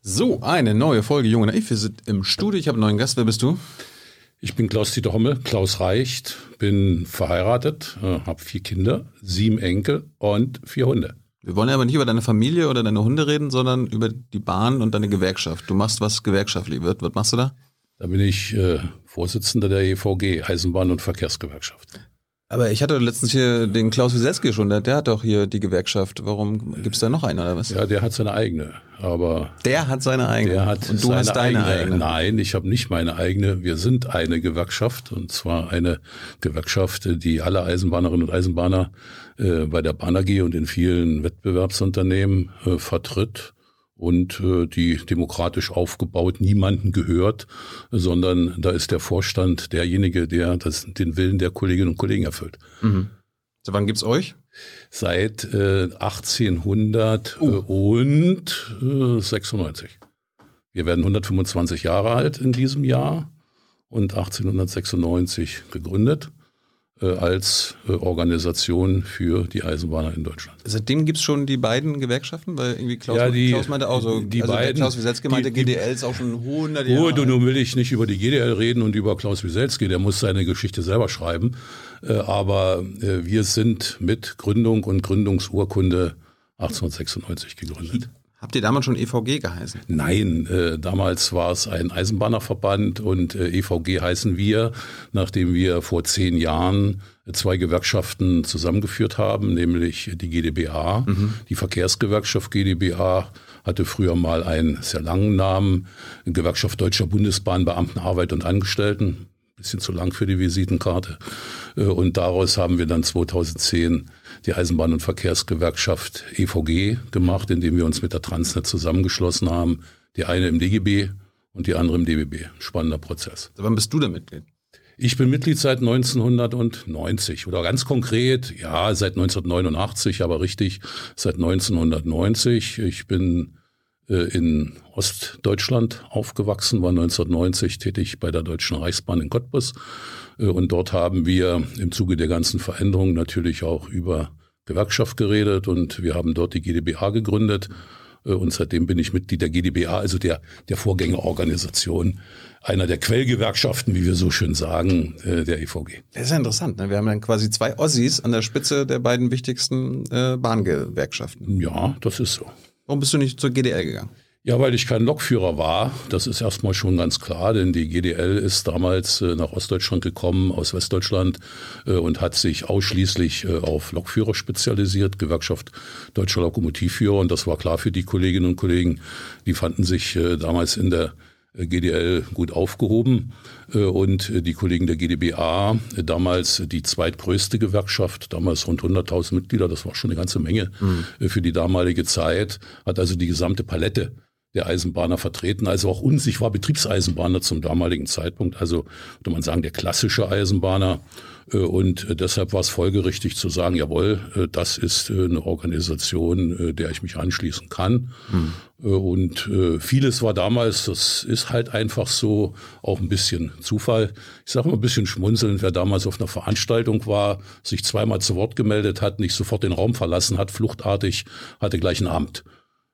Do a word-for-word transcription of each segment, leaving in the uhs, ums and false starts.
So, eine neue Folge Jung und Naiv. Wir sind im Studio. Ich habe einen neuen Gast. Wer bist du? Ich bin Klaus-Dieter Hommel, Klaus Reicht, bin verheiratet, äh, habe vier Kinder, sieben Enkel und vier Hunde. Wir wollen aber nicht über deine Familie oder deine Hunde reden, sondern über die Bahn und deine Gewerkschaft. Du machst was gewerkschaftlich wird. Was machst du da? Da bin ich äh, Vorsitzender der E V G, Eisenbahn- und Verkehrsgewerkschaft. Aber ich hatte letztens hier den Klaus Wieselski schon, der, der hat doch hier die Gewerkschaft. Warum gibt's da noch einen oder was? Ja, der hat seine eigene, aber... Der hat seine eigene Der hat und du hast deine eigene. eigene. Nein, ich habe nicht meine eigene. Wir sind eine Gewerkschaft, und zwar eine Gewerkschaft, die alle Eisenbahnerinnen und Eisenbahner äh, bei der Bahn A G und in vielen Wettbewerbsunternehmen äh, vertritt. Und äh, die demokratisch aufgebaut niemanden gehört, sondern da ist der Vorstand derjenige, der das, den Willen der Kolleginnen und Kollegen erfüllt. Mhm. So, wann gibt's euch? Seit äh, achtzehnhundertsechsundneunzig. Uh. Wir werden hundertfünfundzwanzig Jahre alt in diesem Jahr und achtzehnhundertsechsundneunzig gegründet äh, als äh, Organisation für die Eisenbahner in Deutschland. Seitdem gibt's schon die beiden Gewerkschaften, weil irgendwie Klaus, ja, die, Klaus meinte auch so, die also beiden, Klaus Wieselski meinte, die, die, G D L ist auch schon hundert Jahre alt. Gut, und nun will ich nicht über die G D L reden und über Klaus Wieselski, der muss seine Geschichte selber schreiben. Äh, aber äh, wir sind mit Gründung und Gründungsurkunde achtzehnhundertsechsundneunzig gegründet. Habt ihr damals schon E V G geheißen? Nein, äh, damals war es ein Eisenbahnerverband und äh, E V G heißen wir, nachdem wir vor zehn Jahren zwei Gewerkschaften zusammengeführt haben, nämlich die G D B A. Mhm. Die Verkehrsgewerkschaft G D B A hatte früher mal einen sehr langen Namen, Gewerkschaft Deutscher Bundesbahnbeamten, Arbeit und Angestellten. Bisschen zu lang für die Visitenkarte. Und daraus haben wir dann zweitausendzehn die Eisenbahn- und Verkehrsgewerkschaft E V G gemacht, indem wir uns mit der Transnet zusammengeschlossen haben. Die eine im D G B und die andere im D B B. Spannender Prozess. Wann bist du da Mitglied? Ich bin Mitglied seit neunzehnhundertneunzig oder ganz konkret, ja, seit neunzehnhundertneunundachtzig, aber richtig seit neunzehnhundertneunzig. Ich bin in Ostdeutschland aufgewachsen, war neunzehnhundertneunzig tätig bei der Deutschen Reichsbahn in Cottbus. Und dort haben wir im Zuge der ganzen Veränderungen natürlich auch über Gewerkschaft geredet und wir haben dort die G D B A gegründet. Und seitdem bin ich Mitglied der G D B A, also der, der Vorgängerorganisation, einer der Quellgewerkschaften, wie wir so schön sagen, der E V G. Das ist ja interessant, ne? Wir haben dann quasi zwei Ossis an der Spitze der beiden wichtigsten äh, Bahngewerkschaften. Ja, das ist so. Warum bist du nicht zur G D L gegangen? Ja, weil ich kein Lokführer war. Das ist erstmal schon ganz klar, denn die G D L ist damals äh, nach Ostdeutschland gekommen, aus Westdeutschland äh, und hat sich ausschließlich äh, auf Lokführer spezialisiert, Gewerkschaft Deutscher Lokomotivführer. Und das war klar für die Kolleginnen und Kollegen. Die fanden sich äh, damals in der G D L gut aufgehoben und die Kollegen der G D B A, damals die zweitgrößte Gewerkschaft, damals rund hunderttausend Mitglieder, das war schon eine ganze Menge mhm. für die damalige Zeit, hat also die gesamte Palette der Eisenbahner vertreten, also auch uns, ich war Betriebseisenbahner zum damaligen Zeitpunkt, also würde man sagen, der klassische Eisenbahner. Und deshalb war es folgerichtig zu sagen, jawohl, das ist eine Organisation, der ich mich anschließen kann. Mhm. Und vieles war damals, das ist halt einfach so, auch ein bisschen Zufall. Ich sage mal ein bisschen schmunzelnd, wer damals auf einer Veranstaltung war, sich zweimal zu Wort gemeldet hat, nicht sofort den Raum verlassen hat, fluchtartig, hatte gleich ein Amt.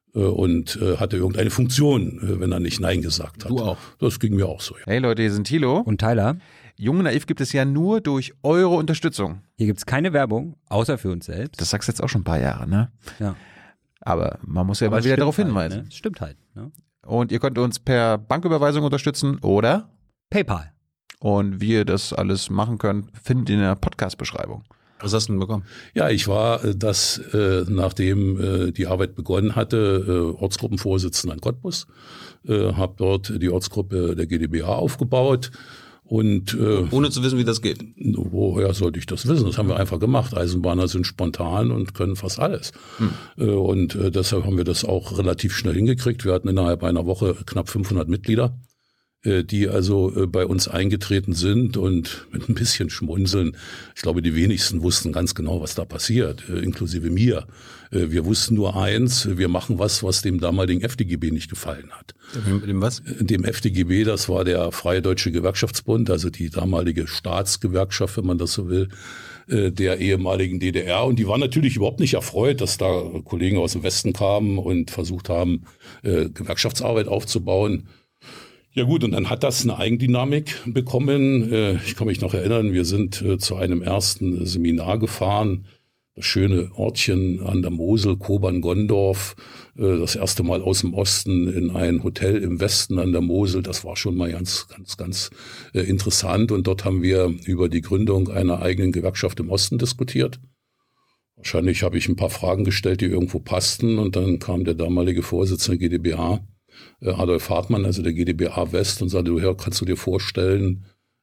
Und hatte irgendeine Funktion, wenn er nicht Nein gesagt hat. Du auch. Das ging mir auch so. Ja. Hey Leute, hier sind Thilo und Tyler. Jung und Naiv gibt es ja nur durch eure Unterstützung. Hier gibt es keine Werbung, außer für uns selbst. Das sagst du jetzt auch schon ein paar Jahre, ne? Ja. Aber man muss ja Aber mal wieder darauf halt, hinweisen. Ne? Stimmt halt. Ne? Und ihr könnt uns per Banküberweisung unterstützen oder PayPal. Und wie ihr das alles machen könnt, findet ihr in der Podcast-Beschreibung. Was hast du denn bekommen? Ja, ich war das, äh, nachdem äh, die Arbeit begonnen hatte, äh, Ortsgruppenvorsitzender in Cottbus, äh, habe dort die Ortsgruppe der G D B A aufgebaut. Und äh, ohne zu wissen, wie das geht. Woher sollte ich das wissen? Das haben wir einfach gemacht. Eisenbahner sind spontan und können fast alles. Hm. Äh, und äh, deshalb haben wir das auch relativ schnell hingekriegt. Wir hatten innerhalb einer Woche knapp fünfhundert Mitglieder die also bei uns eingetreten sind und mit ein bisschen Schmunzeln. Ich glaube, die wenigsten wussten ganz genau, was da passiert, inklusive mir. Wir wussten nur eins, wir machen was, was dem damaligen F D G B nicht gefallen hat. Dem was? Dem F D G B, das war der Freie Deutsche Gewerkschaftsbund, also die damalige Staatsgewerkschaft, wenn man das so will, der ehemaligen D D R. Und die waren natürlich überhaupt nicht erfreut, dass da Kollegen aus dem Westen kamen und versucht haben, Gewerkschaftsarbeit aufzubauen. Ja gut, und dann hat das eine Eigendynamik bekommen. Ich kann mich noch erinnern, wir sind zu einem ersten Seminar gefahren, das schöne Ortchen an der Mosel, Kobern-Gondorf, das erste Mal aus dem Osten in ein Hotel im Westen an der Mosel. Das war schon mal ganz, ganz, ganz interessant. Und dort haben wir über die Gründung einer eigenen Gewerkschaft im Osten diskutiert. Wahrscheinlich habe ich ein paar Fragen gestellt, die irgendwo passten. Und dann kam der damalige Vorsitzende G d B A, Adolf Hartmann, also der G d B A West, und sagte, ja, kannst du dir vorstellen,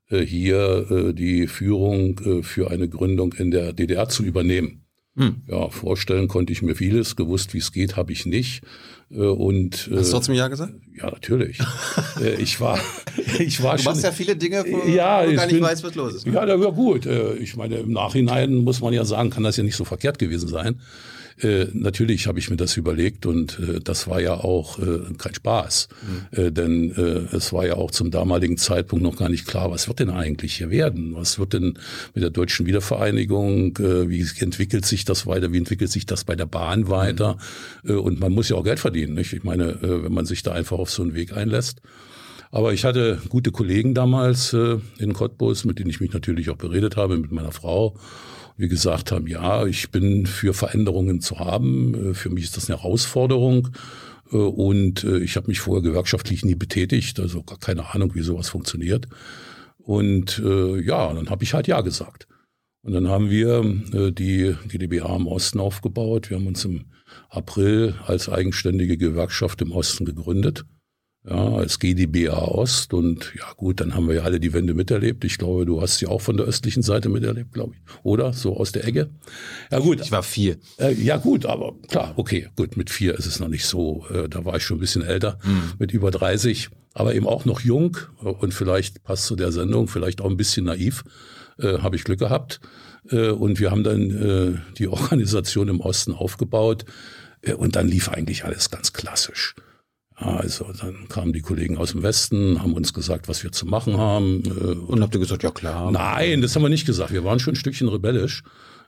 hier die Führung für eine Gründung in der D D R zu übernehmen? Hm. Ja, vorstellen konnte ich mir vieles, gewusst, wie es geht, habe ich nicht. Und, Hast du trotzdem Ja gesagt? Ja, natürlich. ich war, ich war du schon. Du machst ja viele Dinge, wo ja, du gar nicht bin, weißt, was los ist. Ne? Ja, ja, gut. Ich meine, im Nachhinein muss man ja sagen, kann das ja nicht so verkehrt gewesen sein. Äh, natürlich habe ich mir das überlegt und äh, das war ja auch äh, kein Spaß, mhm. äh, denn äh, es war ja auch zum damaligen Zeitpunkt noch gar nicht klar, was wird denn eigentlich hier werden? Was wird denn mit der deutschen Wiedervereinigung? Äh, wie entwickelt sich das weiter? Wie entwickelt sich das bei der Bahn weiter? Mhm. Äh, und man muss ja auch Geld verdienen, nicht? Ich meine, äh, wenn man sich da einfach auf so einen Weg einlässt. Aber ich hatte gute Kollegen damals äh, in Cottbus, mit denen ich mich natürlich auch beredet habe, mit meiner Frau. Wir gesagt haben, ja, ich bin für Veränderungen zu haben. Für mich ist das eine Herausforderung. Und ich habe mich vorher gewerkschaftlich nie betätigt, also gar keine Ahnung, wie sowas funktioniert. Und ja, dann habe ich halt Ja gesagt. Und dann haben wir die G d B A im Osten aufgebaut. Wir haben uns im April als eigenständige Gewerkschaft im Osten gegründet. Ja, als G d B A Ost. Und ja gut, dann haben wir ja alle die Wende miterlebt. Ich glaube, du hast sie auch von der östlichen Seite miterlebt, glaube ich. Oder? So aus der Ecke. Ja gut. Ich war vier. Äh, ja gut, aber klar, okay, gut, mit vier ist es noch nicht so. Äh, da war ich schon ein bisschen älter, mhm. mit über dreißig. Aber eben auch noch jung und vielleicht passt zu der Sendung, vielleicht auch ein bisschen naiv. Äh, habe ich Glück gehabt. Äh, und wir haben dann äh, die Organisation im Osten aufgebaut. Äh, und dann lief eigentlich alles ganz klassisch. Ja, also dann kamen die Kollegen aus dem Westen, haben uns gesagt, was wir zu machen haben. Und habt ihr gesagt, ja klar. Nein, das haben wir nicht gesagt. Wir waren schon ein Stückchen rebellisch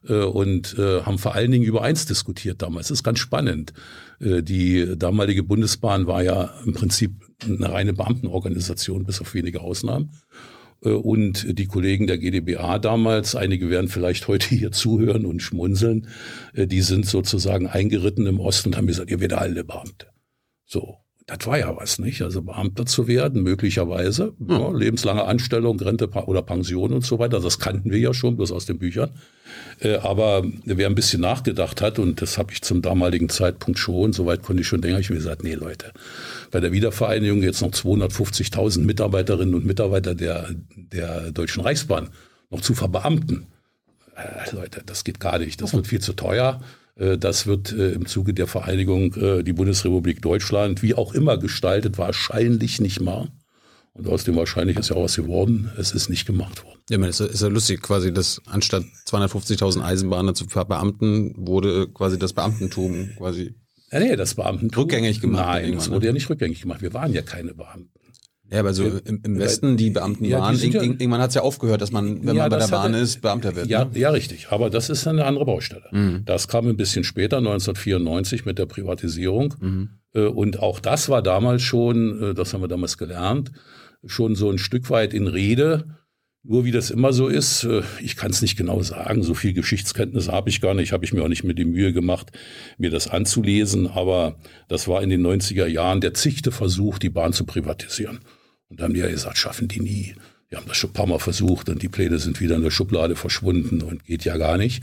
und haben vor allen Dingen über eins diskutiert damals. Das ist ganz spannend. Die damalige Bundesbahn war ja im Prinzip eine reine Beamtenorganisation, bis auf wenige Ausnahmen. Und die Kollegen der G d B A damals, einige werden vielleicht heute hier zuhören und schmunzeln, die sind sozusagen eingeritten im Osten und haben gesagt, ihr werdet alle Beamte. So. Das war ja was, nicht? Also Beamter zu werden, möglicherweise, hm. ja, lebenslange Anstellung, Rente oder Pension und so weiter. Das kannten wir ja schon, bloß aus den Büchern. Äh, aber wer ein bisschen nachgedacht hat, und das habe ich zum damaligen Zeitpunkt schon, soweit konnte ich schon denken, habe ich mir gesagt, nee Leute, bei der Wiedervereinigung jetzt noch zweihundertfünfzigtausend Mitarbeiterinnen und Mitarbeiter der, der Deutschen Reichsbahn noch zu verbeamten. Äh, Leute, das geht gar nicht, das wird viel zu teuer. Das wird im Zuge der Vereinigung die Bundesrepublik Deutschland wie auch immer gestaltet, wahrscheinlich nicht mal. Und aus dem wahrscheinlich ist ja auch was geworden. Es ist nicht gemacht worden. Ja, man, ist, ist ja lustig, quasi, dass anstatt zweihundertfünfzigtausend Eisenbahner zu verbeamten, wurde quasi das Beamtentum quasi ja, nee, das Beamtentum rückgängig gemacht. Nein, das wurde ja nicht rückgängig gemacht. Wir waren ja keine Beamten. Ja, aber so im, im Westen, die Beamten ja, waren, die ja, irgendwann hat es ja aufgehört, dass man, wenn ja, man bei der Bahn hatte, ist, Beamter wird. Ja, ne? ja, richtig. Aber das ist eine andere Baustelle. Mhm. Das kam ein bisschen später, neunzehnhundertvierundneunzig mit der Privatisierung. Mhm. Und auch das war damals schon, das haben wir damals gelernt, schon so ein Stück weit in Rede. Nur wie das immer so ist, ich kann es nicht genau sagen, so viel Geschichtskenntnis habe ich gar nicht, habe ich mir auch nicht mehr die Mühe gemacht, mir das anzulesen. Aber das war in den neunziger Jahren der zigte Versuch, die Bahn zu privatisieren. Und dann haben die ja gesagt, schaffen die nie. Wir haben das schon ein paar Mal versucht und die Pläne sind wieder in der Schublade verschwunden und geht ja gar nicht.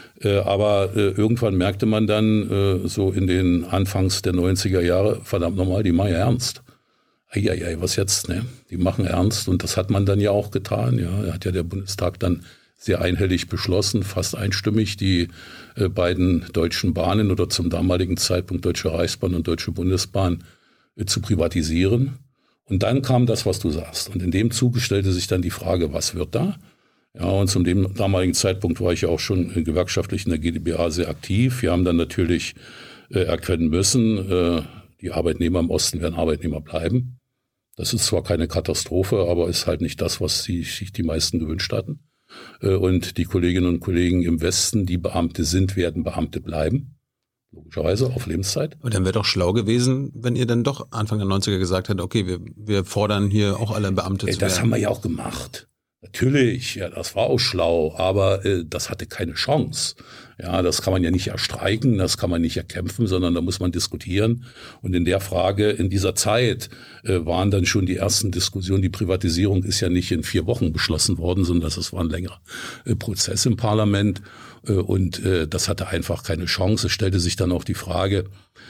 Aber irgendwann merkte man dann so in den Anfangs der neunziger Jahre, verdammt nochmal, die machen ja ernst. Eieiei, was jetzt, ne? Die machen ernst und das hat man dann ja auch getan. Ja, da hat ja der Bundestag dann sehr einhellig beschlossen, fast einstimmig, die beiden deutschen Bahnen oder zum damaligen Zeitpunkt Deutsche Reichsbahn und Deutsche Bundesbahn zu privatisieren. Und dann kam das, was du sagst. Und in dem Zuge stellte sich dann die Frage, was wird da? Ja, und zum dem damaligen Zeitpunkt war ich ja auch schon gewerkschaftlich in der G d B A sehr aktiv. Wir haben dann natürlich äh, erkennen müssen, äh, die Arbeitnehmer im Osten werden Arbeitnehmer bleiben. Das ist zwar keine Katastrophe, aber ist halt nicht das, was die, sich die meisten gewünscht hatten. Äh, und die Kolleginnen und Kollegen im Westen, die Beamte sind, werden Beamte bleiben. Logischerweise auf Lebenszeit. Und dann wäre doch schlau gewesen, wenn ihr dann doch Anfang der neunziger gesagt hättet, okay, wir, wir fordern hier auch alle Beamte äh, zu das werden. haben wir ja auch gemacht. Natürlich, ja, das war auch schlau, aber äh, das hatte keine Chance. Ja, das kann man ja nicht erstreiken, das kann man nicht erkämpfen, sondern da muss man diskutieren. Und in der Frage, in dieser Zeit äh, waren dann schon die ersten Diskussionen. Die Privatisierung ist ja nicht in vier Wochen beschlossen worden, sondern das war ein längerer äh, Prozess im Parlament. Äh, und äh, das hatte einfach keine Chance. Es stellte sich dann auch die Frage,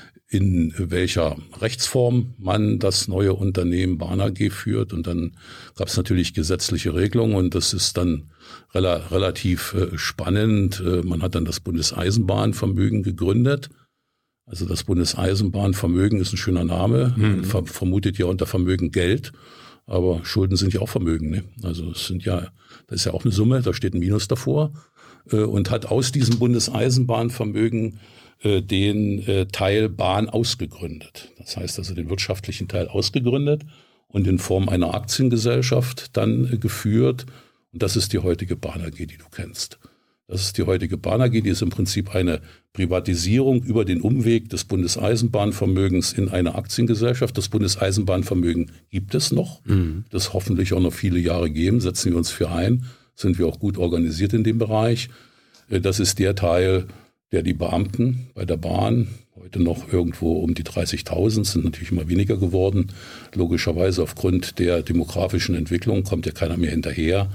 in welcher Rechtsform man das neue Unternehmen Bahn A G führt. Und dann gab es natürlich gesetzliche Regelungen und das ist dann rela- relativ äh, spannend. Äh, man hat dann das Bundeseisenbahnvermögen gegründet. Also das Bundeseisenbahnvermögen ist ein schöner Name. Mhm. Man ver- vermutet ja unter Vermögen Geld, aber Schulden sind ja auch Vermögen. Ne? Also es sind ja, das ist ja auch eine Summe, da steht ein Minus davor. Äh, und hat aus diesem Bundeseisenbahnvermögen den äh, Teil Bahn ausgegründet. Das heißt also den wirtschaftlichen Teil ausgegründet und in Form einer Aktiengesellschaft dann äh, geführt. Und das ist die heutige Bahn A G, die du kennst. Das ist die heutige Bahn A G, die ist im Prinzip eine Privatisierung über den Umweg des Bundeseisenbahnvermögens in eine Aktiengesellschaft. Das Bundeseisenbahnvermögen gibt es noch. Mhm. Das hoffentlich auch noch viele Jahre geben. Setzen wir uns für ein. Sind wir auch gut organisiert in dem Bereich. Äh, das ist der Teil, der die Beamten bei der Bahn, heute noch irgendwo um die dreißigtausend, sind natürlich immer weniger geworden. Logischerweise aufgrund der demografischen Entwicklung kommt ja keiner mehr hinterher,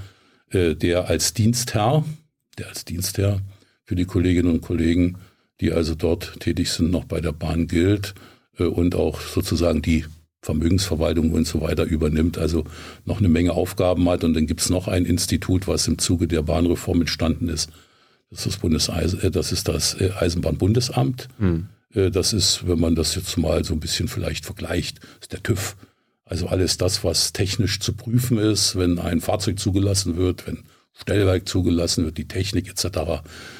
der als Dienstherr, der als Dienstherr für die Kolleginnen und Kollegen, die also dort tätig sind, noch bei der Bahn gilt und auch sozusagen die Vermögensverwaltung und so weiter übernimmt, also noch eine Menge Aufgaben hat. Und dann gibt es noch ein Institut, was im Zuge der Bahnreform entstanden ist. Das ist das Bundeseisen, das ist das Eisenbahnbundesamt. Hm. Das ist, wenn man das jetzt mal so ein bisschen vielleicht vergleicht, ist der TÜV. Also alles das, was technisch zu prüfen ist, wenn ein Fahrzeug zugelassen wird, wenn Stellwerk zugelassen wird, die Technik et cetera.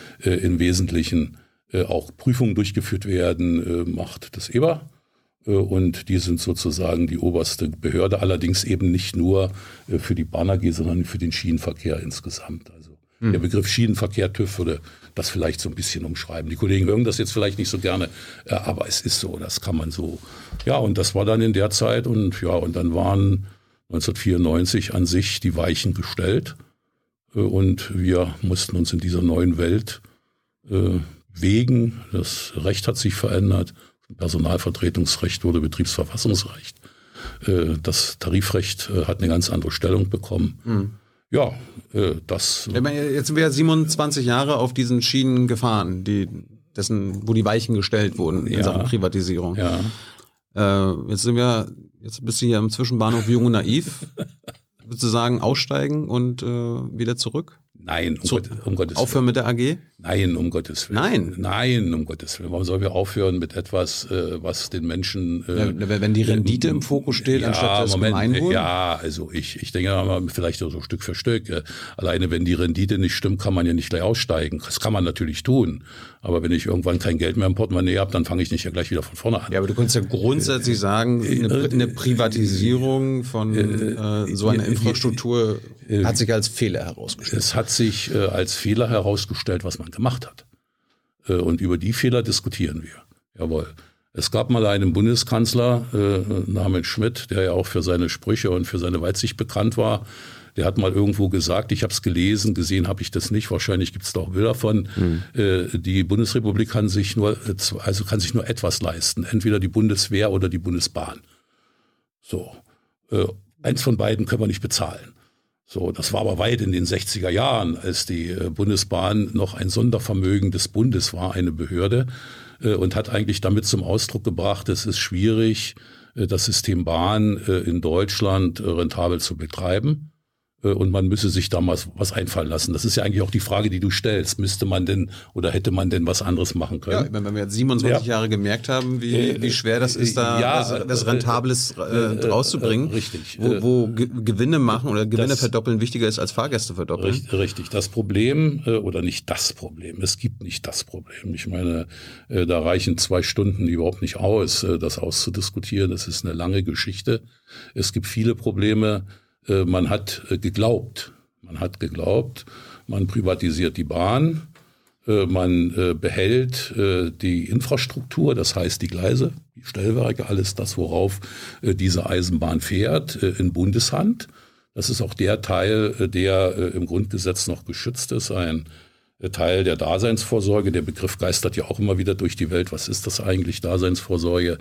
Im Wesentlichen auch Prüfungen durchgeführt werden, macht das E B A. Und die sind sozusagen die oberste Behörde, allerdings eben nicht nur für die Bahn A G, sondern für den Schienenverkehr insgesamt. Also der Begriff Schienenverkehr, TÜV würde das vielleicht so ein bisschen umschreiben. Die Kollegen hören das jetzt vielleicht nicht so gerne, aber es ist so, das kann man so. Ja, und das war dann in der Zeit und ja, und dann waren neunzehnhundertvierundneunzig an sich die Weichen gestellt und wir mussten uns in dieser neuen Welt äh, wägen. Das Recht hat sich verändert, Personalvertretungsrecht wurde Betriebsverfassungsrecht, äh, das Tarifrecht äh, hat eine ganz andere Stellung bekommen. Mhm. Ja, äh, das. Jetzt sind wir siebenundzwanzig Jahre auf diesen Schienen gefahren, die, dessen, wo die Weichen gestellt wurden in ja, Sachen Privatisierung. Ja. Äh, jetzt sind wir, jetzt bist du hier am Zwischenbahnhof Jung und Naiv. Würdest du sagen, aussteigen und äh, wieder zurück? Nein, um, Zu, Gott, um Gottes Willen. Aufhören mit der A G? Nein, um Gottes Willen. Nein? Nein, um Gottes Willen. Warum sollen wir aufhören mit etwas, äh, was den Menschen... Äh, ja, wenn die Rendite äh, im Fokus steht, ja, anstatt das Moment, Gemeinwohl? Ja, also ich, ich denke mal vielleicht so Stück für Stück. Äh, alleine wenn die Rendite nicht stimmt, kann man ja nicht gleich aussteigen. Das kann man natürlich tun. Aber wenn ich irgendwann kein Geld mehr im Portemonnaie habe, dann fange ich nicht ja gleich wieder von vorne an. Ja, aber du kannst ja grundsätzlich sagen, eine, eine Privatisierung von äh, so einer Infrastruktur äh, hat sich als Fehler herausgestellt. Es hat sich äh, als Fehler herausgestellt, was man gemacht hat. Äh, und über die Fehler diskutieren wir. Jawohl. Es gab mal einen Bundeskanzler äh, namens Schmidt, der ja auch für seine Sprüche und für seine Weitsicht bekannt war. Der hat mal irgendwo gesagt, ich habe es gelesen, gesehen habe ich das nicht, wahrscheinlich gibt es da auch Bilder von, mhm. äh, die Bundesrepublik kann sich nur, also kann sich nur etwas leisten, entweder die Bundeswehr oder die Bundesbahn. So, äh, eins von beiden können wir nicht bezahlen. So, das war aber weit in den sechziger Jahren, als die äh, Bundesbahn noch ein Sondervermögen des Bundes war, eine Behörde, äh, und hat eigentlich damit zum Ausdruck gebracht, es ist schwierig, äh, das System Bahn äh, in Deutschland äh, rentabel zu betreiben. und man müsse sich da mal was einfallen lassen. Das ist ja eigentlich auch die Frage, die du stellst. Müsste man denn oder hätte man denn was anderes machen können? Ja, wenn wir jetzt siebenundzwanzig ja. Jahre gemerkt haben, wie, wie schwer das ist, da ja, das, das Rentables äh, äh, rauszubringen. Äh, richtig. Wo, wo Ge- Gewinne machen oder Gewinne das, verdoppeln wichtiger ist als Fahrgäste verdoppeln. Richtig, richtig. Das Problem, äh, oder nicht das Problem, es gibt nicht das Problem. Ich meine, äh, da reichen zwei Stunden überhaupt nicht aus, äh, das auszudiskutieren. Das ist eine lange Geschichte. Es gibt viele Probleme. Man hat geglaubt, man hat geglaubt, man privatisiert die Bahn, man behält die Infrastruktur, das heißt die Gleise, die Stellwerke, alles das, worauf diese Eisenbahn fährt, in Bundeshand. Das ist auch der Teil, der im Grundgesetz noch geschützt ist, ein Teil der Daseinsvorsorge. Der Begriff geistert ja auch immer wieder durch die Welt. Was ist das eigentlich, Daseinsvorsorge?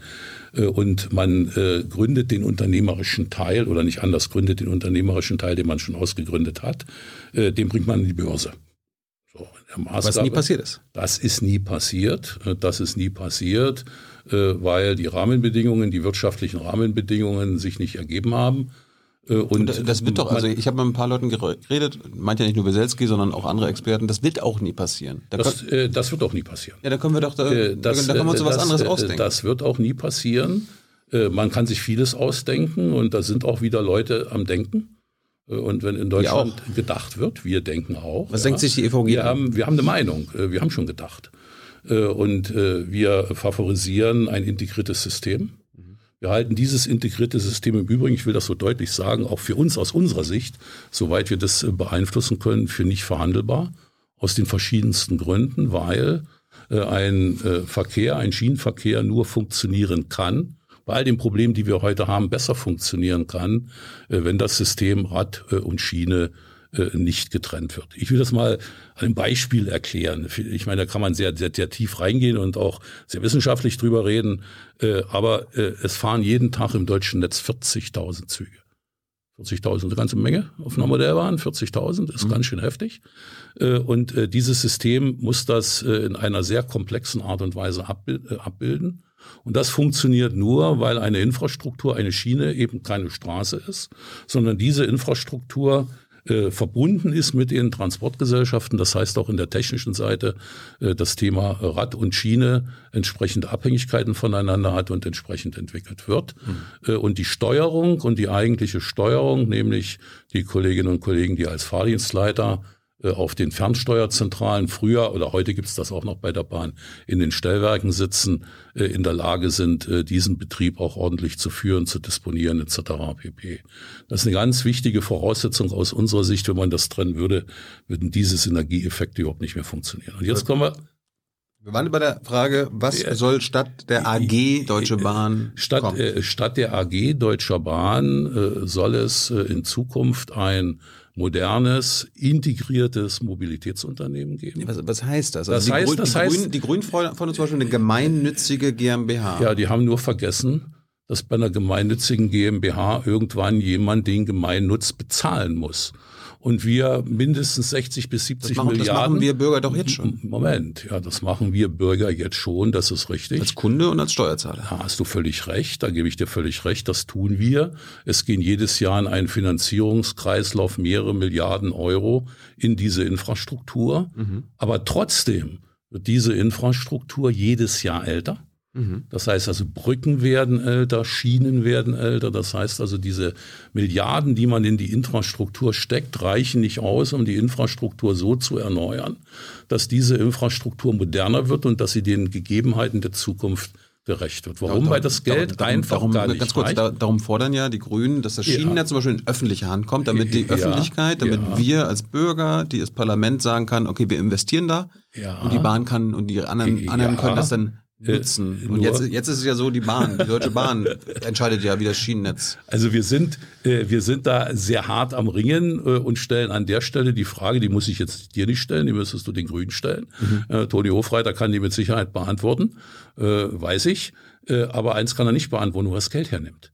Und man äh, gründet den unternehmerischen Teil, oder nicht anders, gründet den unternehmerischen Teil, den man schon ausgegründet hat, äh, den bringt man in die Börse. So, in der Maßgabe, was nie passiert ist. Das ist nie passiert. Das ist nie passiert, äh, weil die Rahmenbedingungen, die wirtschaftlichen Rahmenbedingungen sich nicht ergeben haben. Und, und das wird doch, also ich habe mit ein paar Leuten geredet, meint ja nicht nur Weselski, sondern auch andere Experten, das wird auch nie passieren. Da das, können, äh, das wird auch nie passieren. Ja, da können wir doch, da, das, da können wir uns äh, was das, anderes äh, ausdenken. Das wird auch nie passieren. Äh, man kann sich vieles ausdenken und da sind auch wieder Leute am Denken. Äh, und wenn in Deutschland gedacht wird, wir denken auch. Was ja, denkt sich die E V G? Wir haben, wir haben eine Meinung, äh, wir haben schon gedacht. Äh, und äh, wir favorisieren ein integriertes System. Wir halten dieses integrierte System im Übrigen, ich will das so deutlich sagen, auch für uns aus unserer Sicht, soweit wir das beeinflussen können, für nicht verhandelbar. Aus den verschiedensten Gründen, weil äh, ein äh, Verkehr, ein Schienenverkehr nur funktionieren kann, bei all den Problemen, die wir heute haben, besser funktionieren kann, äh, wenn das System Rad äh, und Schiene äh, nicht getrennt wird. Ich will das mal an einem Beispiel erklären. Ich meine, da kann man sehr, sehr, sehr tief reingehen und auch sehr wissenschaftlich drüber reden. Äh, aber äh, es fahren jeden Tag im deutschen Netz vierzigtausend Züge. vierzigtausend, eine ganze Menge auf einer Modellbahn. vierzigtausend ist mhm. ganz schön heftig. Äh, und äh, dieses System muss das äh, in einer sehr komplexen Art und Weise abbild, äh, abbilden. Und das funktioniert nur, weil eine Infrastruktur, eine Schiene eben keine Straße ist, sondern diese Infrastruktur Äh, verbunden ist mit den Transportgesellschaften. Das heißt auch in der technischen Seite äh, das Thema Rad und Schiene entsprechende Abhängigkeiten voneinander hat und entsprechend entwickelt wird. Mhm. Äh, und die Steuerung und die eigentliche Steuerung, nämlich die Kolleginnen und Kollegen, die als Fahrdienstleiter äh, auf den Fernsteuerzentralen früher oder heute gibt es das auch noch bei der Bahn in den Stellwerken sitzen, äh, in der Lage sind, äh, diesen Betrieb auch ordentlich zu führen, zu disponieren et cetera pp. Das ist eine ganz wichtige Voraussetzung aus unserer Sicht. Wenn man das trennen würde, würden diese Synergieeffekte überhaupt nicht mehr funktionieren. Und jetzt kommen wir... Wir waren bei der Frage, was soll statt der A G Deutsche Bahn statt, kommen? Äh, statt der A G Deutscher Bahn äh, soll es äh, in Zukunft ein modernes, integriertes Mobilitätsunternehmen geben. Was, was heißt das? Also das die heißt, Grün, das die heißt, Grünen, die Grünen fordern zum Beispiel eine gemeinnützige GmbH. Ja, die haben nur vergessen, dass bei einer gemeinnützigen GmbH irgendwann jemand den Gemeinnutz bezahlen muss. Und wir mindestens sechzig bis siebzig das machen, Milliarden. Das machen wir Bürger doch jetzt schon. Moment, ja, das machen wir Bürger jetzt schon, das ist richtig. Als Kunde und als Steuerzahler. Da hast du völlig recht, da gebe ich dir völlig recht, das tun wir. Es gehen jedes Jahr in einen Finanzierungskreislauf mehrere Milliarden Euro in diese Infrastruktur. Mhm. Aber trotzdem wird diese Infrastruktur jedes Jahr älter. Das heißt also, Brücken werden älter, Schienen werden älter. Das heißt also, diese Milliarden, die man in die Infrastruktur steckt, reichen nicht aus, um die Infrastruktur so zu erneuern, dass diese Infrastruktur moderner wird und dass sie den Gegebenheiten der Zukunft gerecht wird. Warum? Ja, darum, Weil das Geld darum, einfach darum, gar nicht ganz kurz, reicht. Da, darum fordern ja die Grünen, dass das Schienennetz ja. zum Beispiel in öffentliche Hand kommt, damit die ja. Öffentlichkeit, damit ja. wir als Bürger, die das Parlament sagen kann, okay, wir investieren da ja. und die Bahn kann und die anderen, ja. anderen können das dann nutzen. Äh, und jetzt, jetzt ist es ja so, die Bahn, die Deutsche Bahn entscheidet ja, wie das Schienennetz. Also wir sind, äh, wir sind da sehr hart am Ringen äh, und stellen an der Stelle die Frage, die muss ich jetzt dir nicht stellen, die müsstest du den Grünen stellen. Mhm. Äh, Toni Hofreiter kann die mit Sicherheit beantworten, äh, weiß ich. Äh, aber eins kann er nicht beantworten, wo er das Geld hernimmt.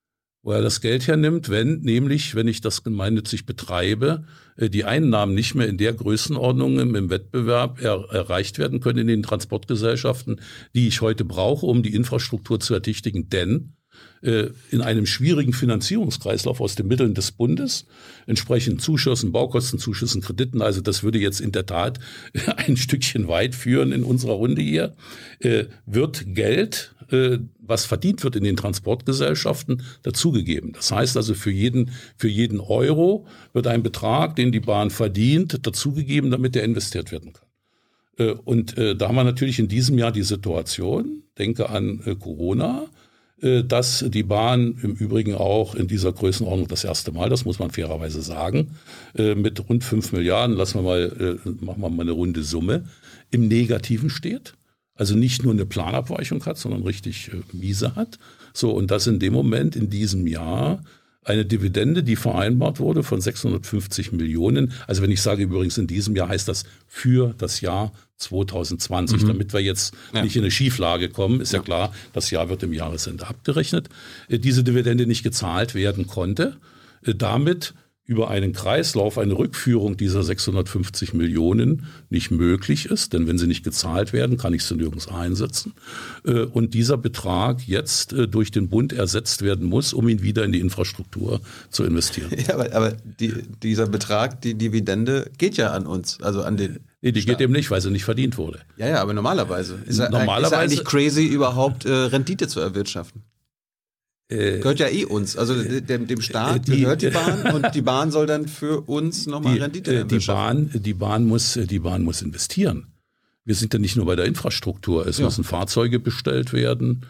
Wo er das Geld hernimmt, wenn nämlich, wenn ich das gemeinnützig betreibe, die Einnahmen nicht mehr in der Größenordnung im Wettbewerb er, erreicht werden können in den Transportgesellschaften, die ich heute brauche, um die Infrastruktur zu ertüchtigen. Denn in einem schwierigen Finanzierungskreislauf aus den Mitteln des Bundes, entsprechend Zuschüssen, Baukostenzuschüssen, Krediten, also das würde jetzt in der Tat ein Stückchen weit führen in unserer Runde hier, wird Geld, was verdient wird in den Transportgesellschaften, dazugegeben. Das heißt also, für jeden, für jeden Euro wird ein Betrag, den die Bahn verdient, dazugegeben, damit der investiert werden kann. Und da haben wir natürlich in diesem Jahr die Situation, denke an Corona, dass die Bahn im Übrigen auch in dieser Größenordnung das erste Mal, das muss man fairerweise sagen, mit rund fünf Milliarden, lassen wir mal, machen wir mal eine runde Summe, im Negativen steht. Also nicht nur eine Planabweichung hat, sondern richtig miese hat. So, und das in dem Moment, in diesem Jahr, eine Dividende, die vereinbart wurde von sechshundertfünfzig Millionen. Also wenn ich sage übrigens in diesem Jahr, heißt das für das Jahr zwanzig zwanzig, mhm. damit wir jetzt ja. nicht in eine Schieflage kommen. Ist ja. ja klar, das Jahr wird im Jahresende abgerechnet. Diese Dividende nicht gezahlt werden konnte. Damit über einen Kreislauf eine Rückführung dieser sechshundertfünfzig Millionen nicht möglich ist, denn wenn sie nicht gezahlt werden, kann ich sie nirgends einsetzen. Und dieser Betrag jetzt durch den Bund ersetzt werden muss, um ihn wieder in die Infrastruktur zu investieren. Ja, aber, aber die, dieser Betrag, die Dividende, geht ja an uns, also an den Nee, die Staat. Geht eben nicht, weil sie nicht verdient wurde. Ja, ja, aber normalerweise. Ist er, normalerweise, ist er eigentlich crazy, überhaupt äh, Rendite zu erwirtschaften? Gehört ja eh uns. Also dem, dem Staat die, gehört die Bahn und die Bahn soll dann für uns nochmal die, Rendite die Bahn, die Bahn muss, die Bahn muss investieren. Wir sind ja nicht nur bei der Infrastruktur. Es ja. müssen Fahrzeuge bestellt werden.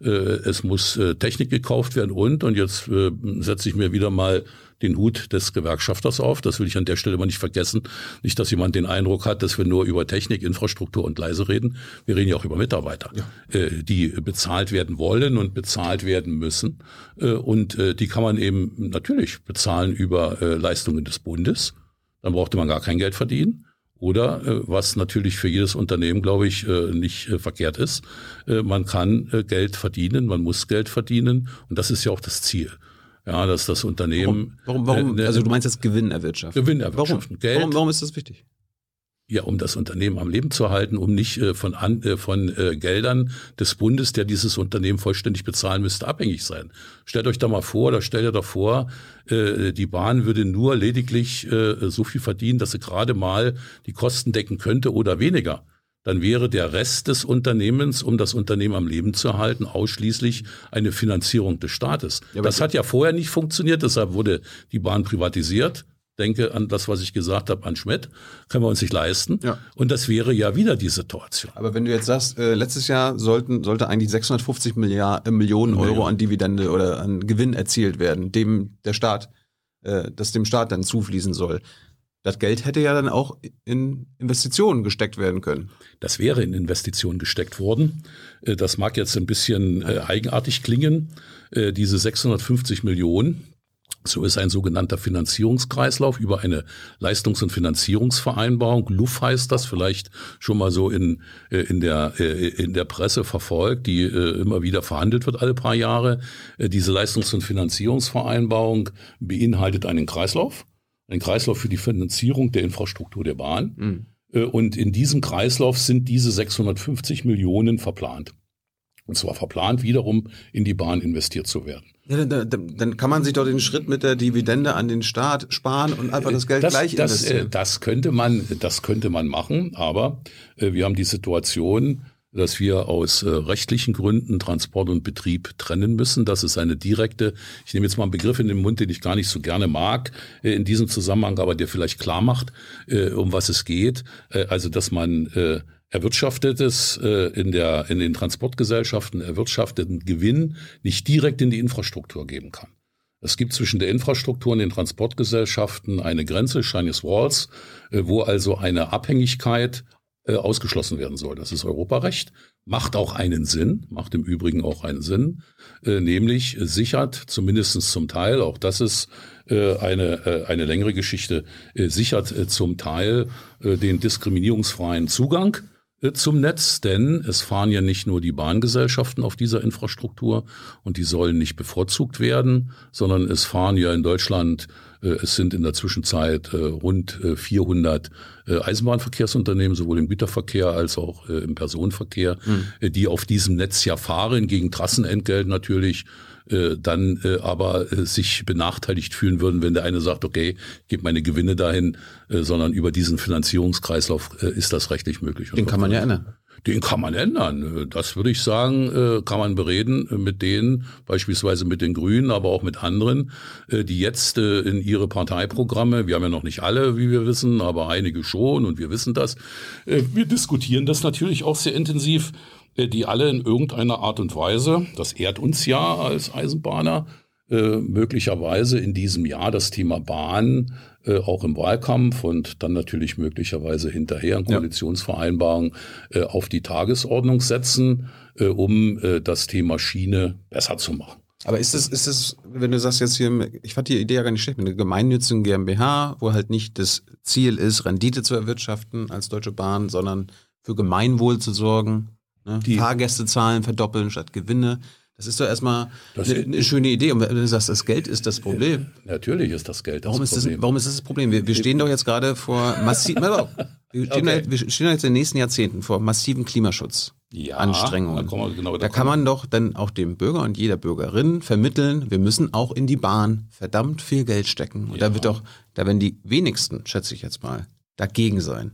Es muss Technik gekauft werden und, und jetzt setze ich mir wieder mal den Hut des Gewerkschafters auf. Das will ich an der Stelle mal nicht vergessen. Nicht, dass jemand den Eindruck hat, dass wir nur über Technik, Infrastruktur und Gleise reden. Wir reden ja auch über Mitarbeiter, ja. die bezahlt werden wollen und bezahlt werden müssen. Und die kann man eben natürlich bezahlen über Leistungen des Bundes. Dann brauchte man gar kein Geld verdienen. Oder, was natürlich für jedes Unternehmen, glaube ich, nicht verkehrt ist, man kann Geld verdienen, man muss Geld verdienen und das ist ja auch das Ziel. Ja, dass das Unternehmen... Warum, warum, warum äh, also du meinst jetzt Gewinn erwirtschaften? Gewinn erwirtschaften. Warum? Geld. Warum, warum ist das wichtig? Ja, um das Unternehmen am Leben zu halten, um nicht äh, von, an, äh, von äh, Geldern des Bundes, der dieses Unternehmen vollständig bezahlen müsste, abhängig sein. Stellt euch da mal vor, oder stellt ihr doch vor, äh, die Bahn würde nur lediglich äh, so viel verdienen, dass sie gerade mal die Kosten decken könnte oder weniger. Dann wäre der Rest des Unternehmens, um das Unternehmen am Leben zu halten, ausschließlich eine Finanzierung des Staates. Ja, das hat ja vorher nicht funktioniert, deshalb wurde die Bahn privatisiert. Denke an das, was ich gesagt habe, an Schmidt, können wir uns nicht leisten. Ja. Und das wäre ja wieder die Situation. Aber wenn du jetzt sagst, äh, letztes Jahr sollten, sollte eigentlich sechshundertfünfzig Milliarden, äh, Millionen Euro ja. an Dividende oder an Gewinn erzielt werden, dem der Staat, äh, das dem Staat dann zufließen soll. Das Geld hätte ja dann auch in Investitionen gesteckt werden können. Das wäre in Investitionen gesteckt worden. Das mag jetzt ein bisschen äh, eigenartig klingen. Äh, diese sechshundertfünfzig Millionen, so ist ein sogenannter Finanzierungskreislauf über eine Leistungs- und Finanzierungsvereinbarung. L U F heißt das, vielleicht schon mal so in, in, der, in der Presse verfolgt, die immer wieder verhandelt wird alle paar Jahre. Diese Leistungs- und Finanzierungsvereinbarung beinhaltet einen Kreislauf, einen Kreislauf für die Finanzierung der Infrastruktur der Bahn. Mhm. Und in diesem Kreislauf sind diese sechshundertfünfzig Millionen verplant. Und zwar verplant, wiederum in die Bahn investiert zu werden. Ja, dann, dann, dann kann man sich doch den Schritt mit der Dividende an den Staat sparen und einfach das Geld das, gleich das, investieren. Das könnte man, das könnte man machen, aber äh, wir haben die Situation, dass wir aus äh, rechtlichen Gründen Transport und Betrieb trennen müssen. Das ist eine direkte, ich nehme jetzt mal einen Begriff in den Mund, den ich gar nicht so gerne mag äh, in diesem Zusammenhang, aber der vielleicht klar macht, äh, um was es geht. Äh, also, dass man äh, erwirtschaftetes äh, in der in den Transportgesellschaften erwirtschafteten Gewinn nicht direkt in die Infrastruktur geben kann. Es gibt zwischen der Infrastruktur und den Transportgesellschaften eine Grenze, Chinese Walls, äh, wo also eine Abhängigkeit äh, ausgeschlossen werden soll. Das ist Europarecht, macht auch einen Sinn, macht im Übrigen auch einen Sinn, äh, nämlich sichert zumindest zum Teil, auch das ist äh, eine äh, eine längere Geschichte, äh, sichert äh, zum Teil äh, den diskriminierungsfreien Zugang zum Netz, denn es fahren ja nicht nur die Bahngesellschaften auf dieser Infrastruktur und die sollen nicht bevorzugt werden, sondern es fahren ja in Deutschland, äh, es sind in der Zwischenzeit äh, rund äh, vierhundert äh, Eisenbahnverkehrsunternehmen, sowohl im Güterverkehr als auch äh, im Personenverkehr, mhm. äh, die auf diesem Netz ja fahren, gegen Trassenentgelt natürlich, äh, dann äh, aber äh, sich benachteiligt fühlen würden, wenn der eine sagt, okay, ich gebe meine Gewinne dahin, äh, sondern über diesen Finanzierungskreislauf äh, ist das rechtlich möglich. Den kann man ja ändern. Den kann man ändern. Das würde ich sagen, kann man bereden mit denen, beispielsweise mit den Grünen, aber auch mit anderen, die jetzt in ihre Parteiprogramme, wir haben ja noch nicht alle, wie wir wissen, aber einige schon und wir wissen das. Wir diskutieren das natürlich auch sehr intensiv, die alle in irgendeiner Art und Weise, das ehrt uns ja als Eisenbahner, Äh, möglicherweise in diesem Jahr das Thema Bahn äh, auch im Wahlkampf und dann natürlich möglicherweise hinterher in Koalitionsvereinbarungen äh, auf die Tagesordnung setzen, äh, um äh, das Thema Schiene besser zu machen. Aber ist es, ist es, wenn du sagst jetzt hier, ich fand die Idee ja gar nicht schlecht, mit einer gemeinnützigen GmbH, wo halt nicht das Ziel ist, Rendite zu erwirtschaften als Deutsche Bahn, sondern für Gemeinwohl zu sorgen, ne? Die Fahrgästezahlen verdoppeln statt Gewinne. Das ist doch erstmal eine, eine schöne Idee. Und wenn du sagst, das Geld ist das Problem. Natürlich ist das Geld das warum Problem. Ist das, warum ist das das Problem? Wir, wir stehen doch jetzt gerade vor massiven, wir, stehen okay. halt, wir stehen jetzt in den nächsten Jahrzehnten vor massiven Klimaschutzanstrengungen. Ja, genau da kann man doch dann auch dem Bürger und jeder Bürgerin vermitteln, wir müssen auch in die Bahn verdammt viel Geld stecken. Und ja. da wird doch, da werden die wenigsten, schätze ich jetzt mal, dagegen sein.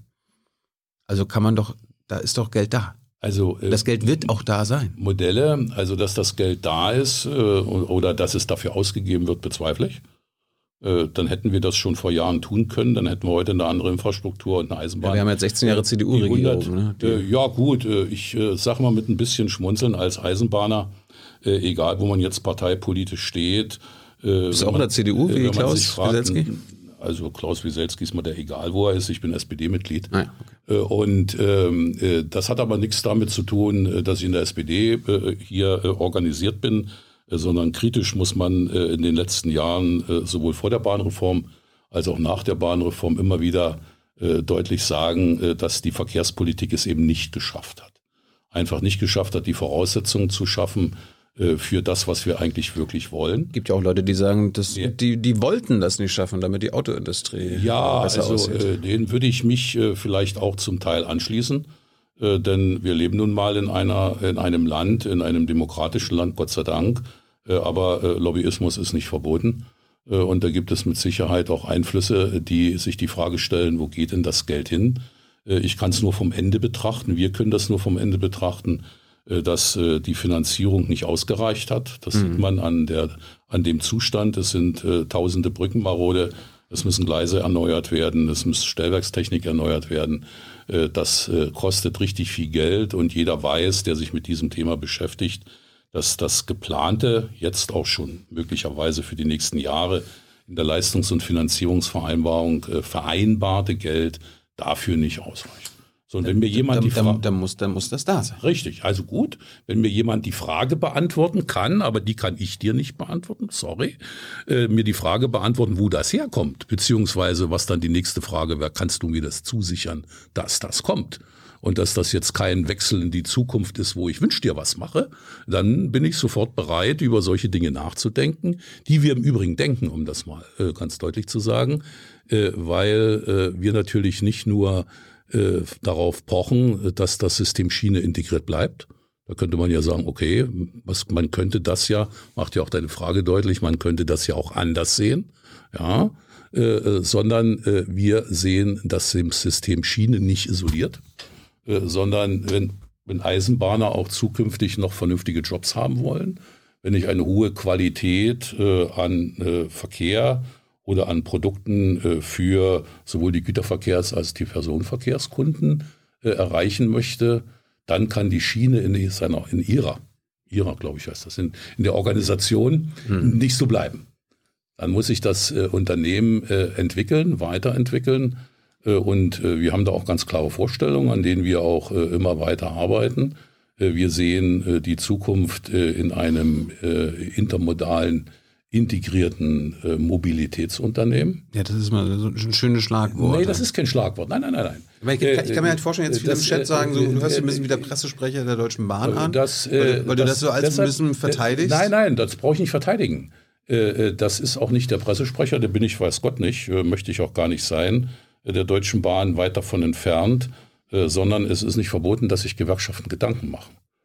Also kann man doch, da ist doch Geld da. Also, äh, das Geld wird auch da sein. Modelle, also dass das Geld da ist äh, oder dass es dafür ausgegeben wird, bezweifle ich. Äh, dann hätten wir das schon vor Jahren tun können. Dann hätten wir heute eine andere Infrastruktur und eine Eisenbahn. Ja, wir haben jetzt sechzehn Jahre C D U-Regierung. Ne? Äh, ja gut, äh, ich äh, sage mal mit ein bisschen Schmunzeln als Eisenbahner, äh, egal wo man jetzt parteipolitisch steht. Äh, Bist du auch in der C D U wie Klaus Wieselski? Also Klaus Wieselski ist mir der egal, wo er ist. Ich bin S P D-Mitglied. Ah, okay. Und ähm, das hat aber nichts damit zu tun, dass ich in der S P D äh, hier äh, organisiert bin, äh, sondern kritisch muss man äh, in den letzten Jahren äh, sowohl vor der Bahnreform als auch nach der Bahnreform immer wieder äh, deutlich sagen, äh, dass die Verkehrspolitik es eben nicht geschafft hat. Einfach nicht geschafft hat, die Voraussetzungen zu schaffen, für das, was wir eigentlich wirklich wollen. Gibt ja auch Leute, die sagen, dass ja. die, die wollten das nicht schaffen, damit die Autoindustrie ja, besser also, aussieht. Äh, denen würde ich mich äh, vielleicht auch zum Teil anschließen, äh, denn wir leben nun mal in einer, in einem Land, in einem demokratischen Land, Gott sei Dank, äh, aber äh, Lobbyismus ist nicht verboten äh, und da gibt es mit Sicherheit auch Einflüsse, die sich die Frage stellen, wo geht denn das Geld hin? Äh, ich kann es nur vom Ende betrachten, wir können das nur vom Ende betrachten, dass äh, die Finanzierung nicht ausgereicht hat. Das mhm. sieht man an der an dem Zustand. Es sind äh, tausende Brücken marode, es müssen Gleise erneuert werden, es muss Stellwerkstechnik erneuert werden. Äh, das äh, kostet richtig viel Geld und jeder weiß, der sich mit diesem Thema beschäftigt, dass das geplante, jetzt auch schon möglicherweise für die nächsten Jahre in der Leistungs- und Finanzierungsvereinbarung äh, vereinbarte Geld dafür nicht ausreicht. So, und wenn mir jemand dann, die Frage, dann, dann, muss, dann muss das da sein. Richtig, also gut, wenn mir jemand die Frage beantworten kann, aber die kann ich dir nicht beantworten, sorry, äh, mir die Frage beantworten, wo das herkommt, beziehungsweise was dann die nächste Frage wäre, kannst du mir das zusichern, dass das kommt? Und dass das jetzt kein Wechsel in die Zukunft ist, wo ich wünsch dir was mache, dann bin ich sofort bereit, über solche Dinge nachzudenken, die wir im Übrigen denken, um das mal äh, ganz deutlich zu sagen, äh, weil äh, wir natürlich nicht nur Äh, darauf pochen, dass das System Schiene integriert bleibt. Da könnte man ja sagen, okay, was, man könnte das ja, macht ja auch deine Frage deutlich, man könnte das ja auch anders sehen, ja, äh, sondern äh, wir sehen das System Schiene nicht isoliert, äh, sondern wenn, wenn Eisenbahner auch zukünftig noch vernünftige Jobs haben wollen, wenn ich eine hohe Qualität äh, an äh, Verkehr oder an Produkten äh, für sowohl die Güterverkehrs- als die Personenverkehrskunden äh, erreichen möchte, dann kann die Schiene in, seiner, in ihrer, ihrer, glaube ich, heißt das, in, in der Organisation hm. nicht so bleiben. Dann muss sich das äh, Unternehmen äh, entwickeln, weiterentwickeln äh, und äh, wir haben da auch ganz klare Vorstellungen, an denen wir auch äh, immer weiter arbeiten. Äh, wir sehen äh, die Zukunft äh, in einem äh, intermodalen integrierten äh, Mobilitätsunternehmen. Ja, das ist mal so ein schönes Schlagwort. Nee, das ist kein Schlagwort. Nein, nein, nein, nein. Aber ich, kann, ich kann mir halt vorstellen, jetzt viele das, im Chat sagen, so, du hörst dich ein bisschen wie der Pressesprecher der Deutschen Bahn an, das, äh, weil, weil das, du das so als deshalb, ein bisschen verteidigst. Nein, nein, das brauche ich nicht verteidigen. Äh, das ist auch nicht der Pressesprecher, der bin ich, weiß Gott nicht, äh, möchte ich auch gar nicht sein, äh, der Deutschen Bahn weit davon entfernt, äh, sondern es ist nicht verboten, dass sich Gewerkschaften Gedanken machen.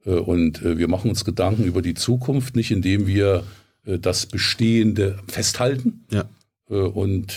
Und wir machen uns Gedanken über die Zukunft, nicht indem wir das Bestehende festhalten. Ja. Und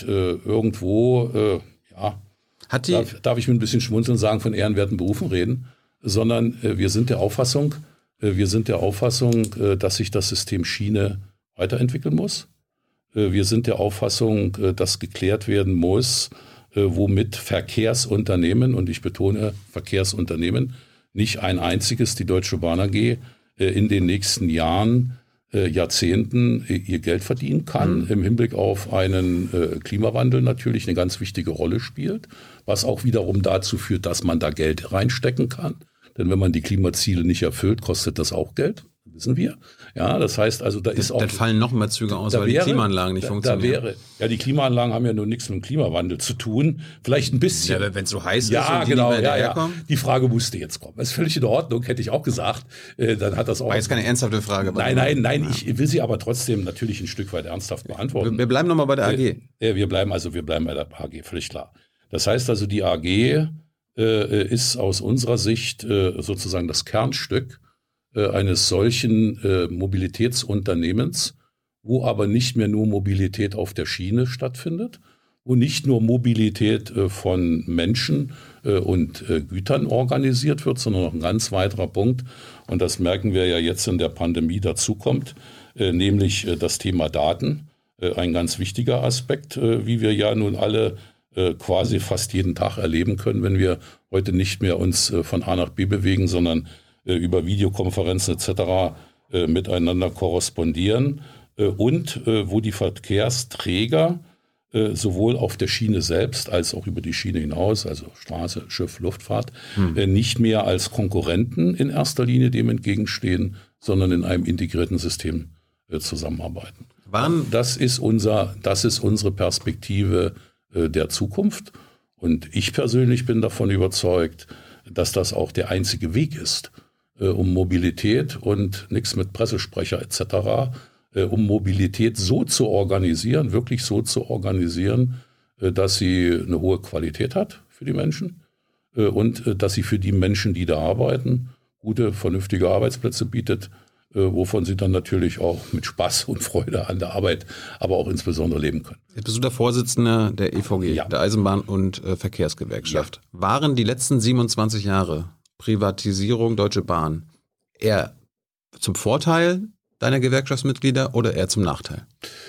irgendwo, ja, Hat die darf, darf ich mit ein bisschen schmunzeln und sagen, von ehrenwerten Berufen reden, sondern wir sind der Auffassung, wir sind der Auffassung, dass sich das System Schiene weiterentwickeln muss. Wir sind der Auffassung, dass geklärt werden muss, womit Verkehrsunternehmen, und ich betone Verkehrsunternehmen, nicht ein einziges, die Deutsche Bahn A G, in den nächsten Jahren, Jahrzehnten ihr Geld verdienen kann, mhm. im Hinblick auf einen Klimawandel natürlich eine ganz wichtige Rolle spielt, was auch wiederum dazu führt, dass man da Geld reinstecken kann. Denn wenn man die Klimaziele nicht erfüllt, kostet das auch Geld, wissen wir. Ja, das heißt also, da ist auch... Dann fallen noch mehr Züge aus, weil wäre, die Klimaanlagen nicht da, funktionieren. Da wäre, ja, die Klimaanlagen haben ja nur nichts mit dem Klimawandel zu tun. Vielleicht ein bisschen. Ja, wenn es so heiß ja, ist und die genau, nicht mehr ja, herkommen. Ja. Die Frage musste jetzt kommen. Das ist völlig in Ordnung, hätte ich auch gesagt. Äh, dann hat das auch... War jetzt keine ernsthafte Frage. Nein, nein, nein, ja. Ich will sie aber trotzdem natürlich ein Stück weit ernsthaft beantworten. Wir, wir bleiben nochmal bei der A G. Äh, wir bleiben also, wir bleiben bei der A G, völlig klar. Das heißt also, die A G äh, ist aus unserer Sicht äh, sozusagen das Kernstück eines solchen äh, Mobilitätsunternehmens, wo aber nicht mehr nur Mobilität auf der Schiene stattfindet, wo nicht nur Mobilität äh, von Menschen äh, und äh, Gütern organisiert wird, sondern noch ein ganz weiterer Punkt, und das merken wir ja jetzt in der Pandemie dazukommt, äh, nämlich äh, das Thema Daten, äh, ein ganz wichtiger Aspekt, äh, wie wir ja nun alle äh, quasi fast jeden Tag erleben können, wenn wir heute nicht mehr uns äh, von A nach B bewegen, sondern über Videokonferenzen et cetera äh, miteinander korrespondieren äh, und äh, wo die Verkehrsträger äh, sowohl auf der Schiene selbst als auch über die Schiene hinaus, also Straße, Schiff, Luftfahrt, hm. äh, nicht mehr als Konkurrenten in erster Linie dem entgegenstehen, sondern in einem integrierten System äh, zusammenarbeiten. Wann? Das ist unser, das ist unsere Perspektive äh, der Zukunft, und ich persönlich bin davon überzeugt, dass das auch der einzige Weg ist, um Mobilität und nichts mit Pressesprecher et cetera, um Mobilität so zu organisieren, wirklich so zu organisieren, dass sie eine hohe Qualität hat für die Menschen und dass sie für die Menschen, die da arbeiten, gute, vernünftige Arbeitsplätze bietet, wovon sie dann natürlich auch mit Spaß und Freude an der Arbeit, aber auch insbesondere leben können. Jetzt bist du der Vorsitzende der E V G, ja. der Eisenbahn- und äh, Verkehrsgewerkschaft. Ja. Waren die letzten siebenundzwanzig Jahre Privatisierung Deutsche Bahn eher zum Vorteil deiner Gewerkschaftsmitglieder oder eher zum Nachteil?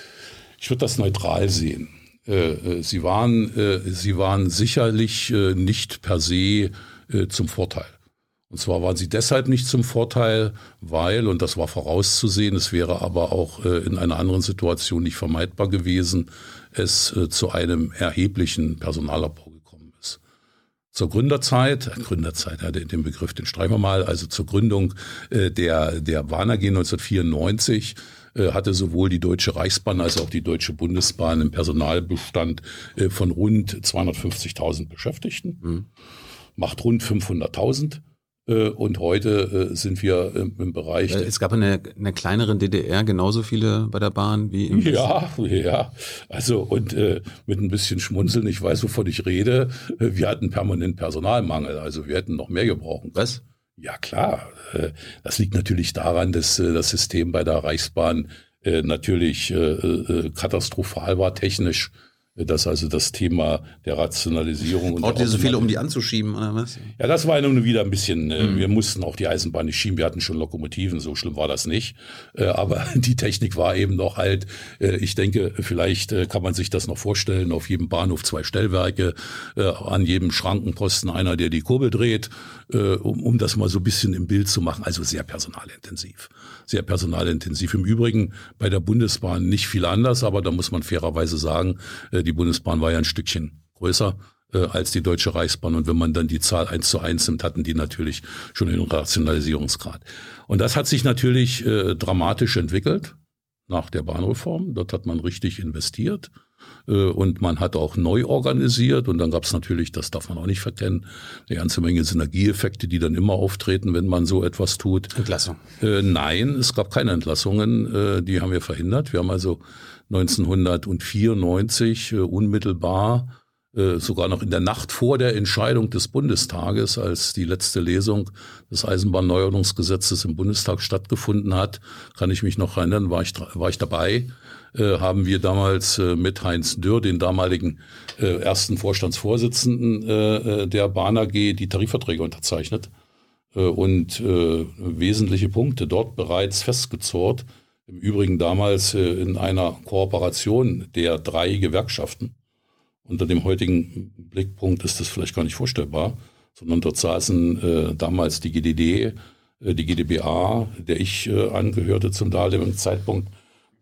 Ich würde das neutral sehen. Sie waren, sie waren sicherlich nicht per se zum Vorteil. Und zwar waren sie deshalb nicht zum Vorteil, weil, und das war vorauszusehen, es wäre aber auch in einer anderen Situation nicht vermeidbar gewesen, es zu einem erheblichen Personalabbau gekommen ist. Zur Gründerzeit, Gründerzeit, ja, den Begriff, den streichen wir mal, also zur Gründung der, der Bahn A G neunzehnhundertvierundneunzig hatte sowohl die Deutsche Reichsbahn als auch die Deutsche Bundesbahn einen Personalbestand von rund zweihundertfünfzigtausend Beschäftigten, mhm. macht rund fünfhunderttausend. Und heute sind wir im Bereich... Es gab in einer, in einer kleineren D D R genauso viele bei der Bahn wie im... Ja, ja. Also und äh, mit ein bisschen Schmunzeln, ich weiß, wovon ich rede, wir hatten permanent Personalmangel. Also wir hätten noch mehr gebrauchen. Was? Ja, klar. Das liegt natürlich daran, dass das System bei der Reichsbahn natürlich katastrophal war, technisch. Dass also das Thema der Rationalisierung... und braucht ihr so viele, um die anzuschieben, oder was? Ja, das war nun wieder ein bisschen, mhm. wir mussten auch die Eisenbahn nicht schieben, wir hatten schon Lokomotiven, so schlimm war das nicht. Aber die Technik war eben noch halt, ich denke, vielleicht kann man sich das noch vorstellen, auf jedem Bahnhof zwei Stellwerke, an jedem Schrankenposten einer, der die Kurbel dreht, um, um das mal so ein bisschen im Bild zu machen. Also sehr personalintensiv. Sehr personalintensiv. Im Übrigen bei der Bundesbahn nicht viel anders, aber da muss man fairerweise sagen, die Bundesbahn war ja ein Stückchen größer äh, als die Deutsche Reichsbahn. Und wenn man dann die Zahl eins zu eins nimmt, hatten die natürlich schon einen Rationalisierungsgrad. Und das hat sich natürlich äh, dramatisch entwickelt nach der Bahnreform. Dort hat man richtig investiert äh, und man hat auch neu organisiert. Und dann gab es natürlich, das darf man auch nicht verkennen, eine ganze Menge Synergieeffekte, die dann immer auftreten, wenn man so etwas tut. Entlassung? Äh, nein, es gab keine Entlassungen. Äh, die haben wir verhindert. Wir haben also neunzehnhundertvierundneunzig äh, unmittelbar äh, sogar noch in der Nacht vor der Entscheidung des Bundestages, als die letzte Lesung des Eisenbahnneuordnungsgesetzes im Bundestag stattgefunden hat, kann ich mich noch erinnern, war ich, war ich dabei, äh, haben wir damals äh, mit Heinz Dürr, den damaligen äh, ersten Vorstandsvorsitzenden äh, der Bahn A G, die Tarifverträge unterzeichnet äh, und äh, wesentliche Punkte dort bereits festgezurrt. Im Übrigen damals äh, in einer Kooperation der drei Gewerkschaften. Unter dem heutigen Blickpunkt ist das vielleicht gar nicht vorstellbar, sondern dort saßen äh, damals die G D D, äh, die G d B A, der ich äh, angehörte zum damaligen Zeitpunkt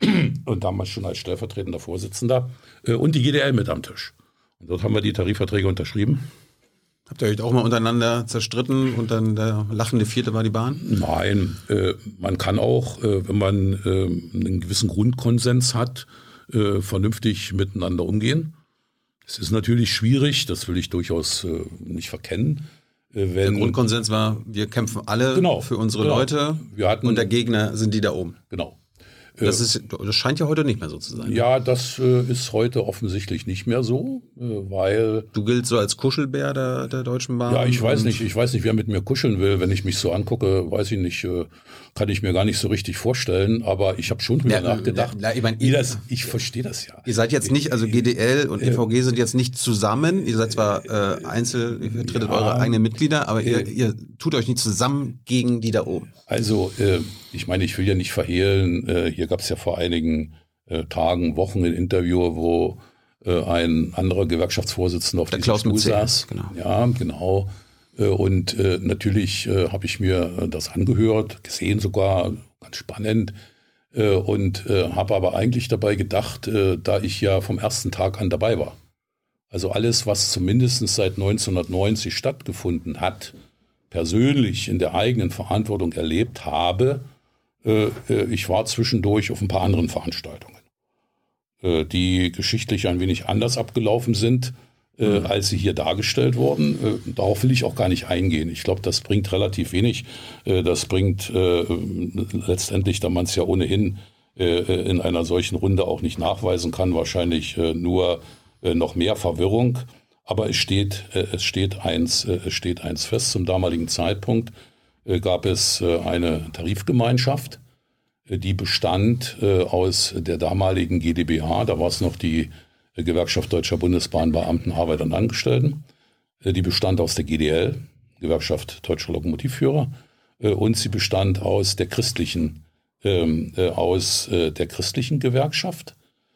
und damals schon als stellvertretender Vorsitzender äh, und die G D L mit am Tisch. Und dort haben wir die Tarifverträge unterschrieben. Habt ihr euch auch mal untereinander zerstritten und dann der lachende Vierte war die Bahn? Nein, äh, man kann auch, äh, wenn man äh, einen gewissen Grundkonsens hat, äh, vernünftig miteinander umgehen. Es ist natürlich schwierig, das will ich durchaus äh, nicht verkennen. Äh, wenn, der Grundkonsens war, wir kämpfen alle genau, für unsere genau. Leute wir hatten, und der Gegner sind die da oben. Genau. Das, ist, das scheint ja heute nicht mehr so zu sein. Ja, das äh, ist heute offensichtlich nicht mehr so, äh, weil... Du giltst so als Kuschelbär der, der Deutschen Bahn? Ja, ich weiß nicht, ich weiß nicht, wer mit mir kuscheln will. Wenn ich mich so angucke, weiß ich nicht, äh, kann ich mir gar nicht so richtig vorstellen. Aber ich habe schon drüber ja, nachgedacht. Ja, ich mein, ihr das, ich verstehe das ja. Ihr seid jetzt nicht, also G D L und E V G sind jetzt nicht zusammen. Ihr seid zwar äh, einzeln, ihr vertretet ja, eure eigenen Mitglieder, aber äh, ihr, ihr tut euch nicht zusammen gegen die da oben. Also, äh, ich meine, ich will ja nicht verhehlen, äh, hier gab es ja vor einigen äh, Tagen, Wochen ein Interview, wo äh, ein anderer Gewerkschaftsvorsitzender auf der diesem Stuhl saß. Genau. Ja, genau. Äh, und äh, natürlich äh, habe ich mir das angehört, gesehen sogar, ganz spannend. Äh, und äh, habe aber eigentlich dabei gedacht, äh, da ich ja vom ersten Tag an dabei war. Also alles, was zumindest seit neunzehnhundertneunzig stattgefunden hat, persönlich in der eigenen Verantwortung erlebt habe. Äh, ich war zwischendurch auf ein paar anderen Veranstaltungen, äh, die geschichtlich ein wenig anders abgelaufen sind, äh, mhm. als sie hier dargestellt wurden. Äh, darauf will ich auch gar nicht eingehen. Ich glaube, das bringt relativ wenig. Äh, das bringt äh, letztendlich, da man es ja ohnehin äh, in einer solchen Runde auch nicht nachweisen kann, wahrscheinlich äh, nur äh, noch mehr Verwirrung. Aber es steht, es steht eins, es steht eins fest. Zum damaligen Zeitpunkt gab es eine Tarifgemeinschaft, die bestand aus der damaligen G d B A. Da war es noch die Gewerkschaft Deutscher Bundesbahnbeamten, Arbeiter und Angestellten. Die bestand aus der G D L, Gewerkschaft Deutscher Lokomotivführer, und sie bestand aus der christlichen, aus der christlichen Gewerkschaft.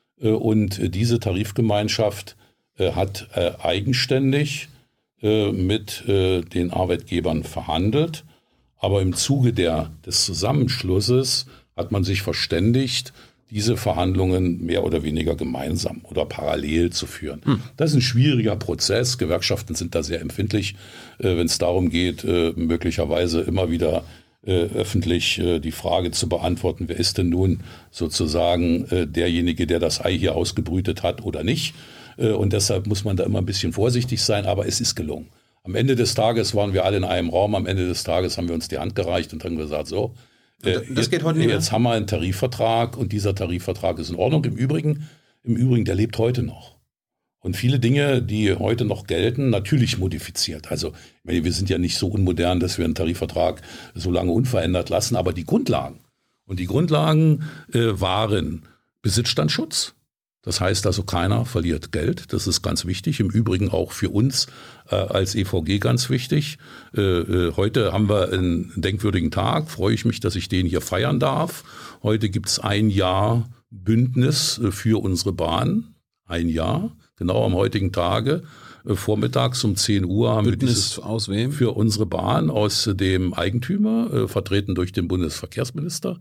Und diese Tarifgemeinschaft hat äh, eigenständig äh, mit äh, den Arbeitgebern verhandelt. Aber im Zuge der, des Zusammenschlusses hat man sich verständigt, diese Verhandlungen mehr oder weniger gemeinsam oder parallel zu führen. Hm. Das ist ein schwieriger Prozess. Gewerkschaften sind da sehr empfindlich, äh, wenn es darum geht, äh, möglicherweise immer wieder äh, öffentlich äh, die Frage zu beantworten, wer ist denn nun sozusagen äh, derjenige, der das Ei hier ausgebrütet hat oder nicht. Und deshalb muss man da immer ein bisschen vorsichtig sein, aber es ist gelungen. Am Ende des Tages waren wir alle in einem Raum, am Ende des Tages haben wir uns die Hand gereicht und haben gesagt, so, das jetzt, geht heute nicht mehr. Jetzt haben wir einen Tarifvertrag und dieser Tarifvertrag ist in Ordnung. Im Übrigen, im Übrigen, der lebt heute noch. Und viele Dinge, die heute noch gelten, natürlich modifiziert. Also ich meine, wir sind ja nicht so unmodern, dass wir einen Tarifvertrag so lange unverändert lassen, aber die Grundlagen, und die Grundlagen äh, waren Besitzstandsschutz. Das heißt also, keiner verliert Geld. Das ist ganz wichtig. Im Übrigen auch für uns äh, als E V G ganz wichtig. Äh, äh, heute haben wir einen denkwürdigen Tag. Freue ich mich, dass ich den hier feiern darf. Heute gibt es ein Jahr Bündnis äh, für unsere Bahn. Ein Jahr, genau am heutigen Tage. Äh, vormittags um zehn Uhr haben Bündnis wir dieses aus wem? Für unsere Bahn aus dem Eigentümer, äh, vertreten durch den Bundesverkehrsminister,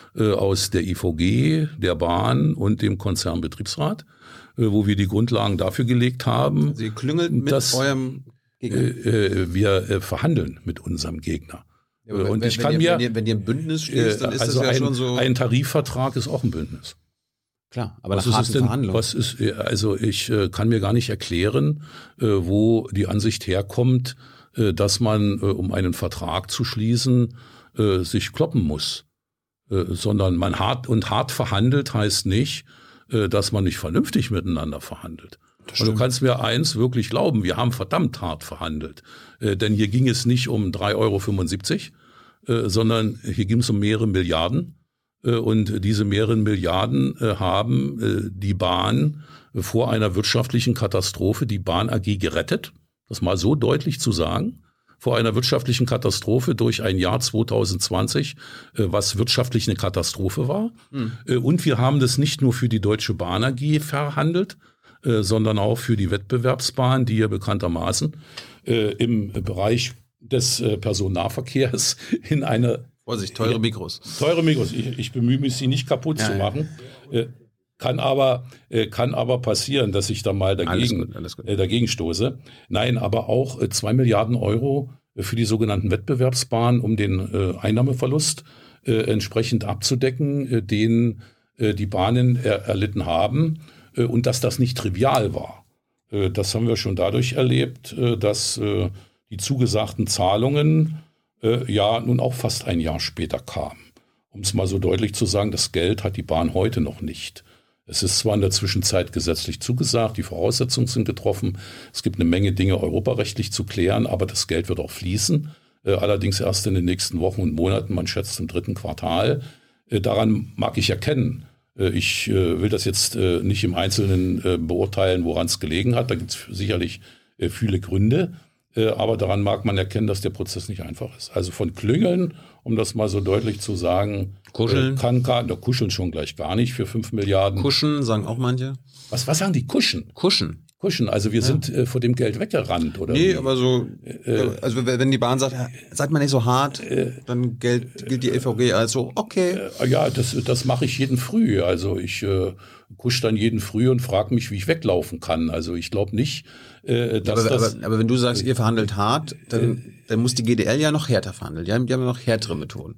aus der I V G, der Bahn und dem Konzernbetriebsrat, wo wir die Grundlagen dafür gelegt haben. Sie klüngeln mit dass, eurem Gegner? Äh, wir verhandeln mit unserem Gegner. Ja, und wenn, ich kann wenn mir, ihr, wenn ihr, wenn ihr ein Bündnis schließt, dann ist also das ja ein, schon so. Ein Tarifvertrag ist auch ein Bündnis. Klar, aber was nach ist es denn? Verhandlungen. Was ist, also ich äh, kann mir gar nicht erklären, äh, wo die Ansicht herkommt, äh, dass man, äh, um einen Vertrag zu schließen, äh, sich kloppen muss. Äh, sondern man hart und hart verhandelt heißt nicht, äh, dass man nicht vernünftig miteinander verhandelt. Und du kannst mir eins wirklich glauben, wir haben verdammt hart verhandelt. Äh, denn hier ging es nicht um drei Euro fünfundsiebzig, äh, sondern hier ging es um mehrere Milliarden. Äh, und diese mehreren Milliarden äh, haben äh, die Bahn äh, vor einer wirtschaftlichen Katastrophe, die Bahn A G gerettet, das mal so deutlich zu sagen, vor einer wirtschaftlichen Katastrophe durch ein Jahr zwanzig zwanzig, äh, was wirtschaftlich eine Katastrophe war. Mhm. Äh, und wir haben das nicht nur für die Deutsche Bahn A G verhandelt, sondern auch für die Wettbewerbsbahn, die ja bekanntermaßen äh, im Bereich des äh, Personennahverkehrs in eine... Vorsicht, teure Mikros. Teure Mikros. Ich, ich bemühe mich, sie nicht kaputt ja, zu machen. Ja. Äh, kann aber, äh, kann aber passieren, dass ich da mal dagegen, alles gut, alles gut. Äh, dagegen stoße. Nein, aber auch äh, zwei Milliarden Euro für die sogenannten Wettbewerbsbahnen, um den äh, Einnahmeverlust äh, entsprechend abzudecken, äh, den äh, die Bahnen er, erlitten haben. Und dass das nicht trivial war. Das haben wir schon dadurch erlebt, dass die zugesagten Zahlungen ja nun auch fast ein Jahr später kamen. Um es mal so deutlich zu sagen, das Geld hat die Bahn heute noch nicht. Es ist zwar in der Zwischenzeit gesetzlich zugesagt, die Voraussetzungen sind getroffen, es gibt eine Menge Dinge europarechtlich zu klären, aber das Geld wird auch fließen. Allerdings erst in den nächsten Wochen und Monaten, man schätzt im dritten Quartal. Daran mag ich erkennen, ich äh, will das jetzt äh, nicht im Einzelnen äh, beurteilen, woran es gelegen hat. Da gibt es sicherlich äh, viele Gründe. Äh, aber daran mag man erkennen, dass der Prozess nicht einfach ist. Also von Klüngeln, um das mal so deutlich zu sagen, Kuscheln. Äh, kann gar, da kuscheln schon gleich gar nicht für fünf Milliarden. Kuschen, sagen auch manche. Was, was sagen die? Kuschen? Kuschen. Kuschen, also wir ja. sind äh, vor dem Geld weggerannt, oder? Nee, wie? aber so, äh, also wenn die Bahn sagt, seid mal nicht so hart, äh, dann gilt, gilt die E V G als so, okay. Äh, ja, das, das mache ich jeden Früh. Also ich äh, kusch dann jeden Früh und frage mich, wie ich weglaufen kann. Also ich glaube nicht, äh, dass aber, das... Aber, aber wenn du sagst, ihr verhandelt hart, dann, äh, dann muss die G D L ja noch härter verhandeln. Die haben, die haben noch härtere Methoden.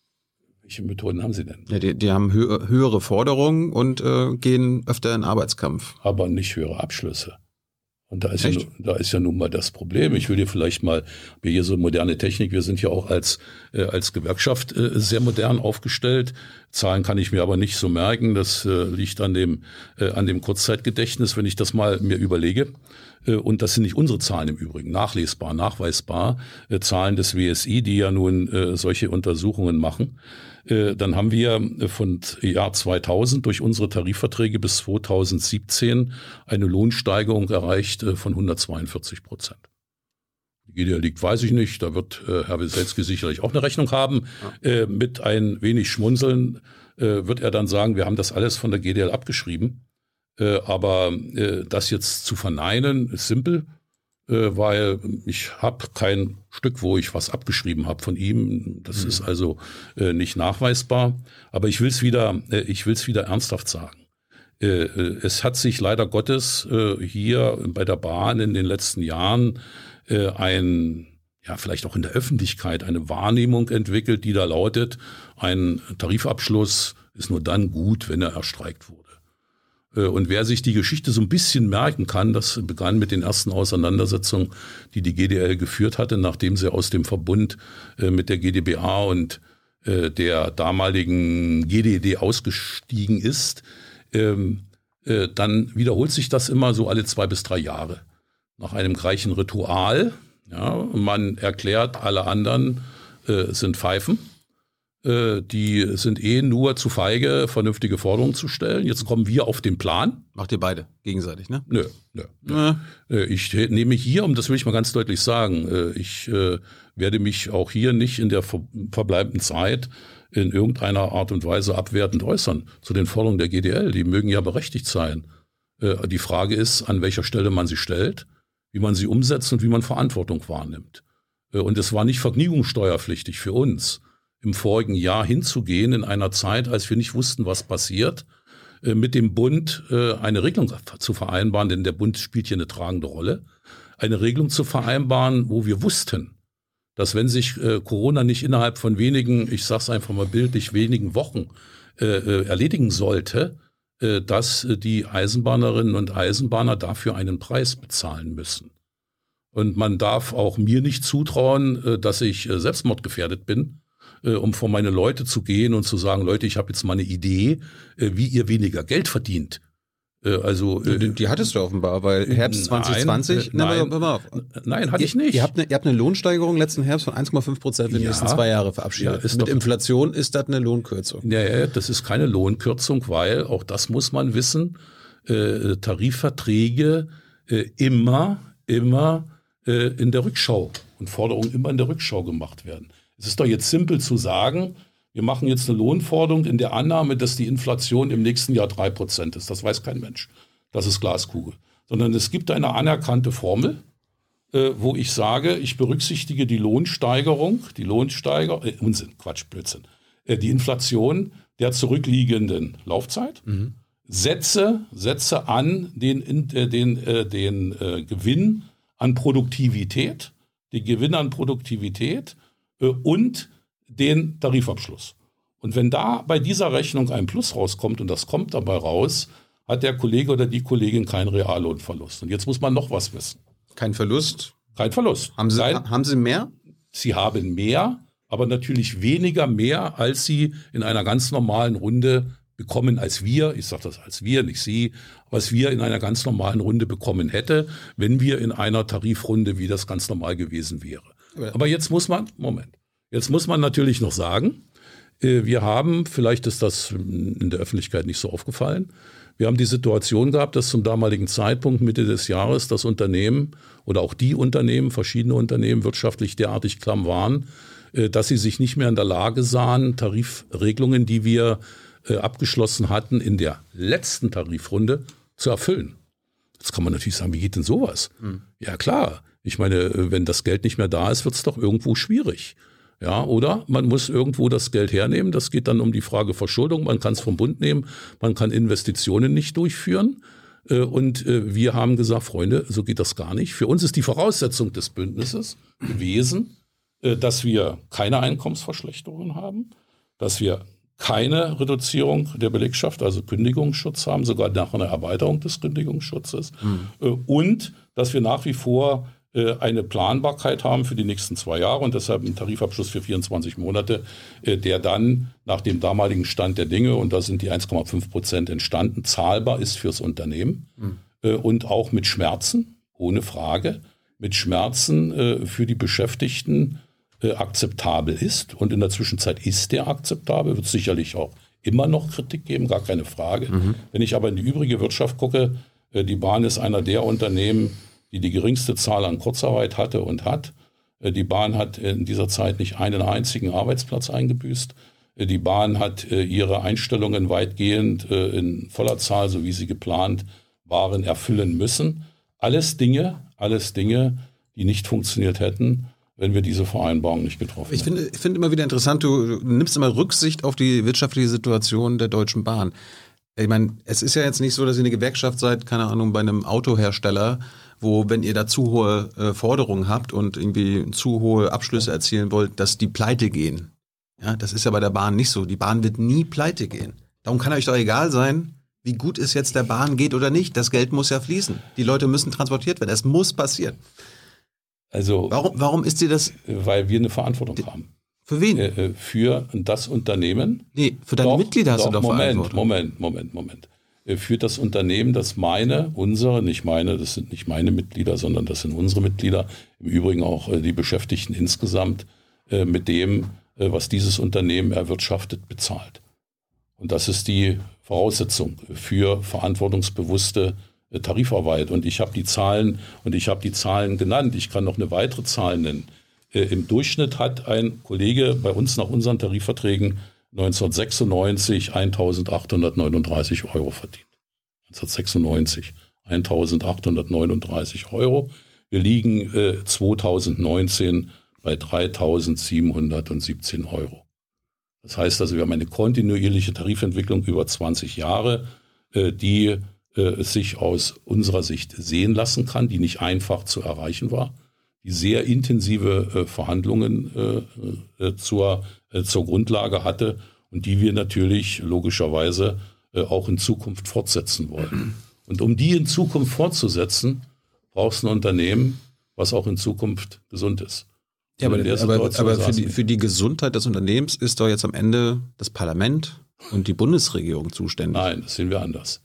Welche Methoden haben sie denn? Ja, die, die haben hö- höhere Forderungen und äh, gehen öfter in Arbeitskampf. Aber nicht höhere Abschlüsse. Und da ist, ja, da ist ja nun mal das Problem. Ich will dir vielleicht mal, wir hier so moderne Technik, wir sind ja auch als, äh, als Gewerkschaft äh, sehr modern aufgestellt. Zahlen kann ich mir aber nicht so merken. Das äh, liegt an dem, äh, an dem Kurzzeitgedächtnis, wenn ich das mal mir überlege. Äh, und das sind nicht unsere Zahlen im Übrigen, nachlesbar, nachweisbar. Äh, Zahlen des W S I, die ja nun äh, solche Untersuchungen machen. Dann haben wir von Jahr zweitausend durch unsere Tarifverträge bis zweitausendsiebzehn eine Lohnsteigerung erreicht von hundertzweiundvierzig Prozent. Die G D L liegt, weiß ich nicht, da wird Herr Wieselski sicherlich auch eine Rechnung haben. Ja. Mit ein wenig Schmunzeln wird er dann sagen, wir haben das alles von der G D L abgeschrieben. Aber das jetzt zu verneinen, ist simpel. Weil ich habe kein Stück, wo ich was abgeschrieben habe von ihm. Das mhm. ist also äh, nicht nachweisbar. Aber ich will es wieder, äh, ich will es wieder ernsthaft sagen. Äh, äh, es hat sich leider Gottes äh, hier bei der Bahn in den letzten Jahren äh, ein, ja vielleicht auch in der Öffentlichkeit eine Wahrnehmung entwickelt, die da lautet: Ein Tarifabschluss ist nur dann gut, wenn er erstreikt wurde. Und wer sich die Geschichte so ein bisschen merken kann, das begann mit den ersten Auseinandersetzungen, die die G D L geführt hatte, nachdem sie aus dem Verbund mit der G d B A und der damaligen G D D ausgestiegen ist, dann wiederholt sich das immer so alle zwei bis drei Jahre. Nach einem gleichen Ritual. Ja, man erklärt, alle anderen sind Pfeifen. Die sind eh nur zu feige, vernünftige Forderungen zu stellen. Jetzt kommen wir auf den Plan. Macht ihr beide gegenseitig, ne? Nö, nö. nö. Ja. Ich nehme hier, und das will ich mal ganz deutlich sagen, ich werde mich auch hier nicht in der verbleibenden Zeit in irgendeiner Art und Weise abwertend äußern zu den Forderungen der G D L. Die mögen ja berechtigt sein. Die Frage ist, an welcher Stelle man sie stellt, wie man sie umsetzt und wie man Verantwortung wahrnimmt. Und es war nicht vergnügungssteuerpflichtig für uns, im vorigen Jahr hinzugehen, in einer Zeit, als wir nicht wussten, was passiert, mit dem Bund eine Regelung zu vereinbaren, denn der Bund spielt hier eine tragende Rolle, eine Regelung zu vereinbaren, wo wir wussten, dass wenn sich Corona nicht innerhalb von wenigen, ich sage es einfach mal bildlich, wenigen Wochen erledigen sollte, dass die Eisenbahnerinnen und Eisenbahner dafür einen Preis bezahlen müssen. Und man darf auch mir nicht zutrauen, dass ich selbstmordgefährdet bin, um vor meine Leute zu gehen und zu sagen, Leute, ich habe jetzt mal eine Idee, wie ihr weniger Geld verdient. Also, die, die hattest du offenbar, weil Herbst zwanzig zwanzig, nein, nein, nein, nein hatte ich nicht. Ihr habt, eine, ihr habt eine Lohnsteigerung letzten Herbst von eins Komma fünf Prozent für die ja, nächsten zwei Jahre verabschiedet. Ja, Mit doch, Inflation ist das eine Lohnkürzung. Ja, ja, das ist keine Lohnkürzung, weil, auch das muss man wissen, äh, Tarifverträge äh, immer, immer äh, in der Rückschau und Forderungen immer in der Rückschau gemacht werden. Es ist doch jetzt simpel zu sagen, wir machen jetzt eine Lohnforderung in der Annahme, dass die Inflation im nächsten Jahr drei Prozent ist. Das weiß kein Mensch. Das ist Glaskugel. Sondern es gibt eine anerkannte Formel, äh, wo ich sage, ich berücksichtige die Lohnsteigerung, die Lohnsteiger, äh, Unsinn, Quatsch, Blödsinn, äh, die Inflation der zurückliegenden Laufzeit, mhm. setze, setze an den, äh, den, äh, den äh, Gewinn an Produktivität, den Gewinn an Produktivität äh, und den Tarifabschluss. Und wenn da bei dieser Rechnung ein Plus rauskommt, und das kommt dabei raus, hat der Kollege oder die Kollegin keinen Reallohnverlust. Und jetzt muss man noch was wissen. Kein Verlust? Kein Verlust. Haben Sie, Kein, haben Sie mehr? Sie haben mehr, aber natürlich weniger mehr, als Sie in einer ganz normalen Runde bekommen als wir, ich sage das als wir, nicht Sie, was wir in einer ganz normalen Runde bekommen hätte, wenn wir in einer Tarifrunde, wie das ganz normal gewesen wäre. Ja. Aber jetzt muss man, Moment, Jetzt muss man natürlich noch sagen, wir haben, vielleicht ist das in der Öffentlichkeit nicht so aufgefallen, wir haben die Situation gehabt, dass zum damaligen Zeitpunkt Mitte des Jahres das Unternehmen oder auch die Unternehmen, verschiedene Unternehmen wirtschaftlich derartig klamm waren, dass sie sich nicht mehr in der Lage sahen, Tarifregelungen, die wir abgeschlossen hatten, in der letzten Tarifrunde zu erfüllen. Jetzt kann man natürlich sagen, wie geht denn sowas? Mhm. Ja klar, ich meine, wenn das Geld nicht mehr da ist, wird es doch irgendwo schwierig. Ja, oder man muss irgendwo das Geld hernehmen. Das geht dann um die Frage Verschuldung. Man kann es vom Bund nehmen. Man kann Investitionen nicht durchführen. Und wir haben gesagt, Freunde, so geht das gar nicht. Für uns ist die Voraussetzung des Bündnisses gewesen, dass wir keine Einkommensverschlechterungen haben, dass wir keine Reduzierung der Belegschaft, also Kündigungsschutz haben, sogar nach einer Erweiterung des Kündigungsschutzes. Mhm. Und dass wir nach wie vor eine Planbarkeit haben für die nächsten zwei Jahre und deshalb einen Tarifabschluss für vierundzwanzig Monate, der dann nach dem damaligen Stand der Dinge, und da sind die eins Komma fünf Prozent entstanden, zahlbar ist fürs Unternehmen mhm. und auch mit Schmerzen, ohne Frage, mit Schmerzen für die Beschäftigten akzeptabel ist. Und in der Zwischenzeit ist der akzeptabel, wird sicherlich auch immer noch Kritik geben, gar keine Frage. Mhm. Wenn ich aber in die übrige Wirtschaft gucke, die Bahn ist einer der Unternehmen, die die geringste Zahl an Kurzarbeit hatte und hat. Die Bahn hat in dieser Zeit nicht einen einzigen Arbeitsplatz eingebüßt. Die Bahn hat ihre Einstellungen weitgehend in voller Zahl, so wie sie geplant waren, erfüllen müssen. Alles Dinge, alles Dinge, die nicht funktioniert hätten, wenn wir diese Vereinbarung nicht getroffen ich hätten. Finde, ich finde immer wieder interessant, du, du nimmst immer Rücksicht auf die wirtschaftliche Situation der Deutschen Bahn. Ich meine, es ist ja jetzt nicht so, dass ihr eine Gewerkschaft seid, keine Ahnung, bei einem Autohersteller, wo, wenn ihr da zu hohe äh, Forderungen habt und irgendwie zu hohe Abschlüsse erzielen wollt, dass die pleite gehen. Ja, das ist ja bei der Bahn nicht so. Die Bahn wird nie pleite gehen. Darum kann euch doch egal sein, wie gut es jetzt der Bahn geht oder nicht. Das Geld muss ja fließen. Die Leute müssen transportiert werden. Es muss passieren. Also, warum, warum ist dir das? Weil wir eine Verantwortung die, haben. Für wen? Äh, für das Unternehmen. Nee, für deine doch, Mitglieder hast doch, du doch Moment, Verantwortung. Moment, Moment, Moment. Für das Unternehmen, das meine, unsere, nicht meine, das sind nicht meine Mitglieder, sondern das sind unsere Mitglieder, im Übrigen auch die Beschäftigten insgesamt, mit dem, was dieses Unternehmen erwirtschaftet, bezahlt. Und das ist die Voraussetzung für verantwortungsbewusste Tarifarbeit. Und ich habe die Zahlen und ich habe die Zahlen genannt. Ich kann noch eine weitere Zahl nennen. Im Durchschnitt hat ein Kollege bei uns nach unseren Tarifverträgen neunzehnhundertsechsundneunzig eintausendachthundertneununddreißig Euro verdient. neunzehnhundertsechsundneunzig eintausendachthundertneununddreißig Euro. Wir liegen äh, zweitausendneunzehn bei dreitausendsiebenhundertsiebzehn Euro. Das heißt also, wir haben eine kontinuierliche Tarifentwicklung über zwanzig Jahre, äh, die äh, sich aus unserer Sicht sehen lassen kann, die nicht einfach zu erreichen war, die sehr intensive äh, Verhandlungen äh, äh, zur, äh, zur Grundlage hatte und die wir natürlich logischerweise äh, auch in Zukunft fortsetzen wollen. Und um die in Zukunft fortzusetzen, brauchst du ein Unternehmen, was auch in Zukunft gesund ist. Ja, aber, aber, aber für, die, für die Gesundheit des Unternehmens ist doch jetzt am Ende das Parlament und die Bundesregierung zuständig. Nein, das sehen wir anders.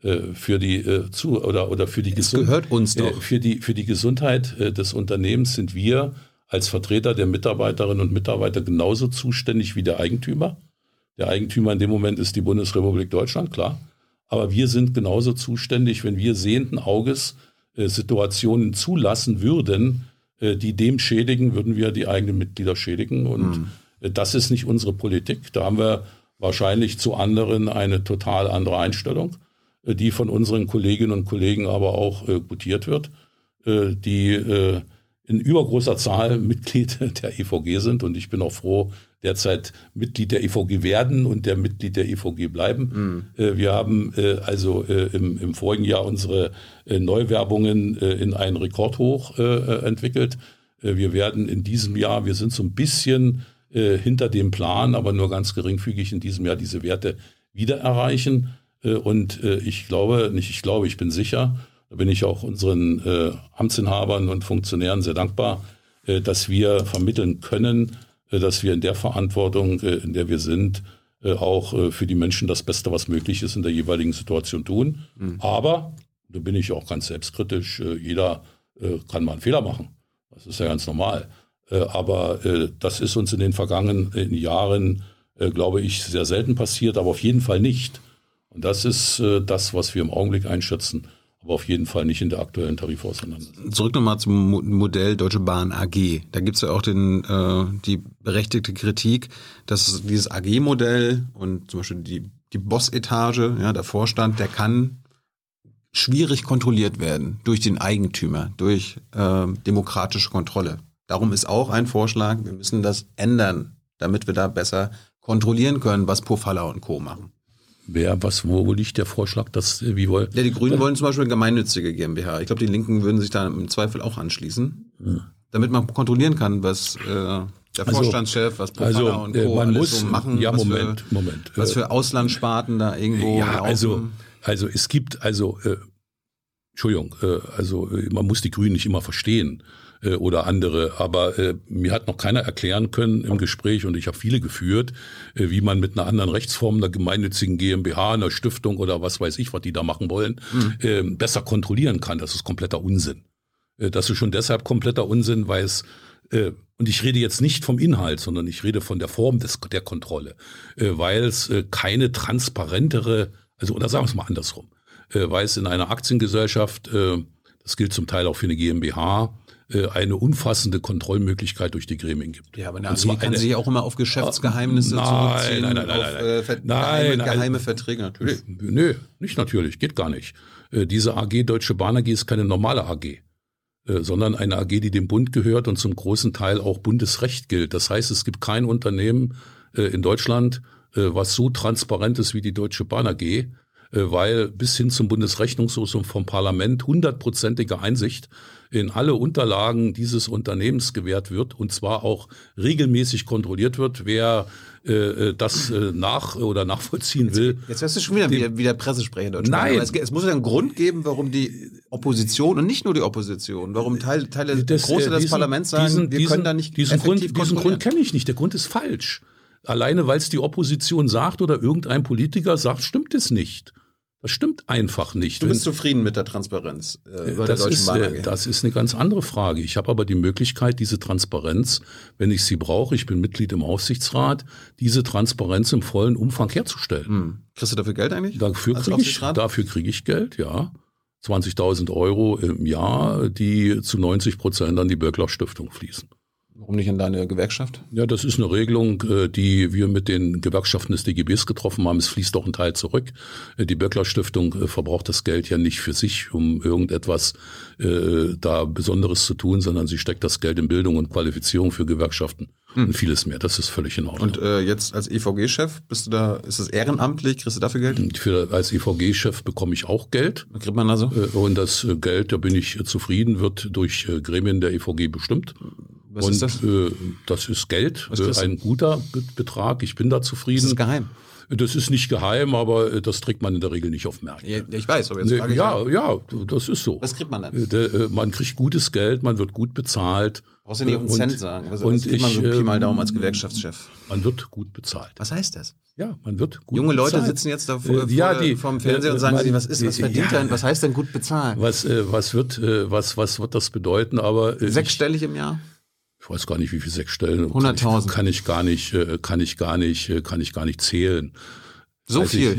für die zu oder oder für die Gesundheit gehört uns doch. für die für die Gesundheit des Unternehmens sind wir als Vertreter der Mitarbeiterinnen und Mitarbeiter genauso zuständig wie der Eigentümer. Der Eigentümer in dem Moment ist die Bundesrepublik Deutschland, klar. Aber wir sind genauso zuständig, wenn wir sehenden Auges äh, Situationen zulassen würden, äh, die dem schädigen, würden wir die eigenen Mitglieder schädigen. Und mhm. äh, das ist nicht unsere Politik. Da haben wir wahrscheinlich zu anderen eine total andere Einstellung, äh, die von unseren Kolleginnen und Kollegen aber auch äh, gutiert wird, äh, die äh, in übergroßer Zahl Mitglied der E V G sind. Und ich bin auch froh, derzeit Mitglied der E V G werden und der Mitglied der E V G bleiben. Mhm. Äh, wir haben äh, also äh, im, im vorigen Jahr unsere äh, Neuwerbungen äh, in einen Rekordhoch äh, entwickelt. Äh, wir werden in diesem Jahr, wir sind so ein bisschen äh, hinter dem Plan, aber nur ganz geringfügig in diesem Jahr diese Werte wieder erreichen. Äh, und äh, ich glaube, nicht ich glaube, ich bin sicher, da bin ich auch unseren äh, Amtsinhabern und Funktionären sehr dankbar, äh, dass wir vermitteln können, äh, dass wir in der Verantwortung, äh, in der wir sind, äh, auch äh, für die Menschen das Beste, was möglich ist, in der jeweiligen Situation tun. Mhm. Aber, da bin ich auch ganz selbstkritisch, äh, jeder äh, kann mal einen Fehler machen. Das ist ja ganz normal. Äh, aber äh, das ist uns in den vergangenen Jahren, äh, glaube ich, sehr selten passiert, aber auf jeden Fall nicht. Und das ist äh, das, was wir im Augenblick einschätzen. Aber auf jeden Fall nicht in der aktuellen Tarifauseinandersetzung. Zurück nochmal zum Modell Deutsche Bahn A G. Da gibt's ja auch den, äh, die berechtigte Kritik, dass dieses A G-Modell und zum Beispiel die, die Boss-Etage, ja, der Vorstand, der kann schwierig kontrolliert werden durch den Eigentümer, durch äh, demokratische Kontrolle. Darum ist auch ein Vorschlag, wir müssen das ändern, damit wir da besser kontrollieren können, was Pofalla und Co. machen. Wer, was, wo liegt der Vorschlag, dass, wie wollen? Ja, die Grünen wollen zum Beispiel eine gemeinnützige GmbH. Ich glaube, die Linken würden sich da im Zweifel auch anschließen, ja. damit man kontrollieren kann, was äh, der also, Vorstandschef, was Pofalla also, und Co. man alles muss, so machen. Ja, was Moment, für, Moment. Was für Auslandssparten da irgendwo Ja, laufen. also, also es gibt, also, äh, Entschuldigung, äh, also man muss die Grünen nicht immer verstehen äh, oder andere, aber äh, mir hat noch keiner erklären können im Gespräch, und ich habe viele geführt, äh, wie man mit einer anderen Rechtsform, einer gemeinnützigen GmbH, einer Stiftung oder was weiß ich, was die da machen wollen, mhm. äh, besser kontrollieren kann. Das ist kompletter Unsinn. Äh, das ist schon deshalb kompletter Unsinn, weil es äh, und ich rede jetzt nicht vom Inhalt, sondern ich rede von der Form des, der Kontrolle, äh, weil es äh, keine transparentere, also oder sagen wir es mal andersrum, äh, weil es in einer Aktiengesellschaft, äh, das gilt zum Teil auch für eine GmbH, äh, eine umfassende Kontrollmöglichkeit durch die Gremien gibt. Ja, aber eine A G kann sich auch immer auf Geschäftsgeheimnisse nein, zurückziehen, nein, nein, nein, auf nein, äh, ver- nein, geheime, nein, geheime Verträge natürlich. Nö, nicht natürlich, geht gar nicht. Äh, diese A G Deutsche Bahn A G ist keine normale A G, äh, sondern eine A G, die dem Bund gehört und zum großen Teil auch Bundesrecht gilt. Das heißt, es gibt kein Unternehmen äh, in Deutschland, äh, was so transparent ist wie die Deutsche Bahn A G, weil bis hin zum Bundesrechnungshof und vom Parlament hundertprozentige Einsicht in alle Unterlagen dieses Unternehmens gewährt wird und zwar auch regelmäßig kontrolliert wird, wer äh, das äh, nach oder nachvollziehen will. Jetzt hörst du schon wieder wie, wie der Pressesprecher Deutsche Nein. Bahn. Es, es muss ja einen Grund geben, warum die Opposition und nicht nur die Opposition, warum Teile, Teile das, Große des diesen, Parlaments sagen, diesen, wir diesen, können da nicht diesen effektiv Grund, diesen Grund kenne ich nicht. Der Grund ist falsch. Alleine, weil es die Opposition sagt oder irgendein Politiker sagt, stimmt es nicht. Das stimmt einfach nicht. Du bist zufrieden mit der Transparenz äh, über das der Deutschen ist, Bahn A G? Das ist eine ganz andere Frage. Ich habe aber die Möglichkeit, diese Transparenz, wenn ich sie brauche, ich bin Mitglied im Aufsichtsrat, diese Transparenz im vollen Umfang herzustellen. Hm. Kriegst du dafür Geld eigentlich? Dafür kriege ich, dafür kriege ich Geld, ja. zwanzigtausend Euro im Jahr, die zu neunzig Prozent an die Böckler Stiftung fließen. Warum nicht in deine Gewerkschaft? Ja, das ist eine Regelung, die wir mit den Gewerkschaften des D G Bs getroffen haben. Es fließt auch ein Teil zurück. Die Böckler Stiftung verbraucht das Geld ja nicht für sich, um irgendetwas äh, da Besonderes zu tun, sondern sie steckt das Geld in Bildung und Qualifizierung für Gewerkschaften hm. und vieles mehr. Das ist völlig in Ordnung. Und äh, jetzt als E V G-Chef, bist du da, ist das ehrenamtlich? Kriegst du dafür Geld? Für, als E V G-Chef bekomme ich auch Geld. Was kriegt man also? Und das Geld, da bin ich zufrieden, wird durch Gremien der E V G bestimmt. Was und ist das? Äh, das ist Geld, äh, ein guter Betrag. Ich bin da zufrieden. Ist das geheim? Das ist nicht geheim, aber das trägt man in der Regel nicht auf Märkte. Ja, ich weiß, aber jetzt nee, frage ich ja, ja, das ist so. Was kriegt man dann? De, man kriegt gutes Geld, man wird gut bezahlt. Brauchst du nicht einen Cent sagen. Was, und was kriegt man so ich, Pi mal Daumen als Gewerkschaftschef? Man wird gut bezahlt. Was heißt das? Ja, man wird gut Junge bezahlt. Leute sitzen jetzt da vor, ja, vor, die, vorm Fernseher und sagen man, sich, was ist, was verdient ja, denn, was heißt denn gut bezahlt? Was, was wird, was, was wird das bedeuten? Aber sechsstellig im Jahr? Ich weiß gar nicht, wie viel sechs Stellen. hunderttausend. Kann ich gar nicht, kann ich gar nicht, kann ich gar nicht zählen. So also viel?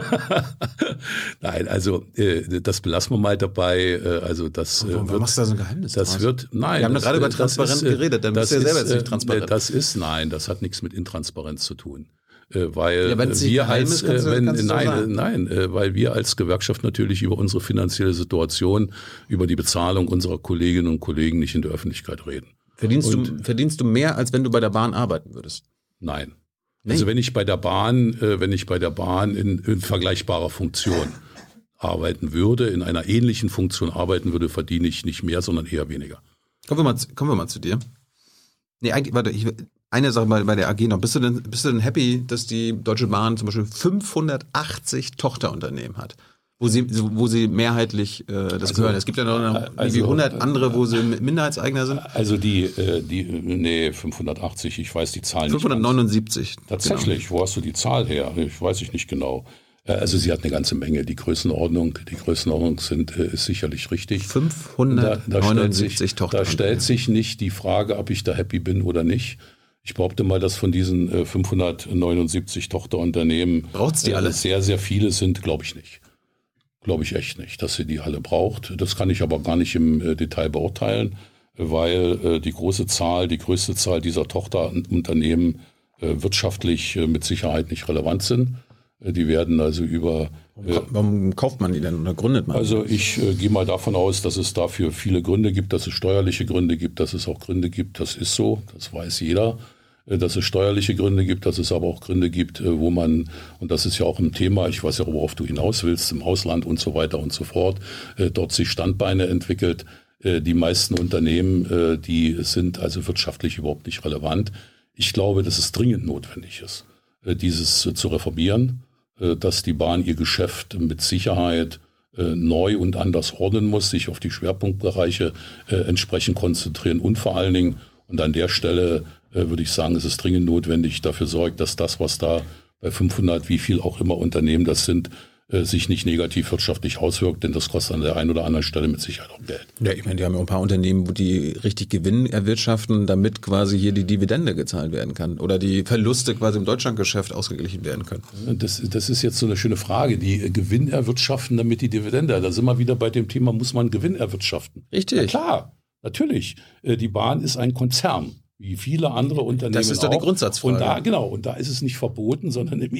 Ich, Nein, also das belassen wir mal dabei. Also das Warum wird, machst du da so ein Geheimnis Das draus? wird, nein. Wir haben das, doch gerade über transparent ist, geredet, dann bist du ja selber jetzt nicht transparent. Das ist, nein, das hat nichts mit Intransparenz zu tun. Weil ja, wenn's nicht wir geheim als, ist, kannst du- wenn, kannst du so nein, sagen. nein, weil wir als Gewerkschaft natürlich über unsere finanzielle Situation, über die Bezahlung unserer Kolleginnen und Kollegen nicht in der Öffentlichkeit reden. Verdienst Und- du, verdienst du mehr, als wenn du bei der Bahn arbeiten würdest? Nein. Nee. Also wenn ich bei der Bahn, äh, wenn ich bei der Bahn in, in vergleichbarer Funktion arbeiten würde, in einer ähnlichen Funktion arbeiten würde, verdiene ich nicht mehr, sondern eher weniger. Kommen wir mal, zu- kommen wir mal zu dir. Nee, eigentlich, warte, ich, eine Sache bei, bei der A G noch. Bist du denn, bist du denn happy, dass die Deutsche Bahn zum Beispiel fünfhundertachtzig Tochterunternehmen hat? Wo sie, wo sie mehrheitlich äh, das Also, gehören. Es gibt ja noch also, irgendwie hundert andere, wo sie Minderheitseigner sind. Also die, äh, die, nee, fünfhundertachtzig, ich weiß die Zahl nicht. fünfhundertneunundsiebzig. Tatsächlich, wo hast du die Zahl her? Ich weiß ich nicht genau. Äh, Also sie hat eine ganze Menge. Die Größenordnung, die Größenordnung sind, äh, ist sicherlich richtig. fünfhundertneunundsiebzig Da Tochter. stellt sich nicht die Frage, ob ich da happy bin oder nicht. Ich behaupte mal, dass von diesen äh, fünfhundertneunundsiebzig Tochterunternehmen Braucht's die alle? äh, sehr, sehr viele sind, glaube ich nicht. Glaube ich echt nicht, dass sie die alle braucht. Das kann ich aber gar nicht im äh, Detail beurteilen, weil äh, die große Zahl, die größte Zahl dieser Tochterunternehmen äh, wirtschaftlich äh, mit Sicherheit nicht relevant sind. Äh, die werden also über... Äh, Warum kauft man die denn oder gründet man? also ich äh, gehe mal davon aus, dass es dafür viele Gründe gibt, dass es steuerliche Gründe gibt, dass es auch Gründe gibt, das ist so, das weiß jeder. Dass es steuerliche Gründe gibt, dass es aber auch Gründe gibt, wo man, und das ist ja auch ein Thema, ich weiß ja, worauf du hinaus willst, im Ausland und so weiter und so fort, dort sich Standbeine entwickelt. Die meisten Unternehmen, die sind also wirtschaftlich überhaupt nicht relevant. Ich glaube, dass es dringend notwendig ist, dieses zu reformieren, dass die Bahn ihr Geschäft mit Sicherheit neu und anders ordnen muss, sich auf die Schwerpunktbereiche entsprechend konzentrieren und vor allen Dingen, und an der Stelle äh, würde ich sagen, es ist dringend notwendig, dafür sorgt, dass das, was da bei fünfhundert, wie viel auch immer Unternehmen das sind, äh, sich nicht negativ wirtschaftlich auswirkt, denn das kostet an der einen oder anderen Stelle mit Sicherheit auch Geld. Ja, ich meine, die haben ja auch ein paar Unternehmen, wo die richtig Gewinn erwirtschaften, damit quasi hier die Dividende gezahlt werden kann oder die Verluste quasi im Deutschlandgeschäft ausgeglichen werden können. Das, das ist jetzt so eine schöne Frage. Die Gewinn erwirtschaften, damit die Dividende. Da sind wir wieder bei dem Thema, muss man Gewinn erwirtschaften? Richtig. Na klar, natürlich. Die Bahn ist ein Konzern, wie viele andere Unternehmen auch. Das ist doch die Grundsatzfrage. Und da, genau, und da ist es nicht verboten, sondern im,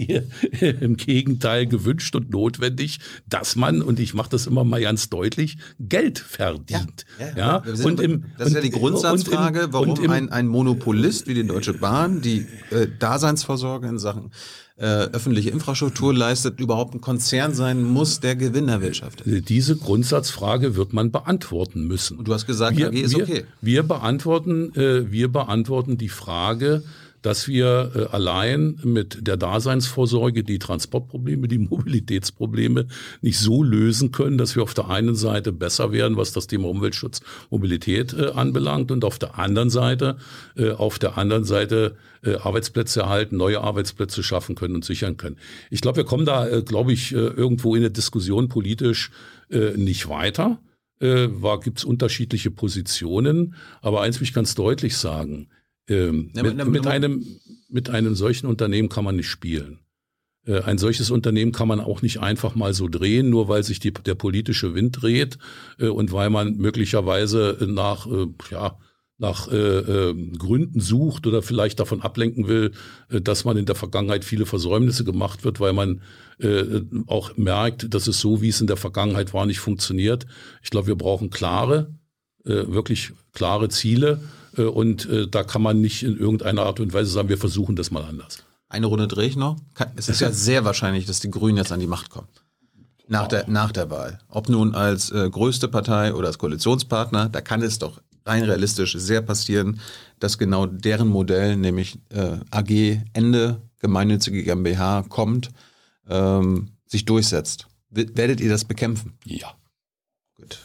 im Gegenteil gewünscht und notwendig, dass man, und ich mache das immer mal ganz deutlich, Geld verdient. Ja, ja. Ja, Wir sind- und im, das ist ja und- die Grundsatzfrage, und im- warum und im, ein, ein Monopolist wie die Deutsche Bahn die äh, Daseinsvorsorge in Sachen äh, öffentliche Infrastruktur leistet, überhaupt ein Konzern sein muss, der Gewinn erwirtschaftet. Diese Grundsatzfrage wird man beantworten müssen. Und du hast gesagt, wir, A G ist wir, okay. Wir beantworten, äh, wir beantworten die Frage, dass wir äh, allein mit der Daseinsvorsorge die Transportprobleme, die Mobilitätsprobleme nicht so lösen können, dass wir auf der einen Seite besser werden, was das Thema Umweltschutz, Mobilität äh, anbelangt, und auf der anderen Seite, äh, auf der anderen Seite äh, Arbeitsplätze erhalten, neue Arbeitsplätze schaffen können und sichern können. Ich glaube, wir kommen da, äh, glaube ich, äh, irgendwo in der Diskussion politisch äh, nicht weiter. Äh, war, gibt's unterschiedliche Positionen, aber eins will ich ganz deutlich sagen: Ähm, Ja, mit, aber- mit, einem, mit einem solchen Unternehmen kann man nicht spielen. Äh, ein solches Unternehmen kann man auch nicht einfach mal so drehen, nur weil sich die, der politische Wind dreht äh, und weil man möglicherweise nach, äh, ja, nach äh, äh, Gründen sucht oder vielleicht davon ablenken will, äh, dass man in der Vergangenheit viele Versäumnisse gemacht wird, weil man äh, auch merkt, dass es so, wie es in der Vergangenheit war, nicht funktioniert. Ich glaube, wir brauchen klare, äh, wirklich klare Ziele. Und äh, da kann man nicht in irgendeiner Art und Weise sagen, wir versuchen das mal anders. Eine Runde drehe ich noch. Es ist ja sehr wahrscheinlich, dass die Grünen jetzt an die Macht kommen. Nach der, nach der Wahl. Ob nun als äh, größte Partei oder als Koalitionspartner, da kann es doch rein realistisch sehr passieren, dass genau deren Modell, nämlich äh, A G Ende gemeinnützige GmbH kommt, ähm, sich durchsetzt. W- werdet ihr das bekämpfen? Ja. Gut.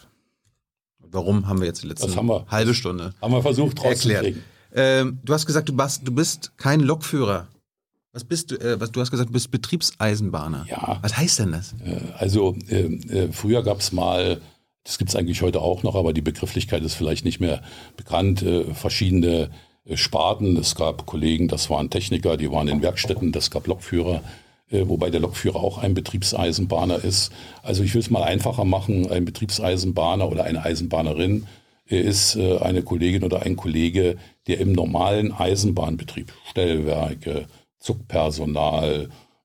Warum haben wir jetzt die letzte Das haben wir, halbe Stunde haben wir versucht rauszukriegen? Ähm, du hast gesagt, du bist, du bist kein Lokführer. Was bist du? Äh, was, du hast gesagt, du bist Betriebseisenbahner. Ja. Was heißt denn das? Äh, also äh, äh, früher gab es mal, das gibt es eigentlich heute auch noch, aber die Begrifflichkeit ist vielleicht nicht mehr bekannt, äh, verschiedene äh, Sparten. Es gab Kollegen, das waren Techniker, die waren in Werkstätten, das gab Lokführer, äh, wobei der Lokführer auch ein Betriebseisenbahner ist. Also ich will es mal einfacher machen, ein Betriebseisenbahner oder eine Eisenbahnerin ist eine Kollegin oder ein Kollege, der im normalen Eisenbahnbetrieb, Stellwerke, Zugpersonal,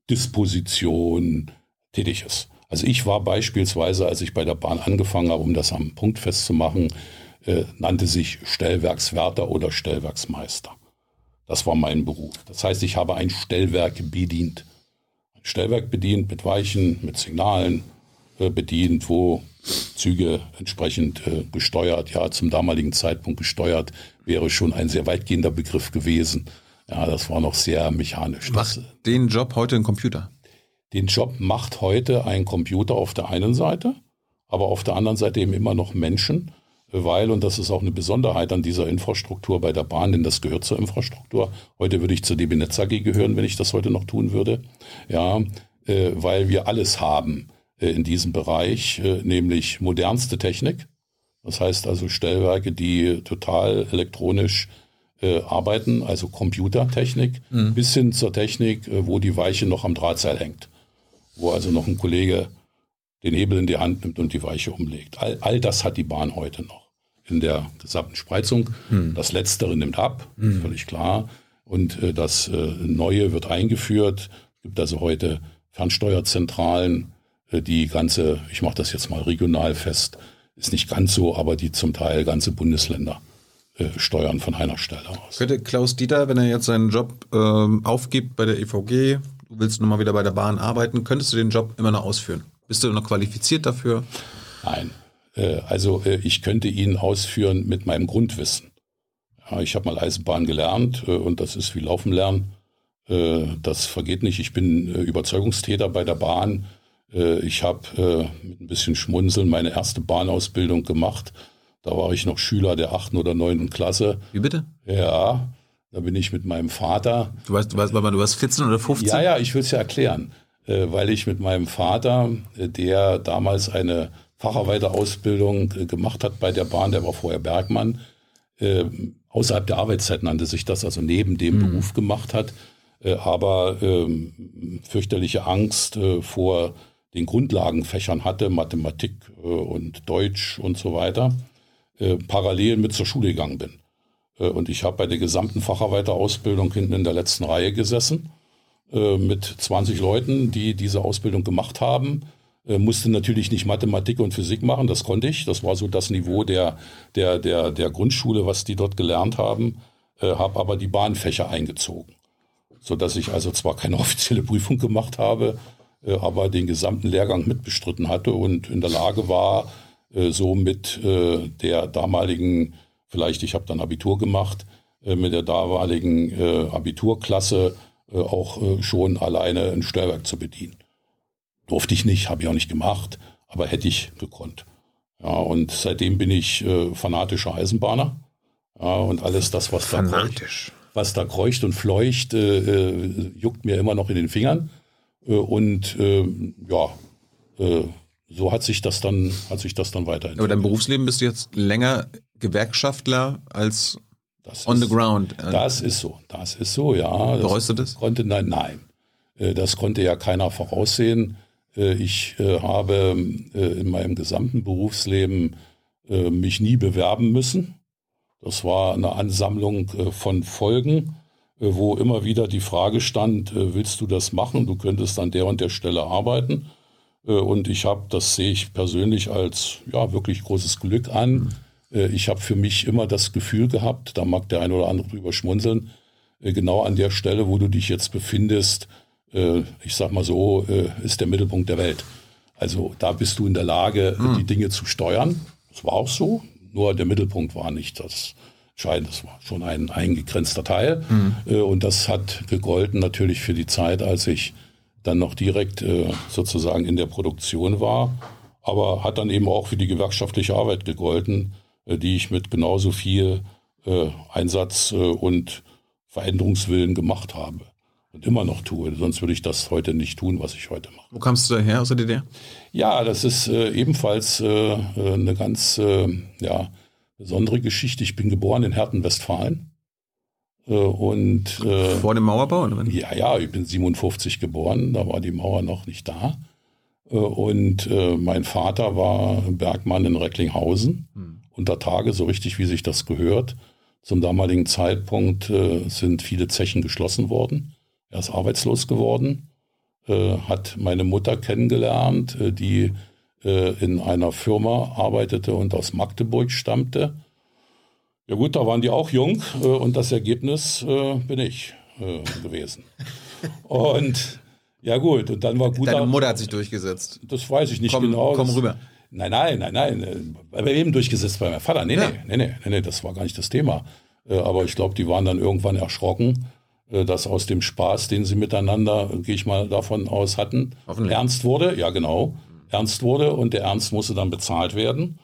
Disposition tätig ist. Also ich war beispielsweise, als ich bei der Bahn angefangen habe, um das am Punkt festzumachen, äh, nannte sich Stellwerkswärter oder Stellwerksmeister. Das war mein Beruf. Das heißt, ich habe ein Stellwerk bedient. Ein Stellwerk bedient mit Weichen, mit Signalen äh, bedient, wo Züge entsprechend äh, gesteuert, ja, zum damaligen Zeitpunkt gesteuert, wäre schon ein sehr weitgehender Begriff gewesen. Ja, das war noch sehr mechanisch. Macht den Job heute ein Computer? Den Job macht heute ein Computer auf der einen Seite, aber auf der anderen Seite eben immer noch Menschen, weil, und das ist auch eine Besonderheit an dieser Infrastruktur bei der Bahn, denn das gehört zur Infrastruktur. Heute würde ich zur D B Netz A G gehören, wenn ich das heute noch tun würde. Ja, äh, weil wir alles haben in diesem Bereich, nämlich modernste Technik. Das heißt also Stellwerke, die total elektronisch äh, arbeiten, also Computertechnik, mhm. bis hin zur Technik, wo die Weiche noch am Drahtseil hängt. Wo also noch ein Kollege den Hebel in die Hand nimmt und die Weiche umlegt. All, all das hat die Bahn heute noch in der gesamten Spreizung. Mhm. Das Letztere nimmt ab, mhm. völlig klar. Und äh, das äh, Neue wird eingeführt. Es gibt also heute Fernsteuerzentralen, die ganze, ich mache das jetzt mal regional fest, ist nicht ganz so, aber die zum Teil ganze Bundesländer äh, steuern von einer Stelle aus. Könnte Klaus Dieter, wenn er jetzt seinen Job ähm, aufgibt bei der E V G, du willst nochmal wieder bei der Bahn arbeiten, könntest du den Job immer noch ausführen? Bist du noch qualifiziert dafür? Nein, äh, also äh, ich könnte ihn ausführen mit meinem Grundwissen. Ja, ich habe mal Eisenbahn gelernt äh, und das ist wie Laufen lernen. Äh, das vergeht nicht. Ich bin äh, Überzeugungstäter bei der Bahn. Ich habe äh, mit ein bisschen Schmunzeln meine erste Bahnausbildung gemacht. Da war ich noch Schüler der achten oder neunten Klasse. Wie bitte? Ja, da bin ich mit meinem Vater. Du weißt, du weißt, du warst vierzehn oder fünfzehn? Ja, ja, ich will es ja erklären. Äh, weil ich mit meinem Vater, äh, der damals eine Facharbeiterausbildung äh, gemacht hat bei der Bahn, der war vorher Bergmann, äh, außerhalb der Arbeitszeit nannte sich das, also neben dem mhm. Beruf gemacht hat, äh, aber äh, fürchterliche Angst äh, vor den Grundlagenfächern hatte, Mathematik äh, und Deutsch und so weiter, äh, parallel mit zur Schule gegangen bin. Äh, und ich habe bei der gesamten Facharbeiterausbildung hinten in der letzten Reihe gesessen, äh, mit zwanzig Leuten, die diese Ausbildung gemacht haben. Äh, musste natürlich nicht Mathematik und Physik machen, das konnte ich. Das war so das Niveau der, der, der, der Grundschule, was die dort gelernt haben, äh, habe aber die Bahnfächer eingezogen. Sodass ich also zwar keine offizielle Prüfung gemacht habe, aber den gesamten Lehrgang mitbestritten hatte und in der Lage war, so mit der damaligen, vielleicht ich habe dann Abitur gemacht, mit der damaligen Abiturklasse auch schon alleine ein Stellwerk zu bedienen. Durfte ich nicht, habe ich auch nicht gemacht, aber hätte ich gekonnt. Ja, und seitdem bin ich fanatischer Eisenbahner. Ja, und alles das, was da kreucht, was da kreucht und fleucht, juckt mir immer noch in den Fingern. Und äh, ja, äh, so hat sich das dann, hat sich das dann weiterentwickelt. Aber dein Berufsleben bist du jetzt länger Gewerkschaftler als das on ist, the ground. Das ist so, das ist so, ja. Bereust du das? Konnte, nein, nein. Das konnte ja keiner voraussehen. Ich habe in meinem gesamten Berufsleben mich nie bewerben müssen. Das war eine Ansammlung von Folgen, wo immer wieder die Frage stand, willst du das machen? Du könntest an der und der Stelle arbeiten. Und ich habe, das sehe ich persönlich als ja wirklich großes Glück an. Ich habe für mich immer das Gefühl gehabt, da mag der eine oder andere drüber schmunzeln, genau an der Stelle, wo du dich jetzt befindest, ich sag mal so, ist der Mittelpunkt der Welt. Also da bist du in der Lage, mhm. die Dinge zu steuern. Das war auch so, nur der Mittelpunkt war nicht das entscheidend. Das war schon ein eingegrenzter Teil. Mhm. Und das hat gegolten natürlich für die Zeit, als ich dann noch direkt sozusagen in der Produktion war. Aber hat dann eben auch für die gewerkschaftliche Arbeit gegolten, die ich mit genauso viel Einsatz und Veränderungswillen gemacht habe. Und immer noch tue. Sonst würde ich das heute nicht tun, was ich heute mache. Wo kamst du her aus der D D R? Ja, das ist äh, ebenfalls äh, eine ganz äh, ja, besondere Geschichte. Ich bin geboren in Herten, Westfalen. Äh, und, äh, Vor dem Mauerbau? Oder? Ja, ja, ich bin siebenundfünfzig geboren. Da war die Mauer noch nicht da. Äh, und äh, mein Vater war Bergmann in Recklinghausen. Hm. Unter Tage, so richtig wie sich das gehört. Zum damaligen Zeitpunkt äh, sind viele Zechen geschlossen worden. Er ist arbeitslos geworden, äh, hat meine Mutter kennengelernt, äh, die äh, in einer Firma arbeitete und aus Magdeburg stammte. Ja gut, da waren die auch jung äh, und das Ergebnis äh, bin ich äh, gewesen. Und ja gut, und dann war gut. Deine Mutter hat sich durchgesetzt. Das weiß ich nicht komm, genau. Komm das, rüber. Nein, nein, nein, nein. Bei wem durchgesetzt? Bei meinem Vater? Nee, ja. nee, nee, nee, nee, das war gar nicht das Thema. Äh, aber ich glaube, die waren dann irgendwann erschrocken, dass aus dem Spaß, den sie miteinander, gehe ich mal davon aus, hatten, ernst wurde. Ja, genau. Ernst wurde und der Ernst musste dann bezahlt werden.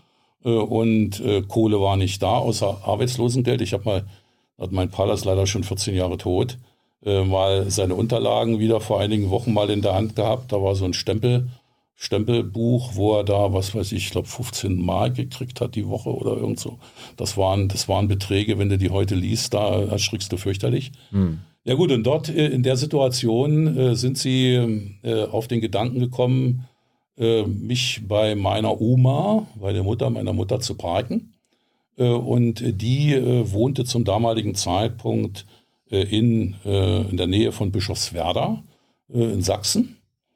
Und Kohle war nicht da, außer Arbeitslosengeld. Ich habe mal, hat mein Vater ist leider schon vierzehn Jahre tot, mal seine Unterlagen wieder vor einigen Wochen mal in der Hand gehabt. Da war so ein Stempel, Stempelbuch, wo er da, was weiß ich, ich glaube fünfzehn Mark gekriegt hat die Woche oder irgend so. Das waren, das waren Beträge, wenn du die heute liest, da erschrickst du fürchterlich. Hm. Ja gut, und dort äh, in der Situation äh, sind sie äh, auf den Gedanken gekommen, äh, mich bei meiner Oma, bei der Mutter meiner Mutter zu parken. Äh, und die äh, wohnte zum damaligen Zeitpunkt äh, in, äh, in der Nähe von Bischofswerda äh, in Sachsen.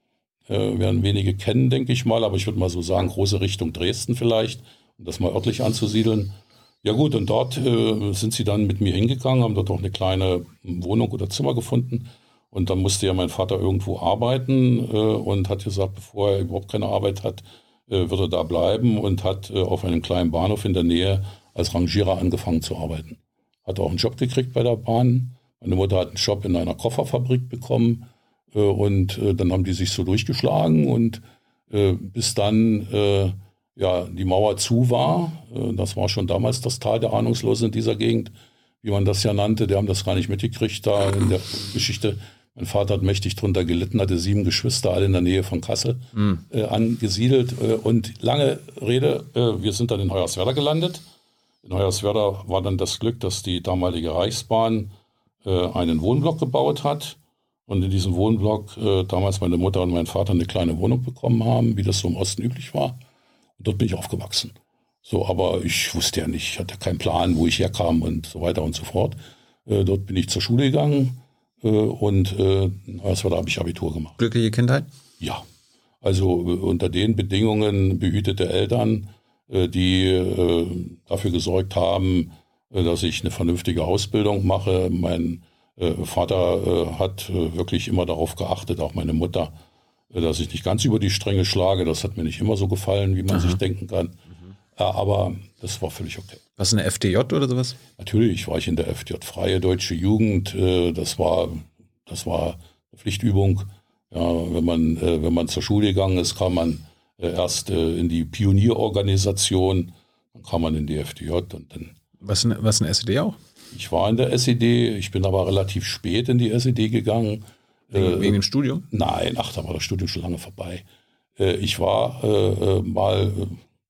Äh, werden wenige kennen, denke ich mal, aber ich würde mal so sagen, große Richtung Dresden vielleicht, um das mal örtlich anzusiedeln. Ja gut, und dort äh, sind sie dann mit mir hingegangen, haben dort auch eine kleine Wohnung oder Zimmer gefunden. Und dann musste ja mein Vater irgendwo arbeiten äh, und hat gesagt, bevor er überhaupt keine Arbeit hat, äh, wird er da bleiben und hat äh, auf einem kleinen Bahnhof in der Nähe als Rangierer angefangen zu arbeiten. Hat auch einen Job gekriegt bei der Bahn. Meine Mutter hat einen Job in einer Kofferfabrik bekommen äh, und äh, dann haben die sich so durchgeschlagen und äh, bis dann äh, ja, die Mauer zu war. Das war schon damals das Tal der Ahnungslosen in dieser Gegend, wie man das ja nannte. Die haben das gar nicht mitgekriegt da in der Geschichte. Mein Vater hat mächtig drunter gelitten, hatte sieben Geschwister, alle in der Nähe von Kassel mhm. äh, angesiedelt. Und lange Rede, äh, wir sind dann in Hoyerswerda gelandet. In Hoyerswerda war dann das Glück, dass die damalige Reichsbahn äh, einen Wohnblock gebaut hat. Und in diesem Wohnblock äh, damals meine Mutter und mein Vater eine kleine Wohnung bekommen haben, wie das so im Osten üblich war. Und dort bin ich aufgewachsen. So, aber ich wusste ja nicht, ich hatte keinen Plan, wo ich herkam und so weiter und so fort. Äh, dort bin ich zur Schule gegangen äh, und äh, in Hoyerswerda habe ich Abitur gemacht. Glückliche Kindheit? Ja. Also äh, unter den Bedingungen behütete Eltern, äh, die äh, dafür gesorgt haben, äh, dass ich eine vernünftige Ausbildung mache. Mein äh, Vater äh, hat äh, wirklich immer darauf geachtet, auch meine Mutter, dass ich nicht ganz über die Stränge schlage. Das hat mir nicht immer so gefallen, wie man Aha. sich denken kann. Mhm. Aber das war völlig okay. Was, eine F D J oder sowas? Natürlich war ich in der F D J, Freie Deutsche Jugend. Das war, das war eine Pflichtübung. Ja, wenn man, wenn man zur Schule gegangen ist, kam man erst in die Pionierorganisation, dann kam man in die F D J. Und dann was, was eine S E D auch? Ich war in der S E D, ich bin aber relativ spät in die S E D gegangen. Wegen, wegen dem Studium? Nein, ach, da war das Studium schon lange vorbei. Äh, ich war äh, mal äh,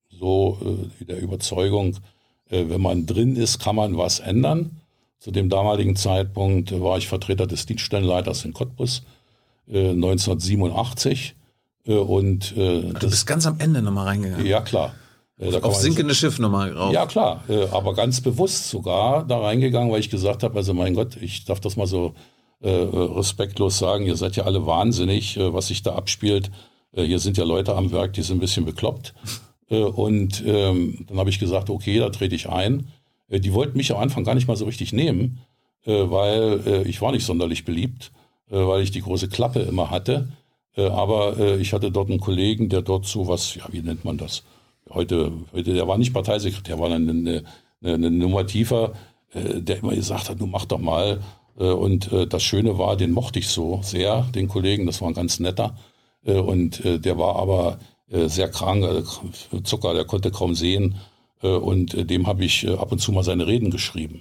so äh, der Überzeugung, äh, wenn man drin ist, kann man was ändern. Zu dem damaligen Zeitpunkt äh, war ich Vertreter des Dienststellenleiters in Cottbus, äh, neunzehnhundertsiebenundachtzig. Äh, und, äh, du das, bist ganz am Ende nochmal reingegangen? Ja, klar. Äh, da Auf sinkende so, Schiff nochmal rauf? Ja, klar. Äh, aber ganz bewusst sogar da reingegangen, weil ich gesagt habe, also mein Gott, ich darf das mal so Äh, respektlos sagen, ihr seid ja alle wahnsinnig, äh, was sich da abspielt. Äh, hier sind ja Leute am Werk, die sind ein bisschen bekloppt. Äh, und ähm, dann habe ich gesagt, okay, da trete ich ein. Äh, die wollten mich am Anfang gar nicht mal so richtig nehmen, äh, weil äh, ich war nicht sonderlich beliebt, äh, weil ich die große Klappe immer hatte. Äh, aber äh, ich hatte dort einen Kollegen, der dort so was, ja, wie nennt man das? Heute, heute der war nicht Parteisekretär, war eine, eine, eine Nummer tiefer. äh, der immer gesagt hat, du mach doch mal. Äh, und äh, das Schöne war, den mochte ich so sehr, den Kollegen, das war ein ganz netter. Äh, und äh, der war aber äh, sehr krank, äh, Zucker, der konnte kaum sehen. Äh, und äh, dem habe ich äh, ab und zu mal seine Reden geschrieben,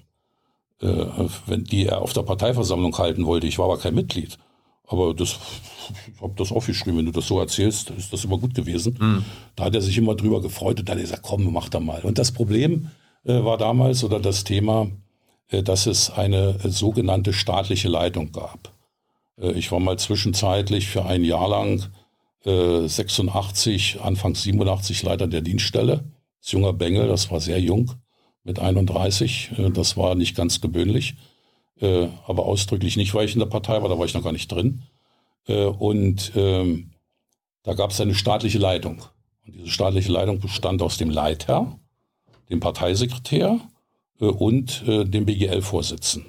äh, wenn die er auf der Parteiversammlung halten wollte. Ich war aber kein Mitglied. Aber das, ich habe das aufgeschrieben, wenn du das so erzählst, ist das immer gut gewesen. Mhm. Da hat er sich immer drüber gefreut und dann hat er gesagt, komm, mach da mal. Und das Problem äh, war damals, oder das Thema, äh, dass es eine äh, sogenannte staatliche Leitung gab. Äh, ich war mal zwischenzeitlich für ein Jahr lang äh, sechsundachtzig, Anfang siebenundachtzig Leiter der Dienststelle. Als junger Bengel, das war sehr jung, mit einunddreißig, äh, das war nicht ganz gewöhnlich. Äh, aber ausdrücklich nicht, weil ich in der Partei war, da war ich noch gar nicht drin. Äh, und ähm, da gab es eine staatliche Leitung. Und diese staatliche Leitung bestand aus dem Leiter, dem Parteisekretär äh, und äh, dem B G L-Vorsitzenden.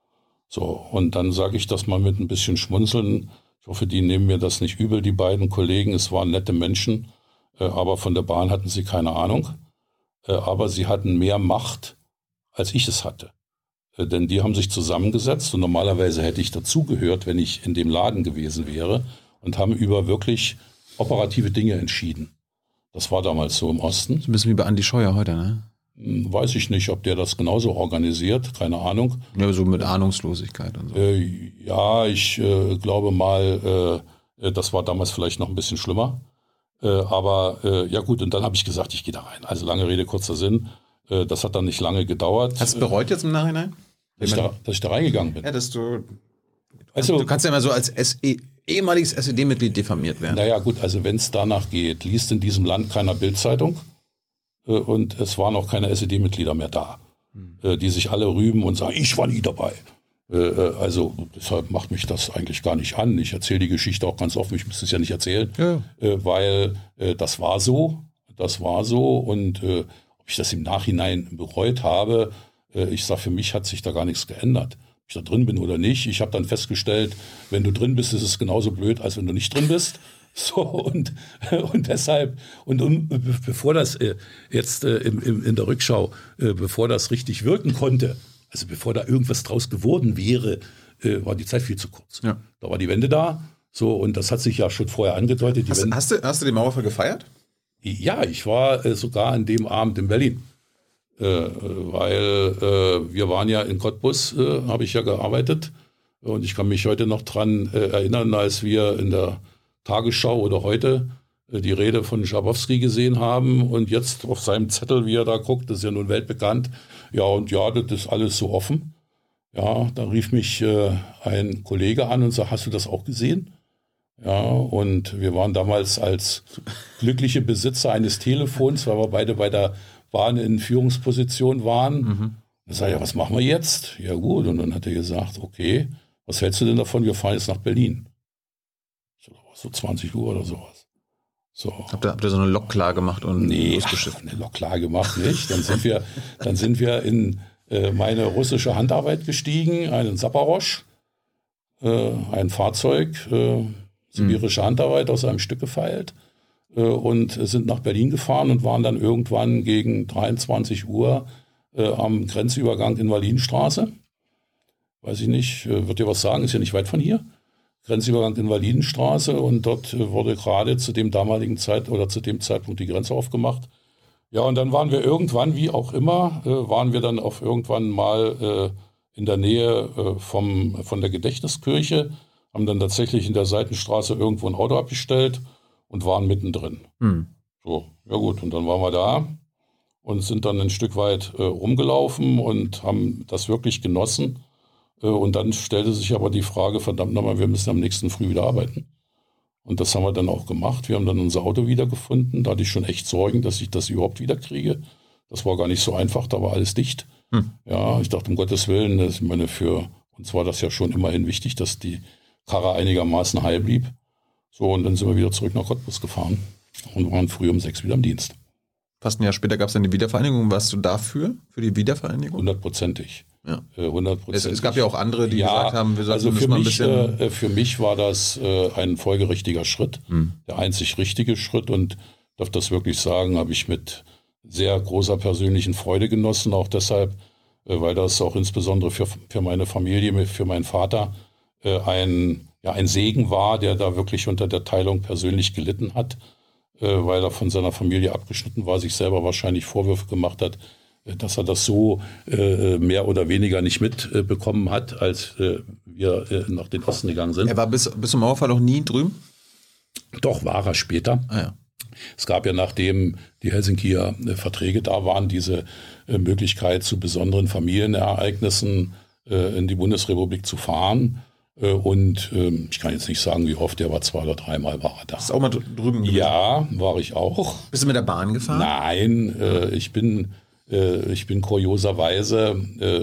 So, und dann sage ich das mal mit ein bisschen Schmunzeln. Ich hoffe, die nehmen mir das nicht übel, die beiden Kollegen. Es waren nette Menschen, äh, aber von der Bahn hatten sie keine Ahnung. Äh, aber sie hatten mehr Macht, als ich es hatte. Denn die haben sich zusammengesetzt und normalerweise hätte ich dazugehört, wenn ich in dem Laden gewesen wäre, und haben über wirklich operative Dinge entschieden. Das war damals so im Osten. So ein bisschen wie bei Andi Scheuer heute, ne? Weiß ich nicht, ob der das genauso organisiert, keine Ahnung. Ja, so mit Ahnungslosigkeit und so. Äh, ja, ich äh, glaube mal, äh, das war damals vielleicht noch ein bisschen schlimmer. Äh, aber äh, ja gut, und dann habe ich gesagt, ich gehe da rein. Also lange Rede, kurzer Sinn. Äh, das hat dann nicht lange gedauert. Hast du es bereut jetzt im Nachhinein? Dass ich, da, dass ich da reingegangen bin. Ja, dass du, also, du kannst ja immer so als S E, ehemaliges S E D-Mitglied diffamiert werden. Naja gut, also wenn es danach geht, liest in diesem Land keiner Bild-Zeitung äh, und es waren auch keine S E D-Mitglieder mehr da, hm. äh, die sich alle rühmen und sagen, ich war nie dabei. Äh, also deshalb macht mich das eigentlich gar nicht an. Ich erzähle die Geschichte auch ganz offen, ich müsste es ja nicht erzählen, ja. äh, weil äh, das war so, das war so und äh, ob ich das im Nachhinein bereut habe, ich sage, für mich hat sich da gar nichts geändert. Ob ich da drin bin oder nicht. Ich habe dann festgestellt, wenn du drin bist, ist es genauso blöd, als wenn du nicht drin bist. So und, und deshalb, und, und bevor das äh, jetzt äh, im, im, in der Rückschau, äh, bevor das richtig wirken konnte, also bevor da irgendwas draus geworden wäre, äh, war die Zeit viel zu kurz. Ja. Da war die Wende da, so, und das hat sich ja schon vorher angedeutet. Die hast, Wende, hast, du, hast du den Mauerfall gefeiert? Ja, ich war äh, sogar an dem Abend in Berlin. Äh, weil äh, wir waren ja in Cottbus, äh, habe ich ja gearbeitet, und ich kann mich heute noch dran äh, erinnern, als wir in der Tagesschau oder heute äh, die Rede von Schabowski gesehen haben und jetzt auf seinem Zettel, wie er da guckt, das ist ja nun weltbekannt, ja und ja, das ist alles so offen. Ja, da rief mich äh, ein Kollege an und sagte, hast du das auch gesehen? Ja, und wir waren damals als glückliche Besitzer eines Telefons, weil wir beide bei der Bahn in Führungsposition waren. Mhm. Dann sag ich, ja, was machen wir jetzt? Ja gut, und dann hat er gesagt, okay, was hältst du denn davon? Wir fahren jetzt nach Berlin. So zwanzig Uhr oder sowas. So. Habt ihr, habt ihr so eine Lok klar gemacht und nee, ach, eine Lok klar gemacht nicht. Dann sind wir, dann sind wir in äh, meine russische Handarbeit gestiegen, einen Zaparosch, äh, ein Fahrzeug, äh, sibirische mhm. Handarbeit aus einem Stück gefeilt. Und sind nach Berlin gefahren und waren dann irgendwann gegen dreiundzwanzig Uhr äh, am Grenzübergang in Walidenstraße. Weiß ich nicht, äh, wird dir was sagen, ist ja nicht weit von hier. Grenzübergang in Walidenstraße, und dort äh, wurde gerade zu dem damaligen Zeit oder zu dem Zeitpunkt die Grenze aufgemacht. Ja, und dann waren wir irgendwann, wie auch immer, äh, waren wir dann auf irgendwann mal äh, in der Nähe äh, vom, von der Gedächtniskirche, haben dann tatsächlich in der Seitenstraße irgendwo ein Auto abgestellt und waren mittendrin. Hm. So, ja gut, und dann waren wir da und sind dann ein Stück weit äh, rumgelaufen und haben das wirklich genossen. Äh, und dann stellte sich aber die Frage, verdammt nochmal, wir müssen am nächsten Früh wieder arbeiten. Und das haben wir dann auch gemacht. Wir haben dann unser Auto wiedergefunden. Da hatte ich schon echt Sorgen, dass ich das überhaupt wieder kriege. Das war gar nicht so einfach, da war alles dicht. Hm. Ja, ich dachte, um Gottes Willen, das, ich meine, für uns war das ja schon immerhin wichtig, dass die Karre einigermaßen heil blieb. So, und dann sind wir wieder zurück nach Cottbus gefahren und waren früh um sechs wieder im Dienst. Fast ein Jahr später gab es dann die Wiedervereinigung. Warst du dafür, für die Wiedervereinigung? Hundertprozentig. Ja. Äh, hundertprozentig. Es, es gab ja auch andere, die ja, gesagt haben, wir sollten also für mal ein mich, bisschen... Äh, für mich war das äh, ein folgerichtiger Schritt, hm. der einzig richtige Schritt, und darf das wirklich sagen, habe ich mit sehr großer persönlichen Freude genossen, auch deshalb, äh, weil das auch insbesondere für, für meine Familie, für meinen Vater äh, ein, ja, ein Segen war, der da wirklich unter der Teilung persönlich gelitten hat, äh, weil er von seiner Familie abgeschnitten war, sich selber wahrscheinlich Vorwürfe gemacht hat, äh, dass er das so äh, mehr oder weniger nicht mitbekommen äh, hat, als äh, wir äh, nach den Osten gegangen sind. Er war bis, bis zum Mauerfall auch nie drüben? Doch, war er später. Ah, ja. Es gab ja, nachdem die Helsinkier äh, Verträge da waren, diese äh, Möglichkeit, zu besonderen Familienereignissen äh, in die Bundesrepublik zu fahren. Äh, und äh, ich kann jetzt nicht sagen, wie oft, der war zwei oder dreimal war er da. Bist du auch mal drüben gewesen? Ja, war ich auch. Bist du mit der Bahn gefahren? Nein, äh, ich bin, äh, ich bin kurioserweise äh,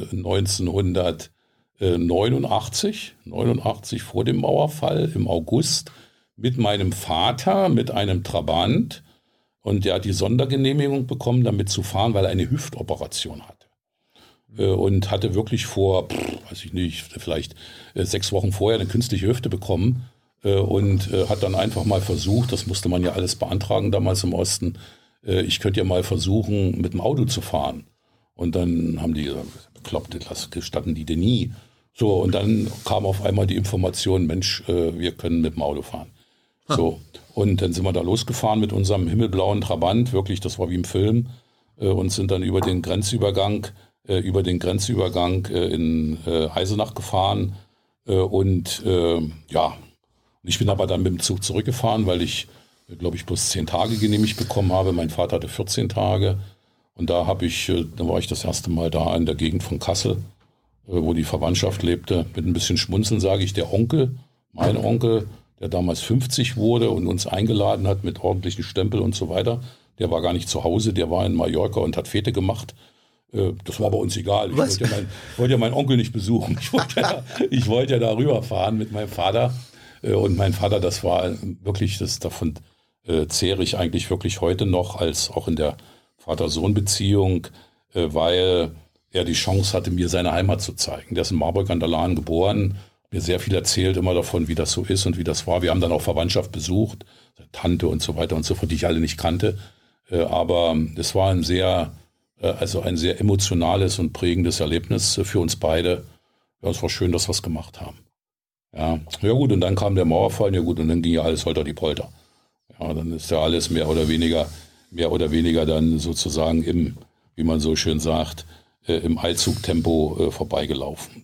neunzehnhundertneunundachtzig, neunundachtzig vor dem Mauerfall, im August, mit meinem Vater, mit einem Trabant, und der hat die Sondergenehmigung bekommen, damit zu fahren, weil er eine Hüftoperation hatte. Äh, und hatte wirklich vor, pff, weiß ich nicht, vielleicht äh, sechs Wochen vorher eine künstliche Hüfte bekommen äh, und äh, hat dann einfach mal versucht, das musste man ja alles beantragen damals im Osten, äh, ich könnte ja mal versuchen, mit dem Auto zu fahren. Und dann haben die gesagt, bekloppt, das gestatten die denn nie. So, und dann kam auf einmal die Information, Mensch, äh, wir können mit dem Auto fahren. So, und dann sind wir da losgefahren mit unserem himmelblauen Trabant, wirklich, das war wie im Film, äh, und sind dann über den Grenzübergang, äh, über den Grenzübergang äh, in äh, Eisenach gefahren. Äh, und äh, ja, ich bin aber dann mit dem Zug zurückgefahren, weil ich, äh, glaube ich, bloß zehn Tage genehmigt bekommen habe. Mein Vater hatte vierzehn Tage. Und da habe ich, äh, da war ich das erste Mal da in der Gegend von Kassel, äh, wo die Verwandtschaft lebte. Mit ein bisschen Schmunzeln sage ich, der Onkel, mein Onkel, der damals fünfzig wurde und uns eingeladen hat mit ordentlichen Stempel und so weiter. Der war gar nicht zu Hause, der war in Mallorca und hat Fete gemacht. Das war bei uns egal. Ich wollte ja, mein, wollte ja meinen Onkel nicht besuchen. Ich wollte ja, ich wollte ja da rüberfahren mit meinem Vater. Und mein Vater, das war wirklich, das davon zehre ich eigentlich wirklich heute noch, als auch in der Vater-Sohn-Beziehung, weil er die Chance hatte, mir seine Heimat zu zeigen. Der ist in Marburg an der Lahn geboren, mir sehr viel erzählt immer davon, wie das so ist und wie das war. Wir haben dann auch Verwandtschaft besucht, Tante und so weiter und so fort, die ich alle nicht kannte. Aber es war ein sehr, also ein sehr emotionales und prägendes Erlebnis für uns beide. Ja, es war schön, dass wir es gemacht haben. Ja, ja gut, und dann kam der Mauerfall, ja gut, und dann ging ja alles holter die Polter. Ja, dann ist ja alles mehr oder weniger, mehr oder weniger dann sozusagen im, wie man so schön sagt, im Eilzugtempo vorbeigelaufen.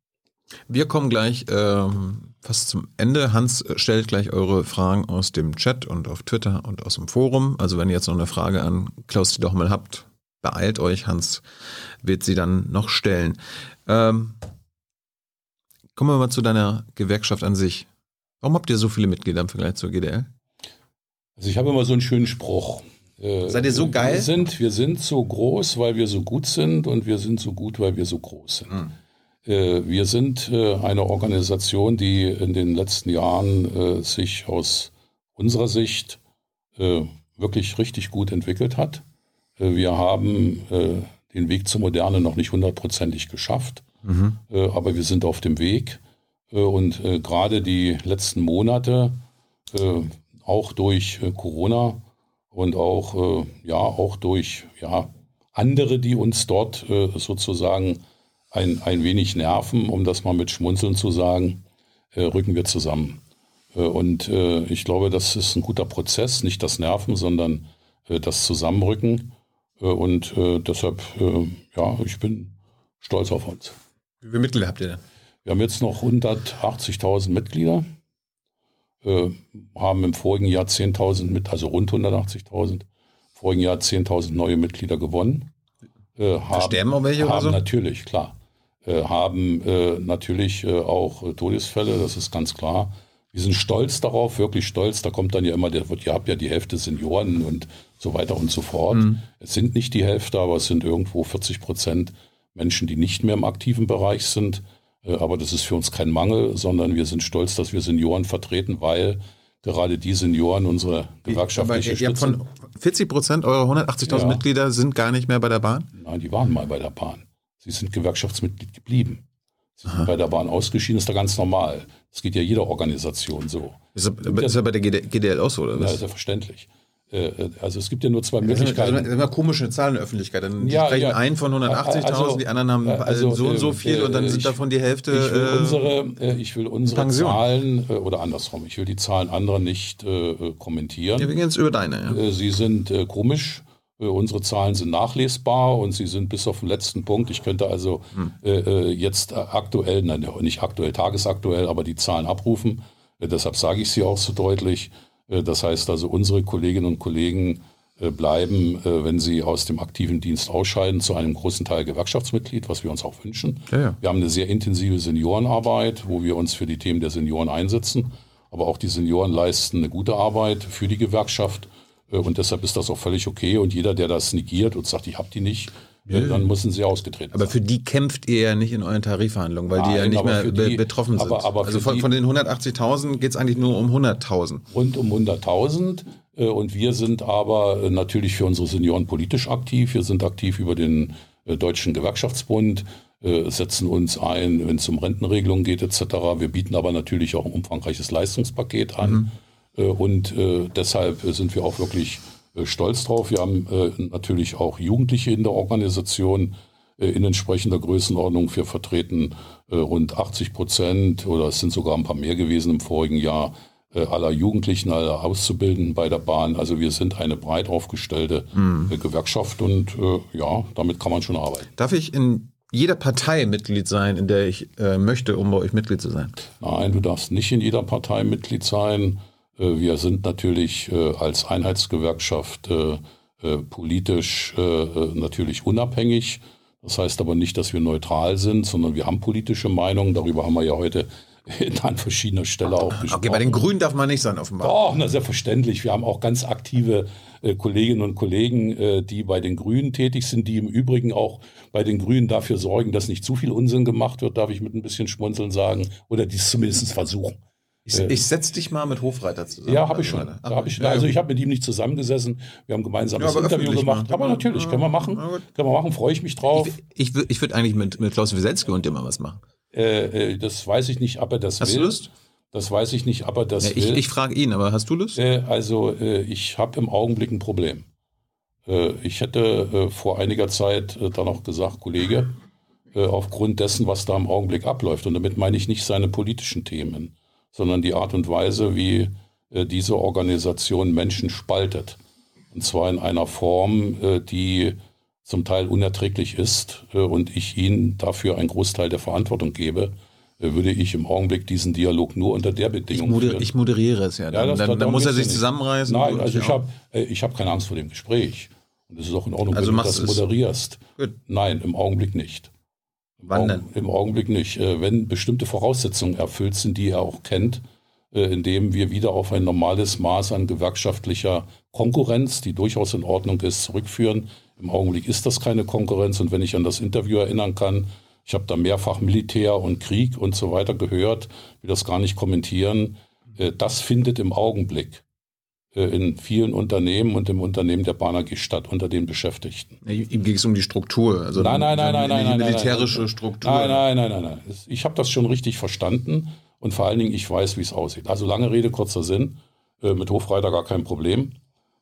Wir kommen gleich ähm, fast zum Ende. Hans stellt gleich eure Fragen aus dem Chat und auf Twitter und aus dem Forum. Also wenn ihr jetzt noch eine Frage an Klaus Dieter habt, beeilt euch. Hans wird sie dann noch stellen. Ähm, kommen wir mal zu deiner Gewerkschaft an sich. Warum habt ihr so viele Mitglieder im Vergleich zur G D L? Also ich habe immer so einen schönen Spruch. Äh, Seid ihr so geil? Wir sind, wir sind so groß, weil wir so gut sind, und wir sind so gut, weil wir so groß sind. Hm. Wir sind eine Organisation, die in den letzten Jahren sich aus unserer Sicht wirklich richtig gut entwickelt hat. Wir haben den Weg zur Moderne noch nicht hundertprozentig geschafft, mhm. aber wir sind auf dem Weg. Und gerade die letzten Monate, auch durch Corona und auch, ja, auch durch ja, andere, die uns dort sozusagen Ein, ein wenig nerven, um das mal mit Schmunzeln zu sagen, äh, rücken wir zusammen. Äh, und äh, ich glaube, das ist ein guter Prozess, nicht das Nerven, sondern äh, das Zusammenrücken. Äh, und äh, deshalb, äh, ja, ich bin stolz auf uns. Wie viele Mitglieder habt ihr denn? Wir haben jetzt noch hundertachtzigtausend Mitglieder, äh, haben im vorigen Jahr zehntausend, mit, also rund hundertachtzigtausend, im vorigen Jahr zehntausend neue Mitglieder gewonnen. Äh, haben, sterben auch welche haben oder so? Natürlich, klar. Äh, haben äh, natürlich äh, auch äh, Todesfälle, das ist ganz klar. Wir sind stolz darauf, wirklich stolz. Da kommt dann ja immer, der wird, ihr habt ja die Hälfte Senioren und so weiter und so fort. Mhm. Es sind nicht die Hälfte, aber es sind irgendwo vierzig Prozent Menschen, die nicht mehr im aktiven Bereich sind. Äh, aber das ist für uns kein Mangel, sondern wir sind stolz, dass wir Senioren vertreten, weil gerade die Senioren unsere gewerkschaftliche Stütze. Von vierzig Prozent eurer hundertachtzigtausend ja. Mitglieder sind gar nicht mehr bei der Bahn? Nein, die waren mal bei der Bahn. Sie sind Gewerkschaftsmitglied geblieben. Sie sind bei der Bahn ausgeschieden, ist da ganz normal. Das geht ja jeder Organisation so. Ist ja bei der G D L auch so, oder was? Ja, selbstverständlich. Also es gibt ja nur zwei Möglichkeiten. Das sind immer komische Zahlen in der Öffentlichkeit. Dann die ja, sprechen ja. einen von hundertachtzigtausend, also, die anderen haben also, so und so viel äh, und dann sind ich, davon die Hälfte. Ich will unsere, ich will unsere Zahlen, oder andersrum, ich will die Zahlen anderer nicht äh, kommentieren. Ja, wir gehen jetzt über deine. Ja. Sie sind äh, komisch. Unsere Zahlen sind nachlesbar und sie sind bis auf den letzten Punkt. Ich könnte also hm. äh, jetzt aktuell, nein, nicht aktuell, tagesaktuell, aber die Zahlen abrufen. Äh, deshalb sage ich sie auch so deutlich. Das heißt also, unsere Kolleginnen und Kollegen bleiben, wenn sie aus dem aktiven Dienst ausscheiden, zu einem großen Teil Gewerkschaftsmitglied, was wir uns auch wünschen. Ja, ja. Wir haben eine sehr intensive Seniorenarbeit, wo wir uns für die Themen der Senioren einsetzen. Aber auch die Senioren leisten eine gute Arbeit für die Gewerkschaft. Und deshalb ist das auch völlig okay. Und jeder, der das negiert und sagt, ich habe die nicht, ja. dann müssen sie ausgetreten aber sein. Aber für die kämpft ihr ja nicht in euren Tarifverhandlungen, weil Nein, die ja nicht mehr die, betroffen sind. Aber, aber also von, von den hundertachtzigtausend geht es eigentlich nur um hunderttausend. Rund um hunderttausend. Und wir sind aber natürlich für unsere Senioren politisch aktiv. Wir sind aktiv über den Deutschen Gewerkschaftsbund, setzen uns ein, wenn es um Rentenregelungen geht et cetera. Wir bieten aber natürlich auch ein umfangreiches Leistungspaket an. Mhm. Und deshalb sind wir auch wirklich stolz drauf. Wir haben äh, natürlich auch Jugendliche in der Organisation äh, in entsprechender Größenordnung. Wir vertreten äh, rund achtzig Prozent oder es sind sogar ein paar mehr gewesen im vorigen Jahr äh, aller Jugendlichen, aller Auszubildenden bei der Bahn. Also wir sind eine breit aufgestellte mhm. äh, Gewerkschaft und äh, ja, damit kann man schon arbeiten. Darf ich in jeder Partei Mitglied sein, in der ich äh, möchte, um bei euch Mitglied zu sein? Nein, du darfst nicht in jeder Partei Mitglied sein. Wir sind natürlich äh, als Einheitsgewerkschaft äh, äh, politisch äh, natürlich unabhängig. Das heißt aber nicht, dass wir neutral sind, sondern wir haben politische Meinungen. Darüber haben wir ja heute an verschiedener Stelle auch gesprochen. Okay, bei den Grünen darf man nicht sein, offenbar. Doch, na, selbstverständlich. Wir haben auch ganz aktive äh, Kolleginnen und Kollegen, äh, die bei den Grünen tätig sind, die im Übrigen auch bei den Grünen dafür sorgen, dass nicht zu viel Unsinn gemacht wird, darf ich mit ein bisschen Schmunzeln sagen, oder die es zumindest versuchen. Ich, ich setze dich mal mit Hofreiter zusammen. Ja, habe ich schon. Da hab ich, also ich habe mit ihm nicht zusammengesessen. Wir haben gemeinsam ja, das Interview gemacht. Mal. Aber natürlich, können wir machen. Können wir machen, freue ich mich drauf. Ich, ich, ich würde eigentlich mit, mit Klaus Wieselski und dir mal was machen. Äh, das weiß ich nicht, ob er das hast will. Hast du Lust? Das weiß ich nicht, ob er das ja, ich, will. Ich frage ihn, aber hast du Lust? Äh, also äh, ich habe im Augenblick ein Problem. Äh, ich hätte äh, vor einiger Zeit äh, dann noch gesagt, Kollege, äh, aufgrund dessen, was da im Augenblick abläuft, und damit meine ich nicht seine politischen Themen, sondern die Art und Weise, wie äh, diese Organisation Menschen spaltet. Und zwar in einer Form, äh, die zum Teil unerträglich ist äh, und ich ihnen dafür einen Großteil der Verantwortung gebe, äh, würde ich im Augenblick diesen Dialog nur unter der Bedingung ich moder- führen. Ich moderiere es ja. Dann, ja, das, dann, dann muss er sich nicht zusammenreißen. Nein, also ich habe äh, ich hab keine Angst vor dem Gespräch. Und es ist auch in Ordnung, also wenn du das moderierst. Gut. Nein, im Augenblick nicht. Wann denn? Im Augenblick nicht. Wenn bestimmte Voraussetzungen erfüllt sind, die er auch kennt, indem wir wieder auf ein normales Maß an gewerkschaftlicher Konkurrenz, die durchaus in Ordnung ist, zurückführen. Im Augenblick ist das keine Konkurrenz. Und wenn ich an das Interview erinnern kann, ich habe da mehrfach Militär und Krieg und so weiter gehört, will das gar nicht kommentieren. Das findet im Augenblick in vielen Unternehmen und im Unternehmen der Bahn A G statt unter den Beschäftigten. Ihm ging es um die Struktur, also nein, nein, nein, nein, die nein, militärische nein, Struktur. Nein, nein, nein, nein, nein. Ich habe das schon richtig verstanden und vor allen Dingen, ich weiß, wie es aussieht. Also lange Rede, kurzer Sinn, mit Hofreiter gar kein Problem.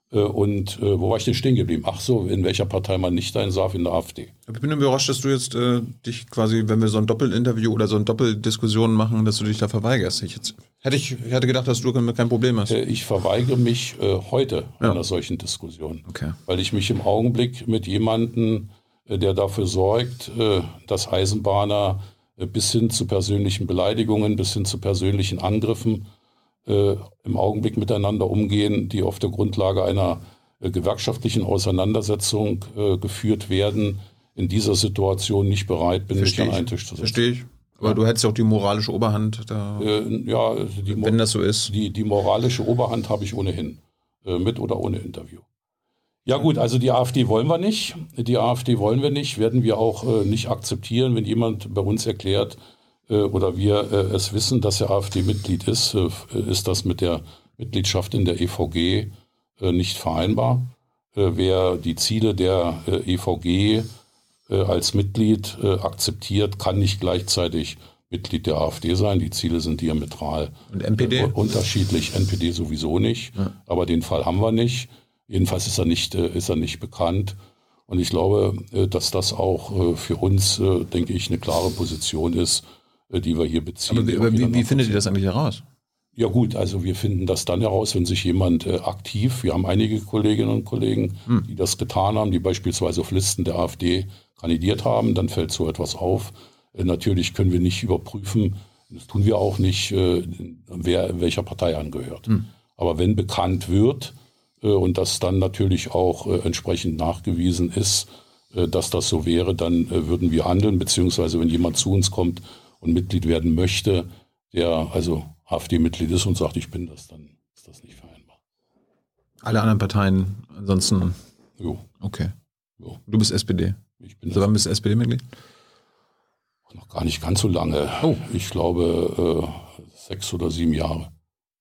Und äh, wo war ich denn stehen geblieben? Ach so, in welcher Partei man nicht sein darf, in der AfD. Ich bin überrascht, dass du jetzt äh, dich quasi, wenn wir so ein Doppelinterview oder so eine Doppeldiskussion machen, dass du dich da verweigerst. Ich jetzt, hätte ich hätte gedacht, dass du kein Problem hast. Äh, ich verweigere mich äh, heute ja. einer solchen Diskussion. Okay. Weil ich mich im Augenblick mit jemandem, äh, der dafür sorgt, äh, dass Eisenbahner äh, bis hin zu persönlichen Beleidigungen, bis hin zu persönlichen Angriffen Äh, im Augenblick miteinander umgehen, die auf der Grundlage einer äh, gewerkschaftlichen Auseinandersetzung äh, geführt werden, in dieser Situation nicht bereit bin, mich an einen Tisch zu setzen. Verstehe ich. Aber ja. du hättest ja auch die moralische Oberhand da. Äh, ja, die, wenn das so ist. Die, die moralische Oberhand habe ich ohnehin, äh, mit oder ohne Interview. Ja gut, also die AfD wollen wir nicht. Die AfD wollen wir nicht, werden wir auch äh, nicht akzeptieren, wenn jemand bei uns erklärt, oder wir äh, es wissen, dass er AfD-Mitglied ist, äh, ist das mit der Mitgliedschaft in der E V G äh, nicht vereinbar. Äh, wer die Ziele der äh, E V G äh, als Mitglied äh, akzeptiert, kann nicht gleichzeitig Mitglied der AfD sein. Die Ziele sind diametral Und N P D? Äh, unterschiedlich. N P D sowieso nicht, ja. Aber den Fall haben wir nicht. Jedenfalls ist er nicht, ist er nicht bekannt. Und ich glaube, dass das auch für uns, denke ich, eine klare Position ist, die wir hier beziehen. Aber, aber wie, wie findet ihr das eigentlich heraus? Ja gut, also wir finden das dann heraus, wenn sich jemand äh, aktiv, wir haben einige Kolleginnen und Kollegen, hm. die das getan haben, die beispielsweise auf Listen der AfD kandidiert haben, dann fällt so etwas auf. Äh, natürlich können wir nicht überprüfen, das tun wir auch nicht, äh, wer welcher Partei angehört. Hm. Aber wenn bekannt wird äh, und das dann natürlich auch äh, entsprechend nachgewiesen ist, äh, dass das so wäre, dann äh, würden wir handeln, beziehungsweise wenn jemand zu uns kommt und Mitglied werden möchte, der also AfD-Mitglied ist und sagt, ich bin das, dann ist das nicht vereinbar. Alle anderen Parteien ansonsten? Jo. Okay. Jo. Du bist S P D? Ich bin also wann bist du S P D-Mitglied? Noch gar nicht ganz so lange. Oh. Ich glaube äh, sechs oder sieben Jahre.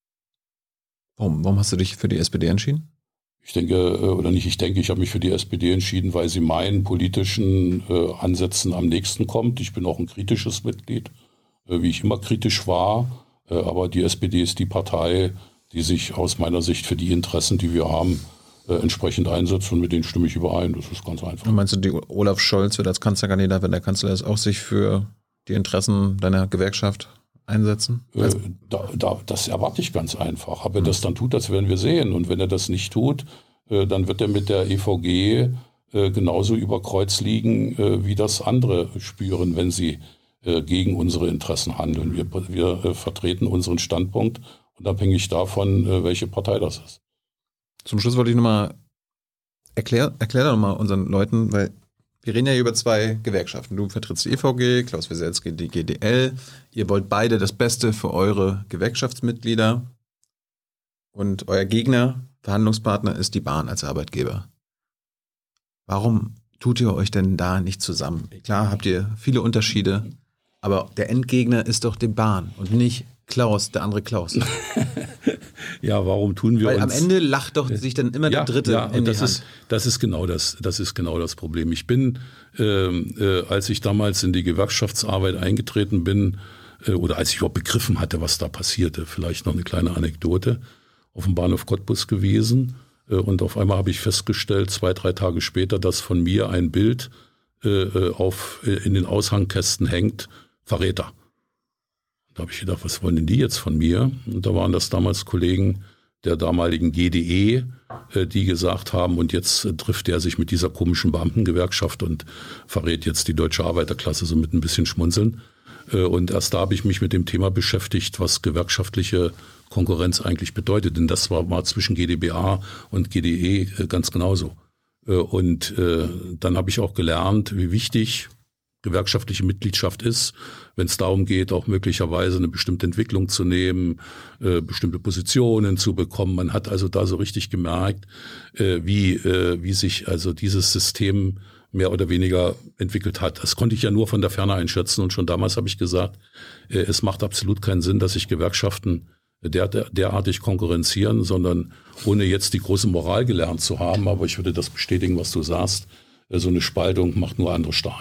Warum? Warum hast du dich für die S P D entschieden? Ich denke, oder nicht ich denke, ich habe mich für die S P D entschieden, weil sie meinen politischen äh, Ansätzen am nächsten kommt. Ich bin auch ein kritisches Mitglied, äh, wie ich immer kritisch war. Äh, aber die S P D ist die Partei, die sich aus meiner Sicht für die Interessen, die wir haben, äh, entsprechend einsetzt. Und mit denen stimme ich überein. Das ist ganz einfach. Und meinst du, die Olaf Scholz wird als Kanzlerkandidat, wenn der Kanzler ist, auch sich für die Interessen deiner Gewerkschaft einsetzen? Äh, da, da, das erwarte ich ganz einfach. Ob er das dann tut, das werden wir sehen. Und wenn er das nicht tut, äh, dann wird er mit der E V G äh, genauso über Kreuz liegen, äh, wie das andere spüren, wenn sie äh, gegen unsere Interessen handeln. Wir, wir äh, vertreten unseren Standpunkt, unabhängig davon, äh, welche Partei das ist. Zum Schluss wollte ich nochmal erklär, erklär doch nochmal unseren Leuten, weil wir reden ja über zwei Gewerkschaften. Du vertrittst die E V G, Klaus Wieselski die G D L. Ihr wollt beide das Beste für eure Gewerkschaftsmitglieder. Und euer Gegner, Verhandlungspartner, ist die Bahn als Arbeitgeber. Warum tut ihr euch denn da nicht zusammen? Klar habt ihr viele Unterschiede, aber der Endgegner ist doch die Bahn und nicht Klaus, der andere Klaus. Ja, warum tun wir Weil uns... am Ende lacht doch sich dann immer ja, der Dritte ja, in und die das Hand. Ist, das ist genau das, das ist genau das Problem. Ich bin, äh, äh, als ich damals in die Gewerkschaftsarbeit eingetreten bin, äh, oder als ich überhaupt begriffen hatte, was da passierte, vielleicht noch eine kleine Anekdote, auf dem Bahnhof Cottbus gewesen. Äh, und auf einmal habe ich festgestellt, zwei, drei Tage später, dass von mir ein Bild äh, auf, äh, in den Aushangkästen hängt, Verräter. Da habe ich gedacht, was wollen denn die jetzt von mir? Und da waren das damals Kollegen der damaligen G D E, äh, die gesagt haben, und jetzt äh, trifft er sich mit dieser komischen Beamtengewerkschaft und verrät jetzt die deutsche Arbeiterklasse, so mit ein bisschen Schmunzeln. Äh, und erst da habe ich mich mit dem Thema beschäftigt, was gewerkschaftliche Konkurrenz eigentlich bedeutet. Denn das war mal zwischen G d B A und G D E äh, ganz genauso. Äh, und äh, dann habe ich auch gelernt, wie wichtig gewerkschaftliche Mitgliedschaft ist, wenn es darum geht, auch möglicherweise eine bestimmte Entwicklung zu nehmen, äh, bestimmte Positionen zu bekommen. Man hat also da so richtig gemerkt, äh, wie, äh, wie sich also dieses System mehr oder weniger entwickelt hat. Das konnte ich ja nur von der Ferne einschätzen und schon damals habe ich gesagt, äh, es macht absolut keinen Sinn, dass sich Gewerkschaften der, der, derartig konkurrenzieren, sondern ohne jetzt die große Moral gelernt zu haben, aber ich würde das bestätigen, was du sagst, äh, so eine Spaltung macht nur andere stark.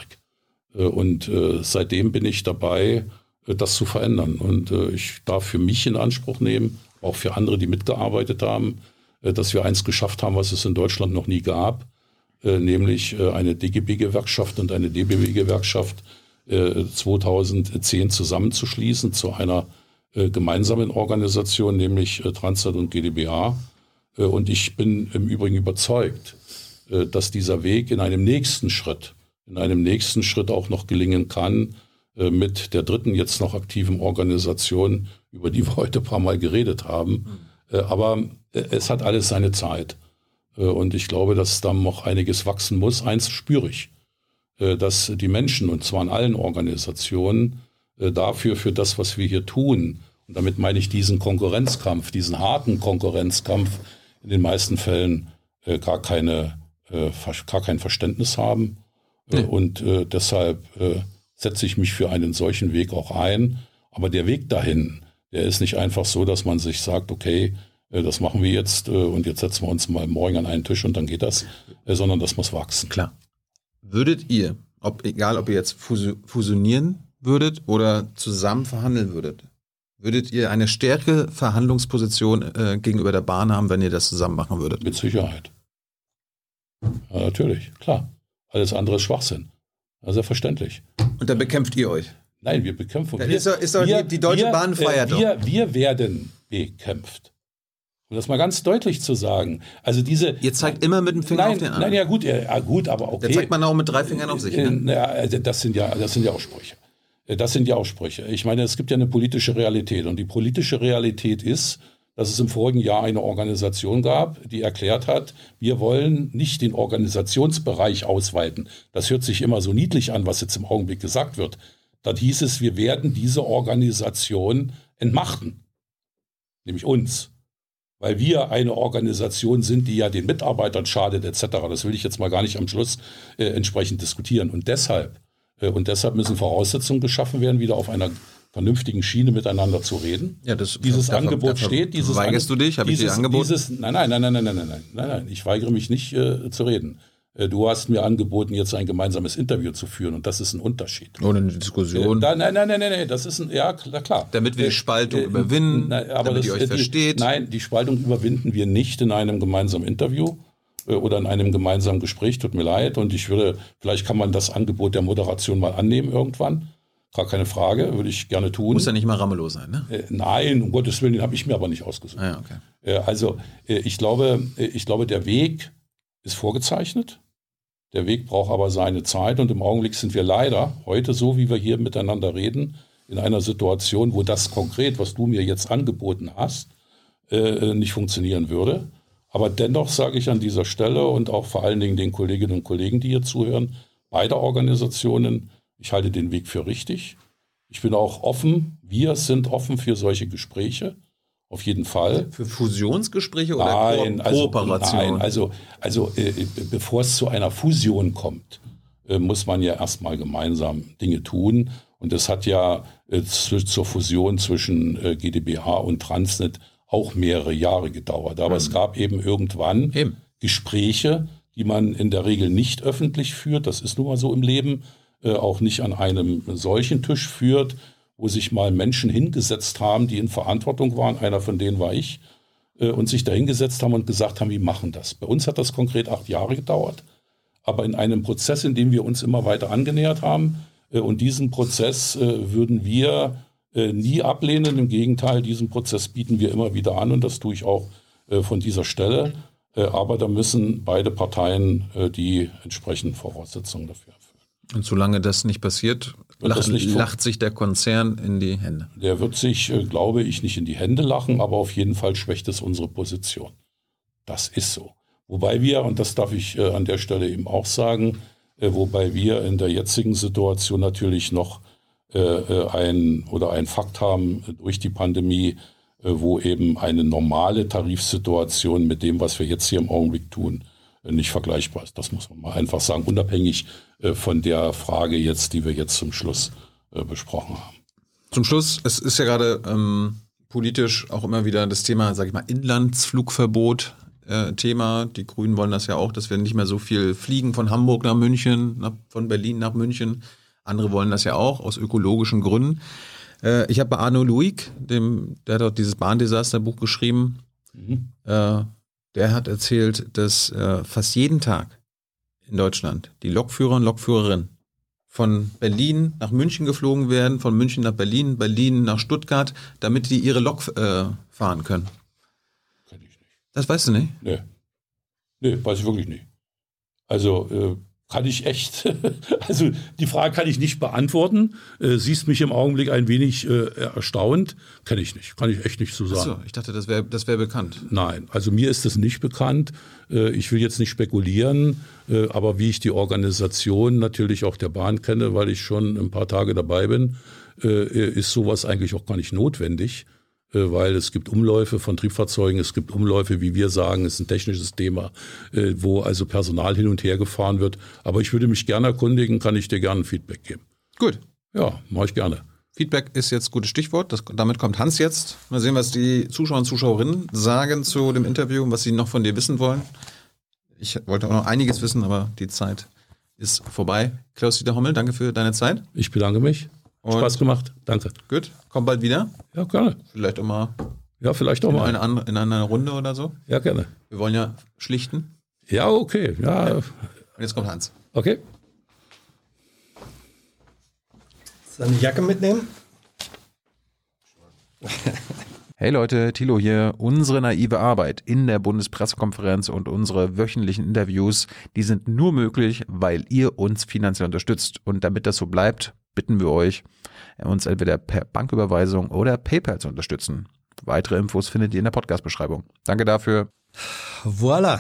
Und äh, seitdem bin ich dabei, äh, das zu verändern. Und äh, ich darf für mich in Anspruch nehmen, auch für andere, die mitgearbeitet haben, äh, dass wir eins geschafft haben, was es in Deutschland noch nie gab, äh, nämlich äh, eine D G B-Gewerkschaft und eine D B W-Gewerkschaft äh, zweitausendzehn zusammenzuschließen zu einer äh, gemeinsamen Organisation, nämlich äh, Transnet und G d B A. Äh, und ich bin im Übrigen überzeugt, äh, dass dieser Weg in einem nächsten Schritt in einem nächsten Schritt auch noch gelingen kann, äh, mit der dritten jetzt noch aktiven Organisation, über die wir heute ein paar Mal geredet haben. Äh, aber äh, es hat alles seine Zeit. Äh, und ich glaube, dass da noch einiges wachsen muss. Eins spüre ich, äh, dass die Menschen, und zwar in allen Organisationen, äh, dafür, für das, was wir hier tun, und damit meine ich diesen Konkurrenzkampf, diesen harten Konkurrenzkampf, in den meisten Fällen äh, gar keine, äh, gar kein Verständnis haben. Nee. Und äh, deshalb äh, setze ich mich für einen solchen Weg auch ein. Aber der Weg dahin, der ist nicht einfach so, dass man sich sagt, okay, äh, das machen wir jetzt äh, und jetzt setzen wir uns mal morgen an einen Tisch und dann geht das, äh, sondern das muss wachsen. Klar. Würdet ihr, ob, egal ob ihr jetzt fusionieren würdet oder zusammen verhandeln würdet, würdet ihr eine stärkere Verhandlungsposition äh, gegenüber der Bahn haben, wenn ihr das zusammen machen würdet? Mit Sicherheit. Ja, natürlich, klar. Alles andere ist Schwachsinn. Ja, selbstverständlich. Und da bekämpft ihr euch? Nein, wir bekämpfen. Das wir, ist doch, ist doch wir, die, die Deutsche wir, Bahn feiert äh, doch. Wir, wir werden bekämpft. Um das mal ganz deutlich zu sagen. Also diese. Ihr zeigt immer mit dem Finger nein, auf den anderen. Nein, ja gut, ja, gut, aber okay. Da zeigt man auch mit drei Fingern auf sich. Ne? Ja, also das sind ja, das sind ja auch Sprüche. Das sind ja auch Sprüche. Ich meine, es gibt ja eine politische Realität. Und die politische Realität ist, dass es im vorigen Jahr eine Organisation gab, die erklärt hat, wir wollen nicht den Organisationsbereich ausweiten. Das hört sich immer so niedlich an, was jetzt im Augenblick gesagt wird. Dann hieß es, wir werden diese Organisation entmachten. Nämlich uns. Weil wir eine Organisation sind, die ja den Mitarbeitern schadet et cetera. Das will ich jetzt mal gar nicht am Schluss äh, entsprechend diskutieren. Und deshalb, äh, und deshalb müssen Voraussetzungen geschaffen werden, wieder auf einer vernünftigen Schiene miteinander zu reden. Ja, das, dieses dafür, Angebot dafür steht. Dieses weigerst Ange- du dich? Habe ich dir angeboten? Dieses, nein, nein, nein, nein, nein, nein, nein, nein, nein, nein. Ich weigere mich nicht äh, zu reden. Äh, du hast mir angeboten, jetzt ein gemeinsames Interview zu führen, und das ist ein Unterschied. Ohne eine Diskussion. Äh, da, nein, nein, nein, nein, nein, das ist ein, ja klar. Damit wir die Spaltung äh, überwinden, na, aber damit das, ihr euch die, versteht. Nein, die Spaltung überwinden wir nicht in einem gemeinsamen Interview äh, oder in einem gemeinsamen Gespräch. Tut mir leid. Und ich würde, vielleicht kann man das Angebot der Moderation mal annehmen irgendwann. Gar keine Frage, würde ich gerne tun. Muss ja nicht mal Ramelow sein, ne? Äh, nein, um Gottes Willen, den habe ich mir aber nicht ausgesucht. Ah, ja, okay. Äh, also äh, ich glaube, äh, ich glaube, der Weg ist vorgezeichnet. Der Weg braucht aber seine Zeit, und im Augenblick sind wir leider heute, so wie wir hier miteinander reden, in einer Situation, wo das konkret, was du mir jetzt angeboten hast, äh, nicht funktionieren würde. Aber dennoch sage ich an dieser Stelle und auch vor allen Dingen den Kolleginnen und Kollegen, die hier zuhören, beider Organisationen, ich halte den Weg für richtig. Ich bin auch offen, wir sind offen für solche Gespräche, auf jeden Fall. Für Fusionsgespräche oder nein, Ko- also, Kooperation? Nein, also, also äh, bevor es zu einer Fusion kommt, äh, muss man ja erstmal gemeinsam Dinge tun. Und es hat ja äh, zu, zur Fusion zwischen äh, G d B H und Transnet auch mehrere Jahre gedauert. Aber mhm. es gab eben irgendwann eben. Gespräche, die man in der Regel nicht öffentlich führt. Das ist nun mal so im Leben. Äh, auch nicht an einem solchen Tisch führt, wo sich mal Menschen hingesetzt haben, die in Verantwortung waren, einer von denen war ich, äh, und sich da hingesetzt haben und gesagt haben, wir machen das. Bei uns hat das konkret acht Jahre gedauert, aber in einem Prozess, in dem wir uns immer weiter angenähert haben, äh, und diesen Prozess äh, würden wir äh, nie ablehnen, im Gegenteil, diesen Prozess bieten wir immer wieder an, und das tue ich auch äh, von dieser Stelle, äh, aber da müssen beide Parteien äh, die entsprechenden Voraussetzungen dafür erfüllen. Und solange das nicht passiert, lacht, nicht lacht sich der Konzern in die Hände. Der wird sich, äh, glaube ich, nicht in die Hände lachen, aber auf jeden Fall schwächt es unsere Position. Das ist so. Wobei wir, und das darf ich äh, an der Stelle eben auch sagen, äh, wobei wir in der jetzigen Situation natürlich noch äh, ein oder ein Fakt haben äh, durch die Pandemie, äh, wo eben eine normale Tarifsituation mit dem, was wir jetzt hier im Augenblick tun, nicht vergleichbar ist. Das muss man mal einfach sagen, unabhängig äh, von der Frage jetzt, die wir jetzt zum Schluss äh, besprochen haben. Zum Schluss, es ist ja gerade ähm, politisch auch immer wieder das Thema, sage ich mal, Inlandsflugverbot äh, Thema. Die Grünen wollen das ja auch, dass wir nicht mehr so viel fliegen von Hamburg nach München, nach, von Berlin nach München. Andere wollen das ja auch aus ökologischen Gründen. Äh, ich habe bei Arno Luig, dem, der hat dort dieses Bahndesasterbuch geschrieben, mhm. äh, der hat erzählt, dass äh, fast jeden Tag in Deutschland die Lokführer und Lokführerinnen von Berlin nach München geflogen werden, von München nach Berlin, Berlin nach Stuttgart, damit die ihre Lok äh, fahren können. Kenn ich nicht. Das weißt du nicht? Nee. Nee, weiß ich wirklich nicht. Also äh, kann ich echt, also die Frage kann ich nicht beantworten. Äh, siehst mich im Augenblick ein wenig äh, erstaunt. Kenne ich nicht, kann ich echt nicht so sagen. Ach so, ich dachte, das wäre das wär bekannt. Nein, also mir ist das nicht bekannt. Äh, ich will jetzt nicht spekulieren, äh, aber wie ich die Organisation natürlich auch der Bahn kenne, weil ich schon ein paar Tage dabei bin, äh, ist sowas eigentlich auch gar nicht notwendig. Weil es gibt Umläufe von Triebfahrzeugen, es gibt Umläufe, wie wir sagen, es ist ein technisches Thema, wo also Personal hin und her gefahren wird. Aber ich würde mich gerne erkundigen, kann ich dir gerne ein Feedback geben. Gut. Ja, mache ich gerne. Feedback ist jetzt ein gutes Stichwort. Das, damit kommt Hans jetzt. Mal sehen, was die Zuschauer und Zuschauerinnen sagen zu dem Interview und was sie noch von dir wissen wollen. Ich wollte auch noch einiges wissen, aber die Zeit ist vorbei. Klaus-Dieter Hommel, danke für deine Zeit. Ich bedanke mich. Und Spaß gemacht. Danke. Gut. Komm bald wieder. Ja, gerne. Vielleicht auch mal. Ja, vielleicht auch in mal. Eine andere, in einer Runde oder so. Ja, gerne. Wir wollen ja schlichten. Ja, okay. Ja. Und jetzt kommt Hans. Okay. Seine Jacke mitnehmen? Hey Leute, Thilo hier. Unsere naive Arbeit in der Bundespressekonferenz und unsere wöchentlichen Interviews, die sind nur möglich, weil ihr uns finanziell unterstützt. Und damit das so bleibt, bitten wir euch, uns entweder per Banküberweisung oder PayPal zu unterstützen. Weitere Infos findet ihr in der Podcast-Beschreibung. Danke dafür. Voilà.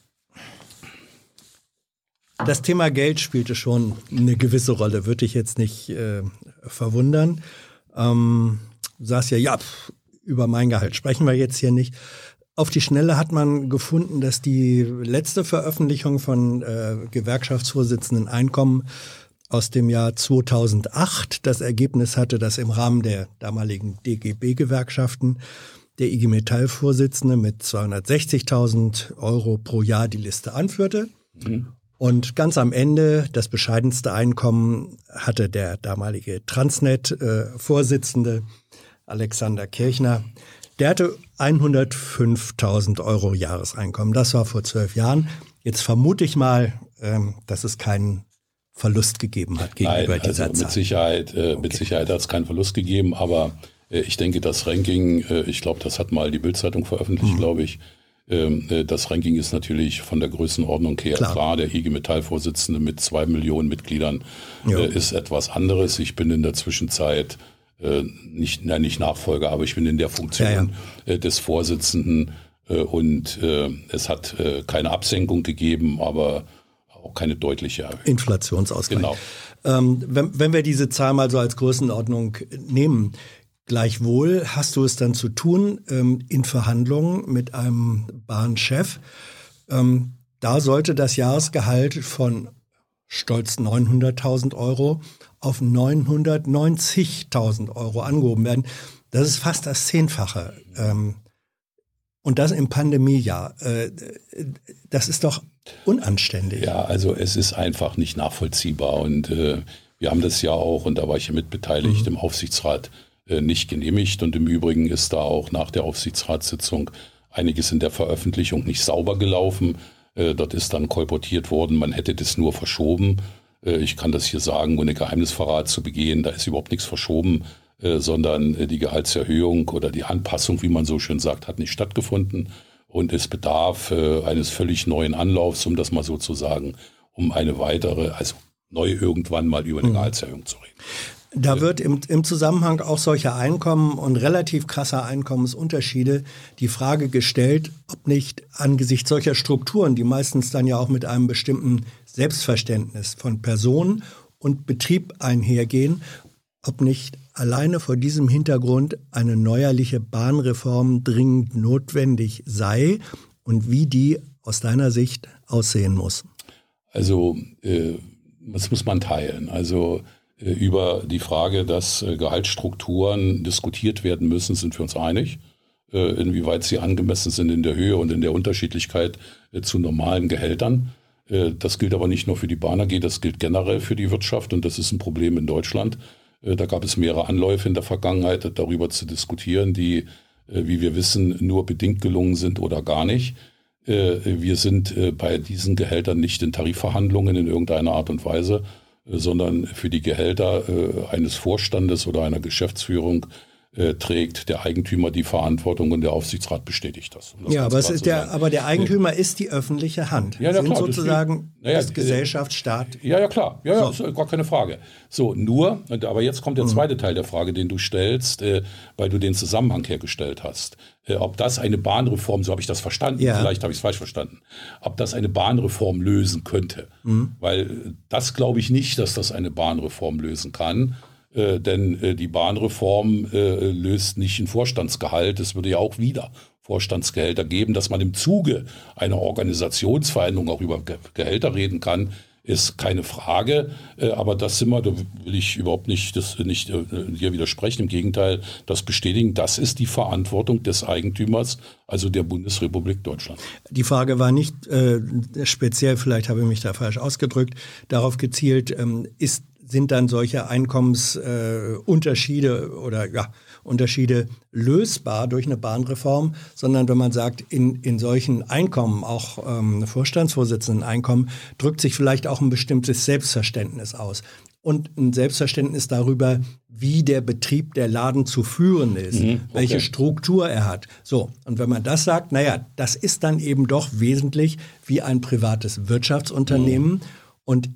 Das Thema Geld spielte schon eine gewisse Rolle, würde ich jetzt nicht äh, verwundern. Ähm, du sagst ja, ja, pff, über mein Gehalt sprechen wir jetzt hier nicht. Auf die Schnelle hat man gefunden, dass die letzte Veröffentlichung von äh, Gewerkschaftsvorsitzenden Einkommen aus dem Jahr zweitausendacht das Ergebnis hatte, dass im Rahmen der damaligen D G B-Gewerkschaften der I G Metall-Vorsitzende mit zweihundertsechzigtausend Euro pro Jahr die Liste anführte. Mhm. Und ganz am Ende, das bescheidenste Einkommen hatte der damalige Transnet-Vorsitzende Alexander Kirchner. Der hatte hundertfünftausend Euro Jahreseinkommen. Das war vor zwölf Jahren. Jetzt vermute ich mal, ähm, dass es keinen Verlust gegeben hat gegenüber Nein, dieser also Zahl. Mit Sicherheit, äh, okay. mit Sicherheit hat es keinen Verlust gegeben, aber äh, ich denke, das Ranking, äh, ich glaube, das hat mal die Bild-Zeitung veröffentlicht, mhm. glaube ich. Ähm, äh, das Ranking ist natürlich von der Größenordnung her klar. klar. Der I G Metall-Vorsitzende mit zwei Millionen Mitgliedern äh, ist etwas anderes. Ich bin in der Zwischenzeit äh, nicht, nein, nicht Nachfolger, aber ich bin in der Funktion ja, ja. Äh, des Vorsitzenden äh, und äh, es hat äh, keine Absenkung gegeben, aber auch keine deutliche Erhöhung. Inflationsausgleich. Genau. Ähm, wenn, wenn wir diese Zahl mal so als Größenordnung nehmen, gleichwohl hast du es dann zu tun ähm, in Verhandlungen mit einem Bahnchef. Ähm, da sollte das Jahresgehalt von stolz neunhunderttausend Euro auf neunhundertneunzigtausend Euro angehoben werden. Das ist fast das Zehnfache. Ähm, und das im Pandemiejahr. Äh, das ist doch unanständig. Ja, also es ist einfach nicht nachvollziehbar. Und äh, wir haben das ja auch, und da war ich ja mitbeteiligt, mhm. im Aufsichtsrat äh, nicht genehmigt. Und im Übrigen ist da auch nach der Aufsichtsratssitzung einiges in der Veröffentlichung nicht sauber gelaufen. Äh, dort ist dann kolportiert worden, man hätte das nur verschoben. Äh, ich kann das hier sagen, ohne Geheimnisverrat zu begehen. Da ist überhaupt nichts verschoben, äh, sondern äh, die Gehaltserhöhung oder die Anpassung, wie man so schön sagt, hat nicht stattgefunden. Und es bedarf äh, eines völlig neuen Anlaufs, um das mal so zu sagen, um eine weitere, also neu irgendwann mal über eine mhm. Gehaltserhöhung zu reden. Da wird im, im Zusammenhang auch solcher Einkommen und relativ krasser Einkommensunterschiede die Frage gestellt, ob nicht angesichts solcher Strukturen, die meistens dann ja auch mit einem bestimmten Selbstverständnis von Person und Betrieb einhergehen, ob nicht alleine vor diesem Hintergrund eine neuerliche Bahnreform dringend notwendig sei und wie die aus deiner Sicht aussehen muss. Also äh, das muss man teilen. Also äh, über die Frage, dass äh, Gehaltsstrukturen diskutiert werden müssen, sind wir uns einig. Äh, inwieweit sie angemessen sind in der Höhe und in der Unterschiedlichkeit äh, zu normalen Gehältern. Äh, das gilt aber nicht nur für die Bahn A G, das gilt generell für die Wirtschaft und das ist ein Problem in Deutschland. Da gab es mehrere Anläufe in der Vergangenheit, darüber zu diskutieren, die, wie wir wissen, nur bedingt gelungen sind oder gar nicht. Wir sind bei diesen Gehältern nicht in Tarifverhandlungen in irgendeiner Art und Weise, sondern für die Gehälter eines Vorstandes oder einer Geschäftsführung trägt der Eigentümer die Verantwortung und der Aufsichtsrat bestätigt das. Um das ja, aber, es ist der, aber der Eigentümer nee. ist die öffentliche Hand. Ja, ja, sind klar, sozusagen das, ja, ist Gesellschaft, Staat. Ja, ja, klar. Ja, ja, so. Ist gar keine Frage. So, nur, aber jetzt kommt der mhm. zweite Teil der Frage, den du stellst, äh, weil du den Zusammenhang hergestellt hast. Äh, ob das eine Bahnreform, so habe ich das verstanden, ja. vielleicht habe ich es falsch verstanden, ob das eine Bahnreform lösen könnte. Mhm. Weil das glaube ich nicht, dass das eine Bahnreform lösen kann. Äh, denn äh, die Bahnreform äh, löst nicht ein Vorstandsgehalt. Es würde ja auch wieder Vorstandsgehälter geben. Dass man im Zuge einer Organisationsveränderung auch über Ge- Gehälter reden kann, ist keine Frage. Äh, aber das sind wir, da will ich überhaupt nicht, das, nicht äh, hier widersprechen. Im Gegenteil, das bestätigen, das ist die Verantwortung des Eigentümers, also der Bundesrepublik Deutschland. Die Frage war nicht äh, speziell, vielleicht habe ich mich da falsch ausgedrückt, darauf gezielt, ähm, ist sind dann solche Einkommensunterschiede äh, oder ja Unterschiede lösbar durch eine Bahnreform, sondern wenn man sagt, in, in solchen Einkommen, auch ähm, Vorstandsvorsitzendeneinkommen, drückt sich vielleicht auch ein bestimmtes Selbstverständnis aus. Und ein Selbstverständnis darüber, wie der Betrieb der Laden zu führen ist, mhm, okay. welche Struktur er hat. So, und wenn man das sagt, naja, das ist dann eben doch wesentlich wie ein privates Wirtschaftsunternehmen. Mhm. Und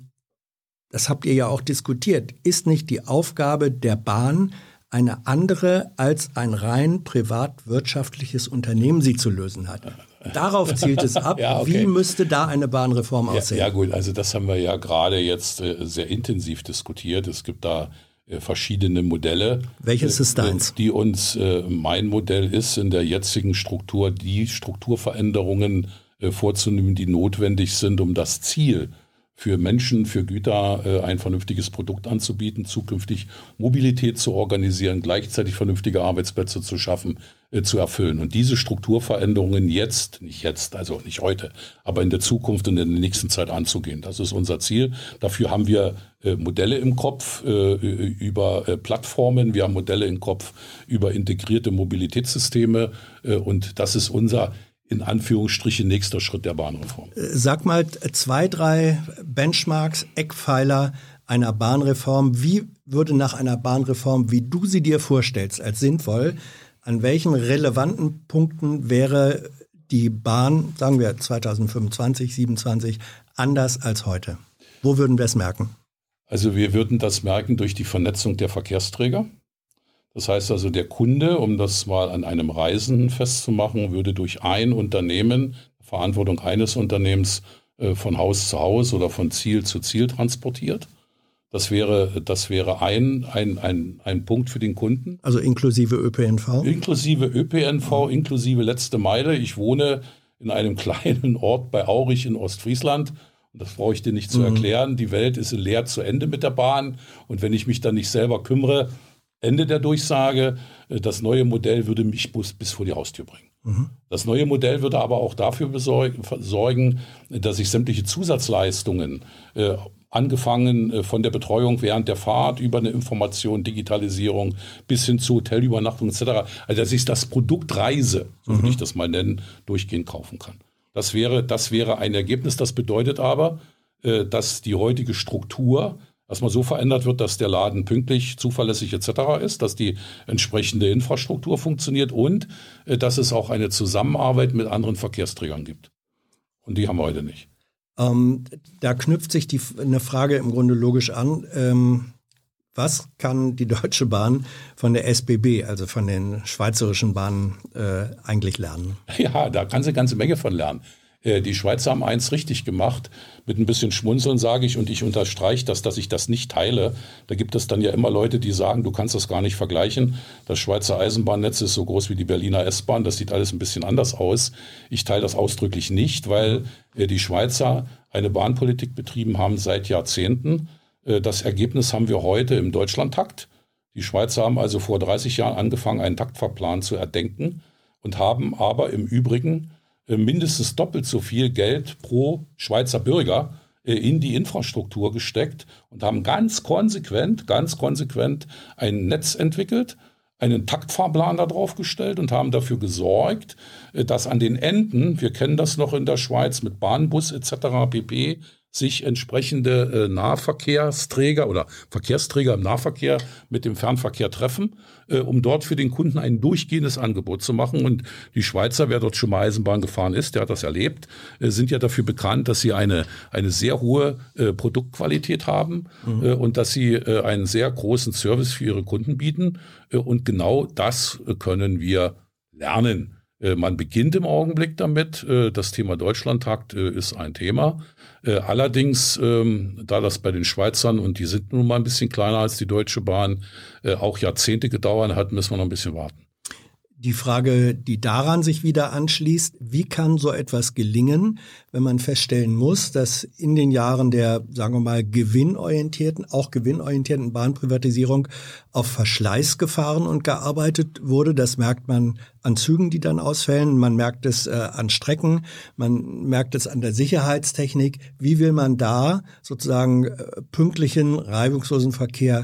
das habt ihr ja auch diskutiert. Ist nicht die Aufgabe der Bahn eine andere, als ein rein privatwirtschaftliches Unternehmen sie zu lösen hat? Darauf zielt es ab. Ja, okay. Wie müsste da eine Bahnreform aussehen? Ja, ja gut, also das haben wir ja gerade jetzt äh, sehr intensiv diskutiert. Es gibt da äh, verschiedene Modelle. Welches ist deins? Äh, die uns, äh, mein Modell ist, in der jetzigen Struktur die Strukturveränderungen äh, vorzunehmen, die notwendig sind, um das Ziel für Menschen, für Güter äh, ein vernünftiges Produkt anzubieten, zukünftig Mobilität zu organisieren, gleichzeitig vernünftige Arbeitsplätze zu schaffen, äh, zu erfüllen. Und diese Strukturveränderungen jetzt, nicht jetzt, also nicht heute, aber in der Zukunft und in der nächsten Zeit anzugehen. Das ist unser Ziel. Dafür haben wir äh, Modelle im Kopf äh, über äh, Plattformen, wir haben Modelle im Kopf über integrierte Mobilitätssysteme äh, und das ist unser in Anführungsstrichen nächster Schritt der Bahnreform. Sag mal zwei, drei Benchmarks, Eckpfeiler einer Bahnreform. Wie würde nach einer Bahnreform, wie du sie dir vorstellst, als sinnvoll, an welchen relevanten Punkten wäre die Bahn, sagen wir zweitausendfünfundzwanzig, siebenundzwanzig, anders als heute? Wo würden wir es merken? Also wir würden das merken durch die Vernetzung der Verkehrsträger. Das heißt also, der Kunde, um das mal an einem Reisenden festzumachen, würde durch ein Unternehmen, Verantwortung eines Unternehmens, äh, von Haus zu Haus oder von Ziel zu Ziel transportiert. Das wäre, das wäre ein, ein, ein, ein Punkt für den Kunden. Also inklusive Ö P N V? Inklusive Ö P N V, mhm. inklusive letzte Meile. Ich wohne in einem kleinen Ort bei Aurich in Ostfriesland. Und das brauche ich dir nicht zu mhm. erklären. Die Welt ist leer zu Ende mit der Bahn. Und wenn ich mich dann nicht selber kümmere, Ende der Durchsage, das neue Modell würde mich bis, bis vor die Haustür bringen. Mhm. Das neue Modell würde aber auch dafür besorgen, sorgen, dass ich sämtliche Zusatzleistungen, äh, angefangen äh, von der Betreuung während der Fahrt über eine Information, Digitalisierung bis hin zu Hotelübernachtung et cetera, also dass ich das Produkt Reise, so würde mhm. ich das mal nennen, durchgehend kaufen kann. Das wäre, das wäre ein Ergebnis. Das bedeutet aber, äh, dass die heutige Struktur erstmal so verändert wird, dass der Laden pünktlich, zuverlässig et cetera ist, dass die entsprechende Infrastruktur funktioniert und äh, dass es auch eine Zusammenarbeit mit anderen Verkehrsträgern gibt. Und die haben wir heute nicht. Ähm, da knüpft sich die, eine Frage im Grunde logisch an. Ähm, was kann die Deutsche Bahn von der S B B, also von den schweizerischen Bahnen, äh, eigentlich lernen? Ja, da kann sie eine ganze Menge von lernen. Die Schweizer haben eins richtig gemacht. Mit ein bisschen Schmunzeln sage ich, und ich unterstreiche das, dass ich das nicht teile. Da gibt es dann ja immer Leute, die sagen, du kannst das gar nicht vergleichen. Das Schweizer Eisenbahnnetz ist so groß wie die Berliner S-Bahn. Das sieht alles ein bisschen anders aus. Ich teile das ausdrücklich nicht, weil die Schweizer eine Bahnpolitik betrieben haben seit Jahrzehnten. Das Ergebnis haben wir heute im Deutschlandtakt. Die Schweizer haben also vor dreißig Jahren angefangen, einen Taktfahrplan zu erdenken und haben aber im Übrigen mindestens doppelt so viel Geld pro Schweizer Bürger in die Infrastruktur gesteckt und haben ganz konsequent, ganz konsequent ein Netz entwickelt, einen Taktfahrplan da drauf gestellt und haben dafür gesorgt, dass an den Enden, wir kennen das noch in der Schweiz mit Bahnbus et cetera pp., sich entsprechende äh, Nahverkehrsträger oder Verkehrsträger im Nahverkehr mit dem Fernverkehr treffen, äh, um dort für den Kunden ein durchgehendes Angebot zu machen. Und die Schweizer, wer dort schon mal Eisenbahn gefahren ist, der hat das erlebt, äh, sind ja dafür bekannt, dass sie eine, eine sehr hohe äh, Produktqualität haben mhm. äh, und dass sie äh, einen sehr großen Service für ihre Kunden bieten. Äh, und genau das äh, können wir lernen. Äh, man beginnt im Augenblick damit. Äh, das Thema Deutschlandtakt äh, ist ein Thema. Äh, allerdings, ähm, da das bei den Schweizern, und die sind nun mal ein bisschen kleiner als die Deutsche Bahn, äh, auch Jahrzehnte gedauert hat, müssen wir noch ein bisschen warten. Die Frage, die daran sich wieder anschließt, wie kann so etwas gelingen, wenn man feststellen muss, dass in den Jahren der, sagen wir mal, gewinnorientierten, auch gewinnorientierten Bahnprivatisierung auf Verschleißgefahren und gearbeitet wurde. Das merkt man an Zügen, die dann ausfällen. Man merkt es äh, an Strecken. Man merkt es an der Sicherheitstechnik. Wie will man da sozusagen äh, pünktlichen, reibungslosen Verkehr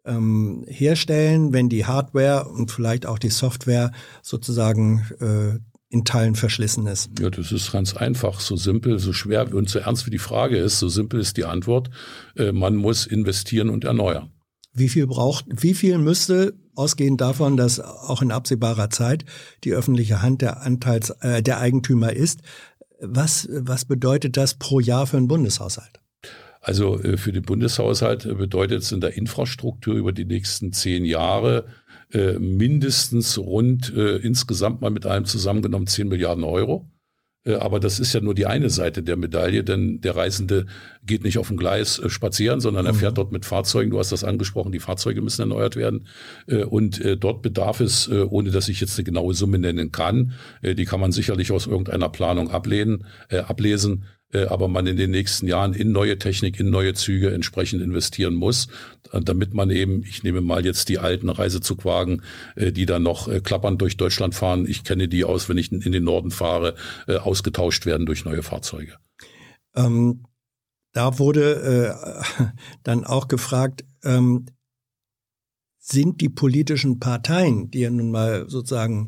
ähm, herstellen, wenn die Hardware und vielleicht auch die Software sozusagen äh, in Teilen verschlissen ist? Ja, das ist ganz einfach, so simpel, so schwer und so ernst wie die Frage ist, so simpel ist die Antwort. Äh, man muss investieren und erneuern. Wie viel braucht, wie viel müsste, ausgehend davon, dass auch in absehbarer Zeit die öffentliche Hand der Anteils, äh, der Eigentümer ist, was, was bedeutet das pro Jahr für einen Bundeshaushalt? Also äh, für den Bundeshaushalt bedeutet es in der Infrastruktur über die nächsten zehn Jahre äh, mindestens rund äh, insgesamt mal mit allem zusammengenommen zehn Milliarden Euro. Aber das ist ja nur die eine Seite der Medaille, denn der Reisende geht nicht auf dem Gleis spazieren, sondern er fährt dort mit Fahrzeugen. Du hast das angesprochen, die Fahrzeuge müssen erneuert werden. Und dort bedarf es, ohne dass ich jetzt eine genaue Summe nennen kann, die kann man sicherlich aus irgendeiner Planung ablehnen, äh, ablesen, aber man in den nächsten Jahren in neue Technik, in neue Züge entsprechend investieren muss, damit man eben, ich nehme mal jetzt die alten Reisezugwagen, die dann noch klappernd durch Deutschland fahren, ich kenne die aus, wenn ich in den Norden fahre, ausgetauscht werden durch neue Fahrzeuge. Ähm, da wurde äh, dann auch gefragt, ähm, sind die politischen Parteien, die ja nun mal sozusagen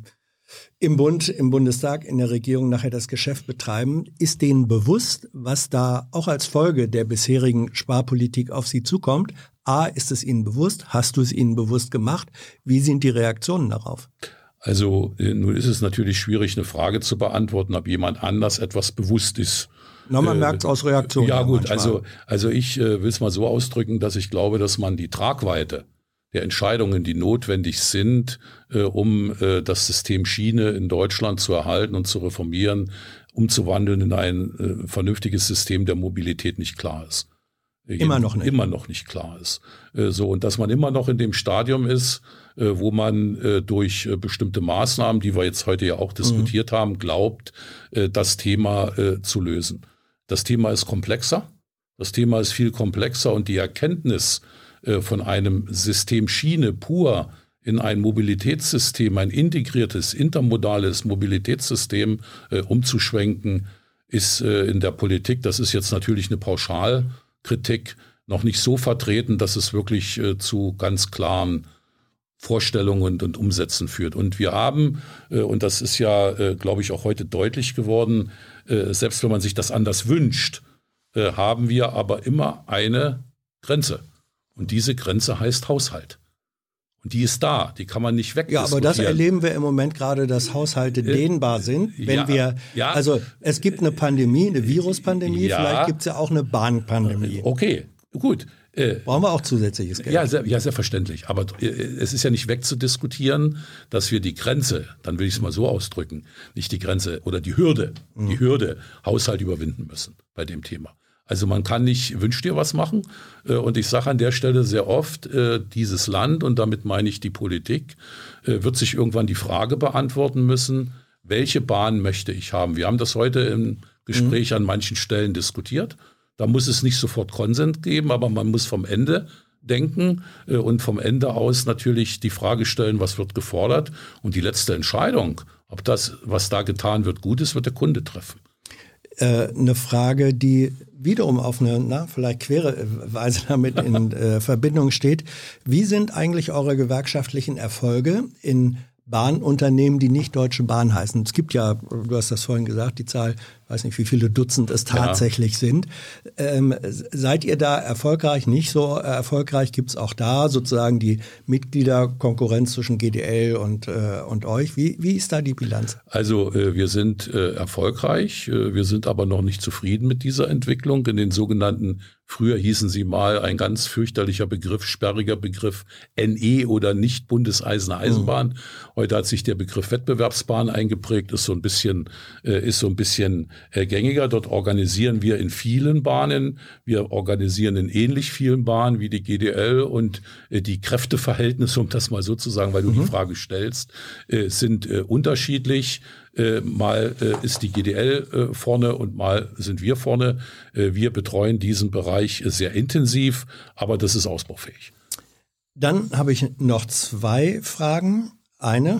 im Bund, im Bundestag, in der Regierung nachher das Geschäft betreiben, ist denen bewusst, was da auch als Folge der bisherigen Sparpolitik auf sie zukommt? A, ist es ihnen bewusst? Hast du es ihnen bewusst gemacht? Wie sind die Reaktionen darauf? Also nun ist es natürlich schwierig, eine Frage zu beantworten, ob jemand anders etwas bewusst ist. Na, man äh, merkt es aus Reaktionen. Ja gut, also, also ich äh, will es mal so ausdrücken, dass ich glaube, dass man die Tragweite der Entscheidungen, die notwendig sind, äh, um äh, das System Schiene in Deutschland zu erhalten und zu reformieren, umzuwandeln in ein äh, vernünftiges System der Mobilität nicht klar ist. Immer noch nicht. Immer noch nicht klar ist. Äh, so, und dass man immer noch in dem Stadium ist, äh, wo man äh, durch äh, bestimmte Maßnahmen, die wir jetzt heute ja auch diskutiert mhm. haben, glaubt, äh, das Thema äh, zu lösen. Das Thema ist komplexer. Das Thema ist viel komplexer und die Erkenntnis von einem System Schiene pur in ein Mobilitätssystem, ein integriertes, intermodales Mobilitätssystem äh, umzuschwenken, ist äh, in der Politik, das ist jetzt natürlich eine Pauschalkritik, noch nicht so vertreten, dass es wirklich äh, zu ganz klaren Vorstellungen und, und Umsätzen führt. Und wir haben, äh, und das ist ja, äh, glaube ich, auch heute deutlich geworden, äh, selbst wenn man sich das anders wünscht, äh, haben wir aber immer eine Grenze. Und diese Grenze heißt Haushalt. Und die ist da, die kann man nicht wegdiskutieren. Ja, aber das erleben wir im Moment gerade, dass Haushalte äh, dehnbar sind. Wenn ja, wir, ja. Also es gibt eine Pandemie, eine Viruspandemie, ja. Vielleicht gibt es ja auch eine Bahnpandemie. Okay, gut. Äh, Brauchen wir auch zusätzliches Geld? Ja, sehr, ja, selbstverständlich. Aber äh, es ist ja nicht wegzudiskutieren, dass wir die Grenze, dann will ich es mal so ausdrücken, nicht die Grenze oder die Hürde, mhm. die Hürde Haushalt überwinden müssen bei dem Thema. Also man kann nicht wünsch dir was machen. Und ich sage an der Stelle sehr oft, dieses Land, und damit meine ich die Politik, wird sich irgendwann die Frage beantworten müssen, welche Bahn möchte ich haben? Wir haben das heute im Gespräch mhm. an manchen Stellen diskutiert. Da muss es nicht sofort Konsens geben, aber man muss vom Ende denken und vom Ende aus natürlich die Frage stellen, was wird gefordert. Und die letzte Entscheidung, ob das, was da getan wird, gut ist, wird der Kunde treffen. Äh, eine Frage, die wiederum auf eine na, vielleicht quere Weise damit in äh, Verbindung steht. Wie sind eigentlich eure gewerkschaftlichen Erfolge in Bahnunternehmen, die nicht Deutsche Bahn heißen? Es gibt ja, du hast das vorhin gesagt, die Zahl, weiß nicht, wie viele Dutzend es tatsächlich ja. sind. Ähm, seid ihr da erfolgreich? Nicht so erfolgreich? Gibt es auch da sozusagen die Mitgliederkonkurrenz zwischen G D L und, äh, und euch? Wie, wie ist da die Bilanz? Also äh, wir sind äh, erfolgreich, äh, wir sind aber noch nicht zufrieden mit dieser Entwicklung. In den sogenannten, früher hießen sie mal ein ganz fürchterlicher Begriff, sperriger Begriff, N E oder nicht Bundeseisener Eisenbahn. Mhm. Heute hat sich der Begriff Wettbewerbsbahn eingeprägt, ist so ein bisschen, äh, ist so ein bisschen äh, gängiger. Dort organisieren wir in vielen Bahnen. Wir organisieren in ähnlich vielen Bahnen wie die G D L und äh, die Kräfteverhältnisse, um das mal so zu sagen, weil du mhm. die Frage stellst, äh, sind äh, unterschiedlich. Äh, mal äh, ist die G D L äh, vorne und mal sind wir vorne. Äh, wir betreuen diesen Bereich äh, sehr intensiv, aber das ist ausbaufähig. Dann habe ich noch zwei Fragen. Eine,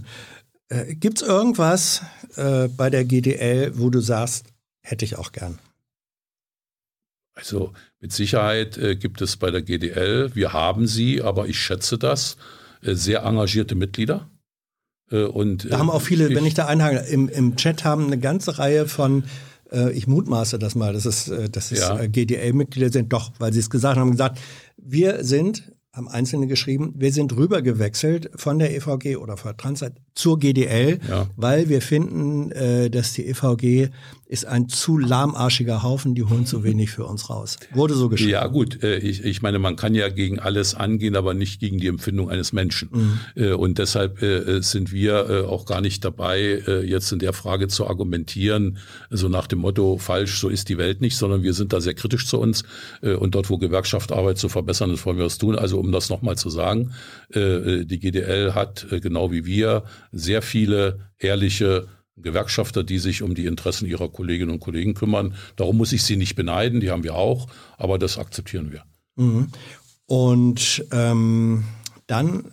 äh, gibt es irgendwas äh, bei der G D L, wo du sagst, hätte ich auch gern? Also mit Sicherheit äh, gibt es bei der G D L, wir haben sie, aber ich schätze das, äh, sehr engagierte Mitglieder. Äh, und, da haben auch viele, ich, wenn ich da einhake, im, im Chat haben eine ganze Reihe von, äh, ich mutmaße das mal, dass es, äh, dass es ja. äh, G D L-Mitglieder sind, doch, weil sie es gesagt haben, gesagt, wir sind, haben Einzelne geschrieben, wir sind rübergewechselt von der E V G oder von Transat zur G D L, ja. weil wir finden, äh, dass die E V G ist ein zu lahmarschiger Haufen, die holen zu wenig für uns raus. Wurde so geschrieben. Ja gut, äh, ich, ich meine, man kann ja gegen alles angehen, aber nicht gegen die Empfindung eines Menschen. Mhm. Äh, und deshalb äh, sind wir äh, auch gar nicht dabei, äh, jetzt in der Frage zu argumentieren, so nach dem Motto, falsch, so ist die Welt nicht, sondern wir sind da sehr kritisch zu uns. Äh, und dort, wo Gewerkschaft Arbeit zu verbessern ist, wollen wir was tun. Also um das nochmal zu sagen, äh, die G D L hat, äh, genau wie wir, sehr viele ehrliche Gewerkschafter, die sich um die Interessen ihrer Kolleginnen und Kollegen kümmern. Darum muss ich sie nicht beneiden, die haben wir auch, aber das akzeptieren wir. Mhm. Und ähm, dann,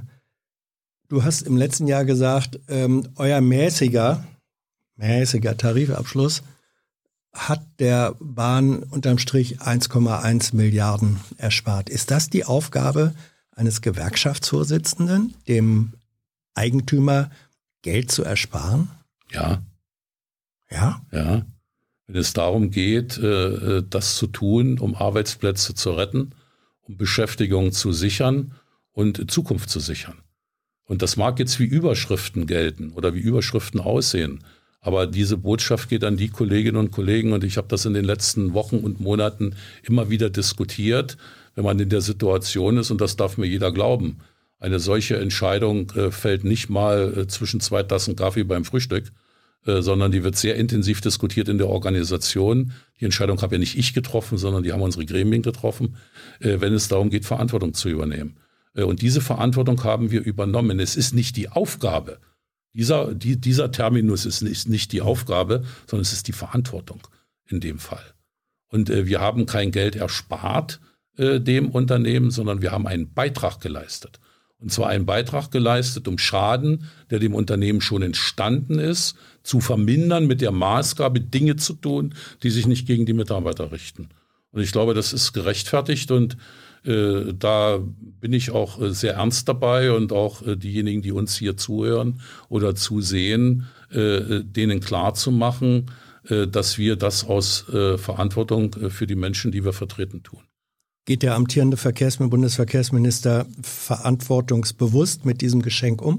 du hast im letzten Jahr gesagt, ähm, euer mäßiger, mäßiger Tarifabschluss hat der Bahn unterm Strich eins Komma eins Milliarden erspart. Ist das die Aufgabe eines Gewerkschaftsvorsitzenden, dem Eigentümer Geld zu ersparen? Ja. Ja? Ja. Wenn es darum geht, das zu tun, um Arbeitsplätze zu retten, um Beschäftigung zu sichern und Zukunft zu sichern. Und das mag jetzt wie Überschriften gelten oder wie Überschriften aussehen, aber diese Botschaft geht an die Kolleginnen und Kollegen und ich habe das in den letzten Wochen und Monaten immer wieder diskutiert, wenn man in der Situation ist und das darf mir jeder glauben. Eine solche Entscheidung äh, fällt nicht mal äh, zwischen zwei Tassen Kaffee beim Frühstück, äh, sondern die wird sehr intensiv diskutiert in der Organisation. Die Entscheidung habe ja nicht ich getroffen, sondern die haben unsere Gremien getroffen, äh, wenn es darum geht, Verantwortung zu übernehmen. Äh, und diese Verantwortung haben wir übernommen. Es ist nicht die Aufgabe. Dieser, die, dieser Terminus ist nicht, nicht die Aufgabe, sondern es ist die Verantwortung in dem Fall. Und äh, wir haben kein Geld erspart äh, dem Unternehmen, sondern wir haben einen Beitrag geleistet. Und zwar einen Beitrag geleistet, um Schaden, der dem Unternehmen schon entstanden ist, zu vermindern mit der Maßgabe, Dinge zu tun, die sich nicht gegen die Mitarbeiter richten. Und ich glaube, das ist gerechtfertigt und äh, da bin ich auch äh, sehr ernst dabei und auch äh, diejenigen, die uns hier zuhören oder zusehen, äh, denen klar zu machen, äh, dass wir das aus äh, Verantwortung äh, für die Menschen, die wir vertreten, tun. Geht der amtierende Verkehrsminister, Bundesverkehrsminister verantwortungsbewusst mit diesem Geschenk um?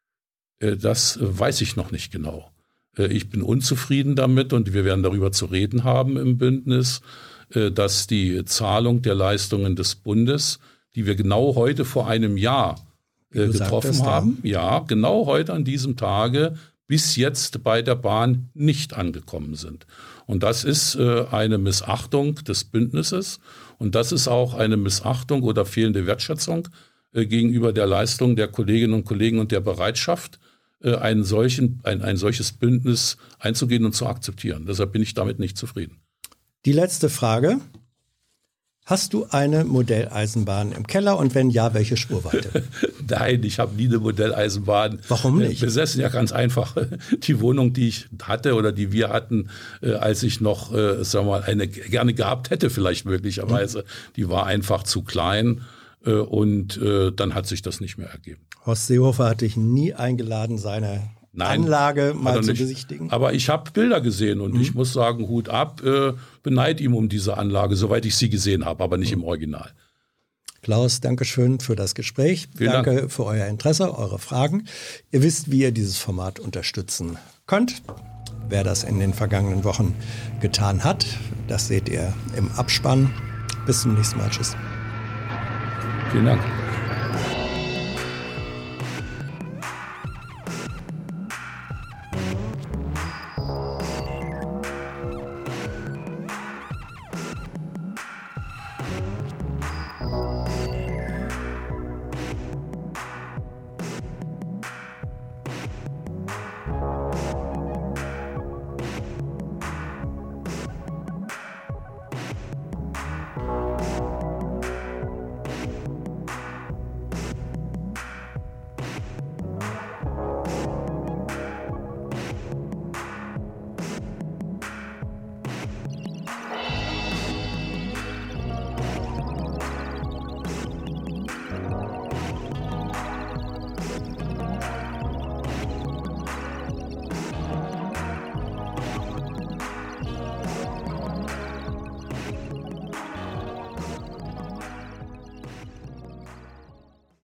Das weiß ich noch nicht genau. Ich bin unzufrieden damit und wir werden darüber zu reden haben im Bündnis, dass die Zahlung der Leistungen des Bundes, die wir genau heute vor einem Jahr getroffen haben, ja, genau heute an diesem Tage, bis jetzt bei der Bahn nicht angekommen sind. Und das ist eine Missachtung des Bündnisses. Und das ist auch eine Missachtung oder fehlende Wertschätzung äh, gegenüber der Leistung der Kolleginnen und Kollegen und der Bereitschaft, äh, einen solchen, ein, ein solches Bündnis einzugehen und zu akzeptieren. Deshalb bin ich damit nicht zufrieden. Die letzte Frage. Hast du eine Modelleisenbahn im Keller und wenn ja, welche Spurweite? Nein, ich habe nie eine Modelleisenbahn. Warum nicht? Besessen, ja ganz einfach. Die Wohnung, die ich hatte oder die wir hatten, äh, als ich noch, äh, sagen wir mal, eine gerne gehabt hätte vielleicht möglicherweise, mhm. die war einfach zu klein äh, und äh, dann hat sich das nicht mehr ergeben. Horst Seehofer hat dich nie eingeladen, seine Nein, Anlage mal zu besichtigen? Aber ich habe Bilder gesehen und mhm. ich muss sagen, Hut ab, äh, beneid ihm um diese Anlage, soweit ich sie gesehen habe, aber nicht mhm. im Original. Klaus, danke schön für das Gespräch. Vielen danke Dank. für euer Interesse, eure Fragen. Ihr wisst, wie ihr dieses Format unterstützen könnt. Wer das in den vergangenen Wochen getan hat, das seht ihr im Abspann. Bis zum nächsten Mal. Tschüss. Vielen Dank.